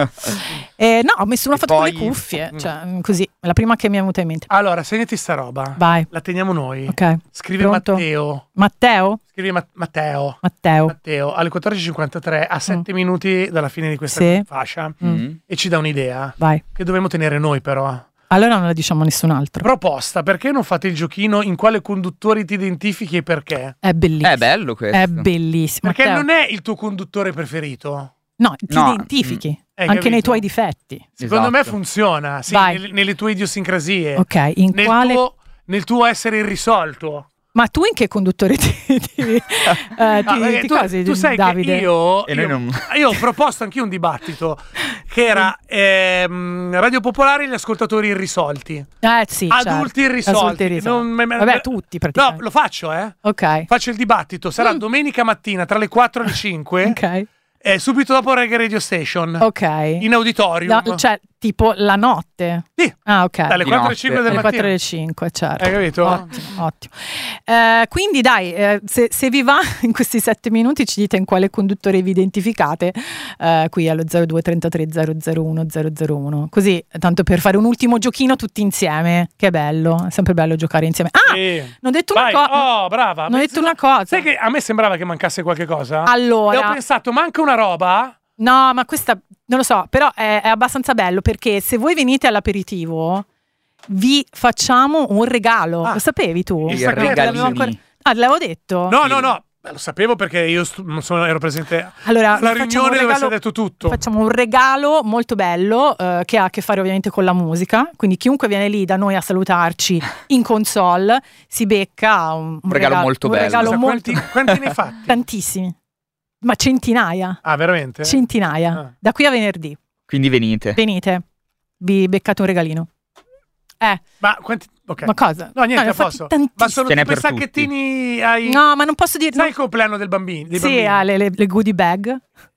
Eh, no, ho messo una E foto poi- con le cuffie, cioè così, è la prima che mi è venuta in mente. Allora, segnati sta roba. Vai. La teniamo noi. Ok. Scrive Pronto? Matteo. Matteo? Scrive Ma- Matteo. Matteo. Matteo alle quattordici e cinquantatré, a sette minuti dalla fine di questa Sì. fascia, Mm. e ci dà un'idea. Vai. Che dovremmo tenere noi, però. Allora non la diciamo a nessun altro. Proposta, perché non fate il giochino in quale conduttore ti identifichi e perché? È bellissimo. È bello questo. È bellissimo. Perché Matteo. non è il tuo conduttore preferito. No, ti No. identifichi. Mm. Hai Anche capito? nei tuoi difetti. Secondo Esatto. me funziona, sì, Vai. nelle, nelle tue idiosincrasie. Ok, in nel, quale... tuo, nel tuo essere irrisolto. Ma tu in che conduttore ti, ti, eh, No, ti, perché ti tu, cosi, tu sai Davide? che io, E noi io, non- io ho proposto anch'io un dibattito che era ehm, Radio Popolare e gli ascoltatori irrisolti. Eh sì, Adulti certo. irrisolti. Adulti irrisolti. Non me- me- Vabbè, tutti No, praticamente. lo faccio, eh. Ok. Faccio il dibattito. Sarà domenica mattina tra le quattro e le cinque. Ok. eh, subito dopo Reggae Radio Station. Ok. In auditorium. No, cioè, tipo la notte. Sì. Ah, ok. Dalle quattro alle cinque del Dalle mattino. quattro alle cinque, certo. Hai capito? Ottimo, ottimo. Eh, quindi dai, eh, se, se vi va in questi sette minuti ci dite in quale conduttore vi identificate, eh, qui allo zero due trentatré zero zero uno zero zero uno. Così, tanto per fare un ultimo giochino tutti insieme. Che bello, è sempre bello giocare insieme. Ah, Sì. non ho detto Vai. una cosa. Oh, brava. Non ho detto una cosa. Sai che a me sembrava che mancasse qualche cosa? Allora. E ho pensato, manca una roba? No, ma questa non lo so, però è, è abbastanza bello perché se voi venite all'aperitivo vi facciamo un regalo. Ah, Lo sapevi tu? il sacchetto. L'avevo ancora- Ah, l'avevo detto? No, no, no. Beh, lo sapevo perché io stu- non sono, ero presente Allora, alla vi facciamo riunione un dove si è regalo- detto tutto. Facciamo un regalo molto bello eh, che ha a che fare ovviamente con la musica, quindi chiunque viene lì da noi a salutarci in console si becca un, un regalo molto un bello. regalo Scusa, molto... quanti, quanti ne hai fatti? Tantissimi, ma centinaia, Ah, veramente? centinaia, Ah. da qui a venerdì. Quindi venite. Venite, vi beccate un regalino. Eh, Ma quanti... ok. ma cosa? No, niente, ne ho a fatti posto. tantissimi. Ma sono Ce n'è tipo i per tutti. sacchettini ai... No, ma non posso dire... Sai il compleanno del bambino? Dei Sì, bambini? ha le, le- le goodie bag.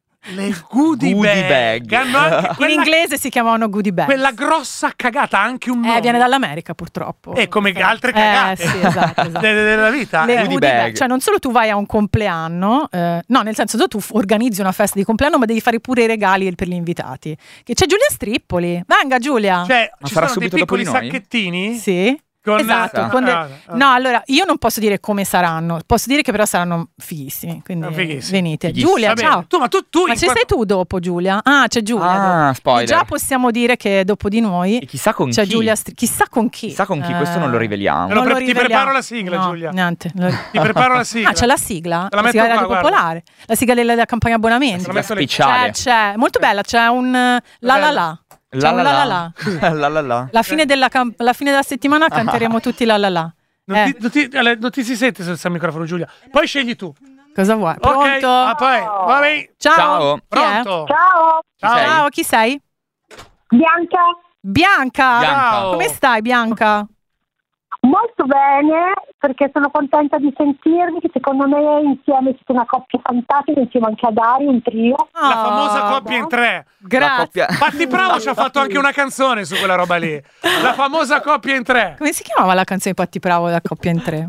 Le goodie, Goodie bag. bag. Hanno anche In quella, inglese si chiamano goodie bag. quella grossa cagata, anche un nome. Eh, viene dall'America purtroppo. E come altre Eh, cagate sì, esatto, esatto. de- de- della vita. Le eh. goodie Goodie bag. bag. Cioè non solo tu vai a un compleanno, eh, no, nel senso tu, tu f- organizzi una festa di compleanno, ma devi fare pure i regali per gli invitati. Che c'è Giulia Strippoli. Venga Giulia. Cioè, Ma ci farà sono dei subito dopo piccoli di noi? sacchettini Sì. con... Esatto, Ah, con de- ah, ah. no, allora io non posso dire come saranno, posso dire che però saranno fighissimi. Quindi Ah, fighissimi. venite. Fighissimi. Giulia, Va bene. ciao. Tu, ma tu, tu Ma in ci qua- sei tu dopo, Giulia? Ah, c'è Giulia. Ah, dopo. spoiler. E già possiamo dire che dopo di noi E chissà con c'è chi. Giulia Stri- chissà con chi. Chissà con chi, questo non lo Eh, riveliamo. Te lo non pre- lo ti riveliamo. preparo la sigla, No, Giulia. Niente. lo- Ti preparo la sigla. Ah, c'è la sigla? Te la La metto sigla qua, della guarda. popolare. La sigla della, della campagna abbonamenti. Te la metto lì. Speciale. C'è, c'è, molto bella, c'è un eh, la la la. C'è La un la la la la. la. La la la. La fine della, cam- la fine della settimana canteremo tutti la la la. Non, Eh, ti, non, ti, Ale, non ti si sente senza il microfono, Giulia. Poi scegli tu. cosa vuoi? Ok. Pronto? Ah, poi. Va bene. Ciao. Ciao. Chi è? Pronto. Ciao, Ciao. Ciao, chi sei? Bianca. Bianca. Bianca. Come stai, Bianca? Molto bene, perché sono contenta di sentirvi, che secondo me insieme siete una coppia fantastica, insieme anche a Dario, un trio. La Oh, famosa coppia in tre. Grazie. La coppia- Patti Bravo ci ha fatto anche una canzone su quella roba lì. La famosa coppia in tre. Come si chiamava la canzone di Patti Bravo da coppia in tre?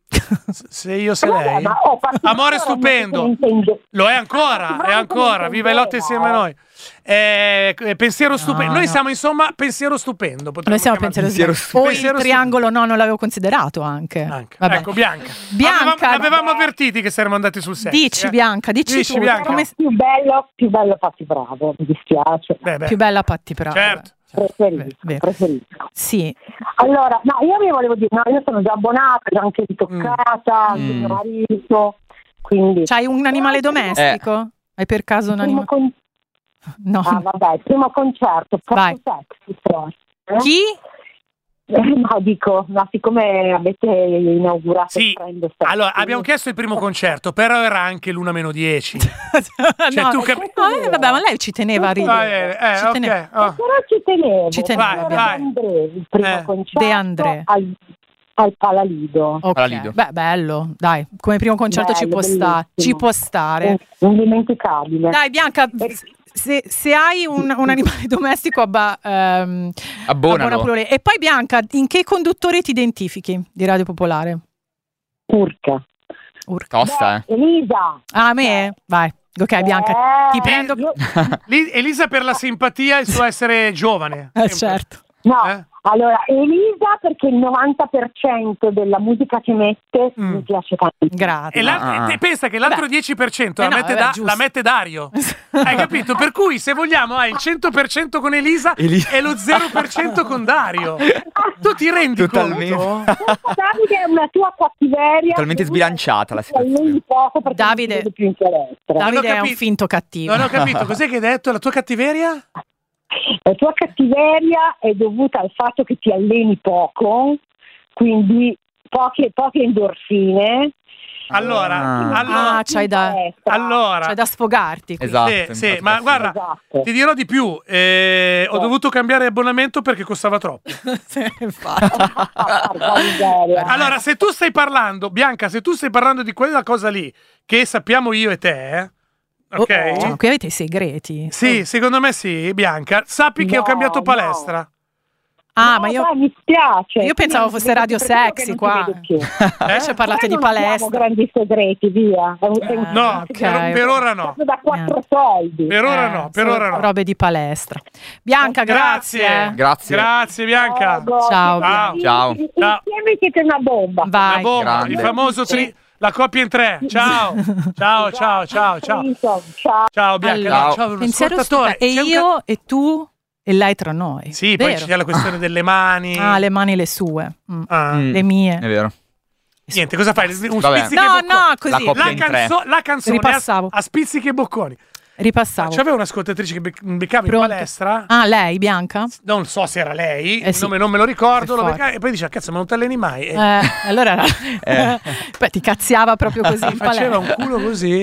Se io se Vabbè, lei. ma, oh, Patti Amore Bravo stupendo. non si intende. Lo è ancora, Patti è Bravo ancora. non si Viva i lotti intendeva, insieme a eh. noi. Eh, eh, pensiero stupendo. Noi no. siamo insomma pensiero stupendo. potremmo Noi siamo chiamarlo. pensiero, Pensiero o Pensiero il triangolo, no, non l'avevo considerato anche. Anche. Vabbè. Ecco, Bianca. Bianca. Avevamo, avevamo avvertiti che saremmo andati sul set. Dici eh. Bianca, dici, Dici, tu, Bianca. come Più bello, più bello Patti Bravo, mi dispiace. Beh, beh. più bella Patti Bravo. Certo. Preferisco, Vero. preferisco. Sì. Allora, no, io vi volevo dire, no, io sono già abbonata, già anche ritoccata, anche Mm. mio marito, quindi... C'hai un animale domestico? Hai per caso un Primo animale? con- No. Ah, vabbè, il primo concerto, Vai. proprio sexy, però. eh? Chi? Eh, no, dico, ma siccome avete inaugurato Sì, il trend sexy, allora abbiamo chiesto il primo concerto, però era anche l'una meno dieci. Cioè, no, tu che- ah, eh, vabbè, ma lei ci teneva a Ah, ridere. eh, eh, Ci ok. teneva. Oh. però ci tenevo, Ci tenevo, era vai. De André, il primo Eh. concerto De André. al, al Palalido. Ok. Palalido. Beh, bello, dai, come primo concerto ci Bello, può stare, bellissimo. ci può stare. Indimenticabile. Dai Bianca, Eh. se, se hai un, un animale domestico abba, ehm, Abbonalo. abbona pure lì. E poi Bianca, in che conduttore ti identifichi di Radio Popolare? Urca. Urca. Tosta, eh. Elisa. Ah, a me? Vai. Ok, Bianca, Eh, ti prendo. Li- Elisa per la simpatia e il suo essere giovane. Eh, certo. No, Eh? allora Elisa perché il novanta per cento della musica che mette mi piace tanto. Grazie. E l'al- Ah, ah. te pensa che l'altro dieci per cento Eh la, no, mette vabbè, da- giusto. la mette Dario. Hai capito? Per cui se vogliamo hai il cento per cento con Elisa Eli- e lo zero per cento con Dario. Tu ti rendi Totalmente. conto? Davide è una tua cattiveria. Totalmente sbilanciata la situazione. Alleni poco perché Davide- non ti vede più in palestra. Davide Non ho è un capito. finto cattivo. Non ho capito, cos'è che hai detto? La tua cattiveria? La tua cattiveria è dovuta al fatto che ti alleni poco, quindi poche, poche endorfine. Allora, Ah. allora, Ah, c'hai da, allora. c'hai da sfogarti. quindi. Esatto. Sì, sì, infatti, ma sì. guarda, Esatto. ti dirò di più. eh, ho dovuto cambiare abbonamento perché costava troppo. Sì, infatti. Porca miseria. Allora, se tu stai parlando, Bianca, se tu stai parlando di quella cosa lì che sappiamo io e te, eh, ok? Oh, cioè, qui avete i segreti. Sì, secondo me sì, Bianca. Sappi che ho No, cambiato no. palestra. Ah, No, ma io, dai, mi spiace. io pensavo Quindi fosse Radio per quello che Sexy non ti qua. vedo più. Invece parlate di Noi non abbiamo palestra. grandi segreti, via. È un- è un- No, ok. per, per ora no. Proprio da quattro soldi. Per ora Eh, no, per sono ora no. robe di palestra. Bianca, grazie. Grazie. Grazie. Grazie, Bianca. Prego. Ciao. Ciao. Ciao. Insieme siete una bomba. Vai. La bomba, Grande. il famoso tri- la coppia in tre. Ciao. Ciao, ciao, ciao, ciao. Ciao. Ciao Bianca. Allora, No, ciao, un pensiero ascoltatore. stupendo. E C'è un io ca- e tu e lei tra noi. Sì, poi Vero? c'è la questione delle mani. Ah, le mani le sue. Mm. Ah. Mm, Le mie. È vero. Niente, cosa fai? Un Vabbè. spizzichi No, e bocconi. no, così. La coppia La, in tre. canzo- la canzone Ripassavo. a, a spizzichi e bocconi. Ripassavo. C'aveva un'ascoltatrice che bec- beccava Pronto? in palestra. Ah, lei, Bianca? Non so se era lei, Eh il sì. nome non me lo ricordo. Per Lo forza. beccava, e poi diceva: cazzo, ma non ti alleni mai? E Eh, allora era... Eh. Beh, ti cazziava proprio così in faceva un palestra. culo così.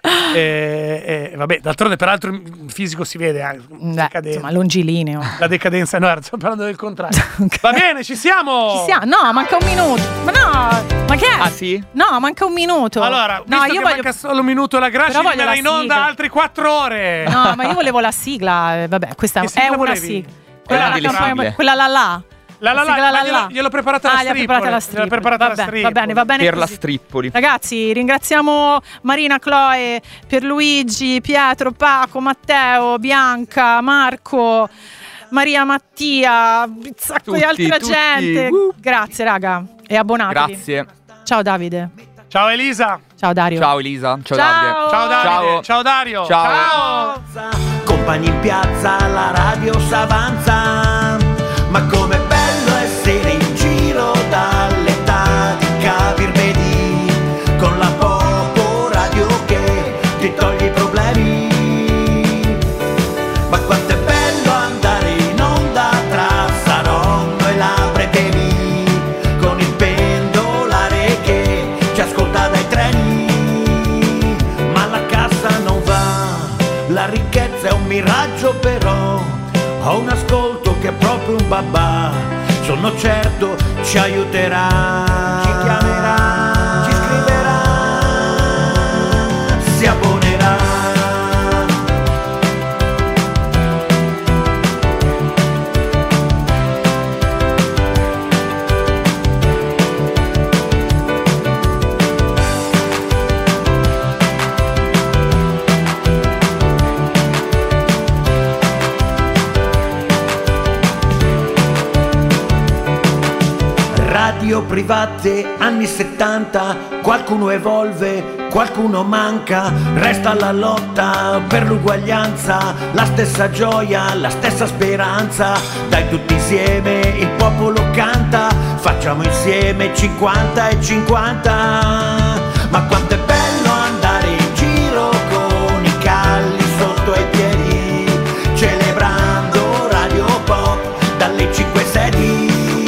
e, e vabbè, d'altronde, peraltro, il fisico si vede anche. Beh, decadenza. insomma, longilineo. La decadenza, no, stiamo parlando del contrario. Va bene, ci siamo. Ci siamo? No, manca un minuto. Ma no, ma che è? Ah, sì? No, manca un minuto. Allora, no, visto io che voglio... manca solo un minuto la Graci, Però voglio rimarrà la in onda sigla. altre quattro ore. No, ma io volevo la sigla. eh, Vabbè, questa Che è sigla una volevi? sigla. Quella Quella, delle campagna- sigle. quella là là. La la la, sigla ma là glielo- là. gliel'ho preparata Ah, la gli ha Stripoli. preparata la Gliel'ho Stripoli. preparata la Va bene, va Stripoli. bene, va bene Per la così. Strippoli. Ragazzi, ringraziamo Marina, Chloe, Pierluigi, Pietro, Paco, Matteo, Bianca, Marco, Maria, Mattia, un sacco di Tutti, altra tutti. gente. Uh. Grazie, raga. E abbonatevi. Grazie. Ciao Davide. Ciao Elisa. Ciao Dario. Ciao Elisa. Ciao, Ciao. Davide. Ciao Davide. Ciao. Ciao Dario. Ciao. Compagni in piazza, la radio s'avanza. Ma com'è bello essere in giro dall'età di Capir Vedi, con la Popo Radio che ti toglie i problemi. Ma quanto è bello andare in onda tra Saronno e la Bretemi, con il pendolare che ci ascolta dai treni. Ma la cassa non va, la ricchezza è un miraggio, però ho un ascolto che è proprio un babà. Sono certo ci aiuterà, ci chiamerà, ci scriverà, si abbonerà. Radio private anni settanta, qualcuno evolve, qualcuno manca, resta la lotta per l'uguaglianza, la stessa gioia, la stessa speranza, dai tutti insieme il popolo canta, facciamo insieme cinquanta e cinquanta, ma quanto è bello andare in giro con i calli sotto ai piedi, celebrando Radio Pop dalle cinque sedi.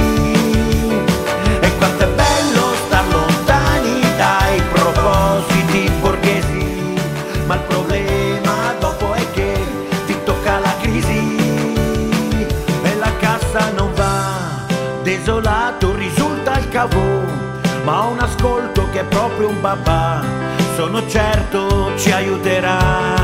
Ma il problema dopo è che ti tocca la crisi e la cassa non va, desolato risulta il cavò, ma ho un ascolto che è proprio un babà, sono certo ci aiuterà.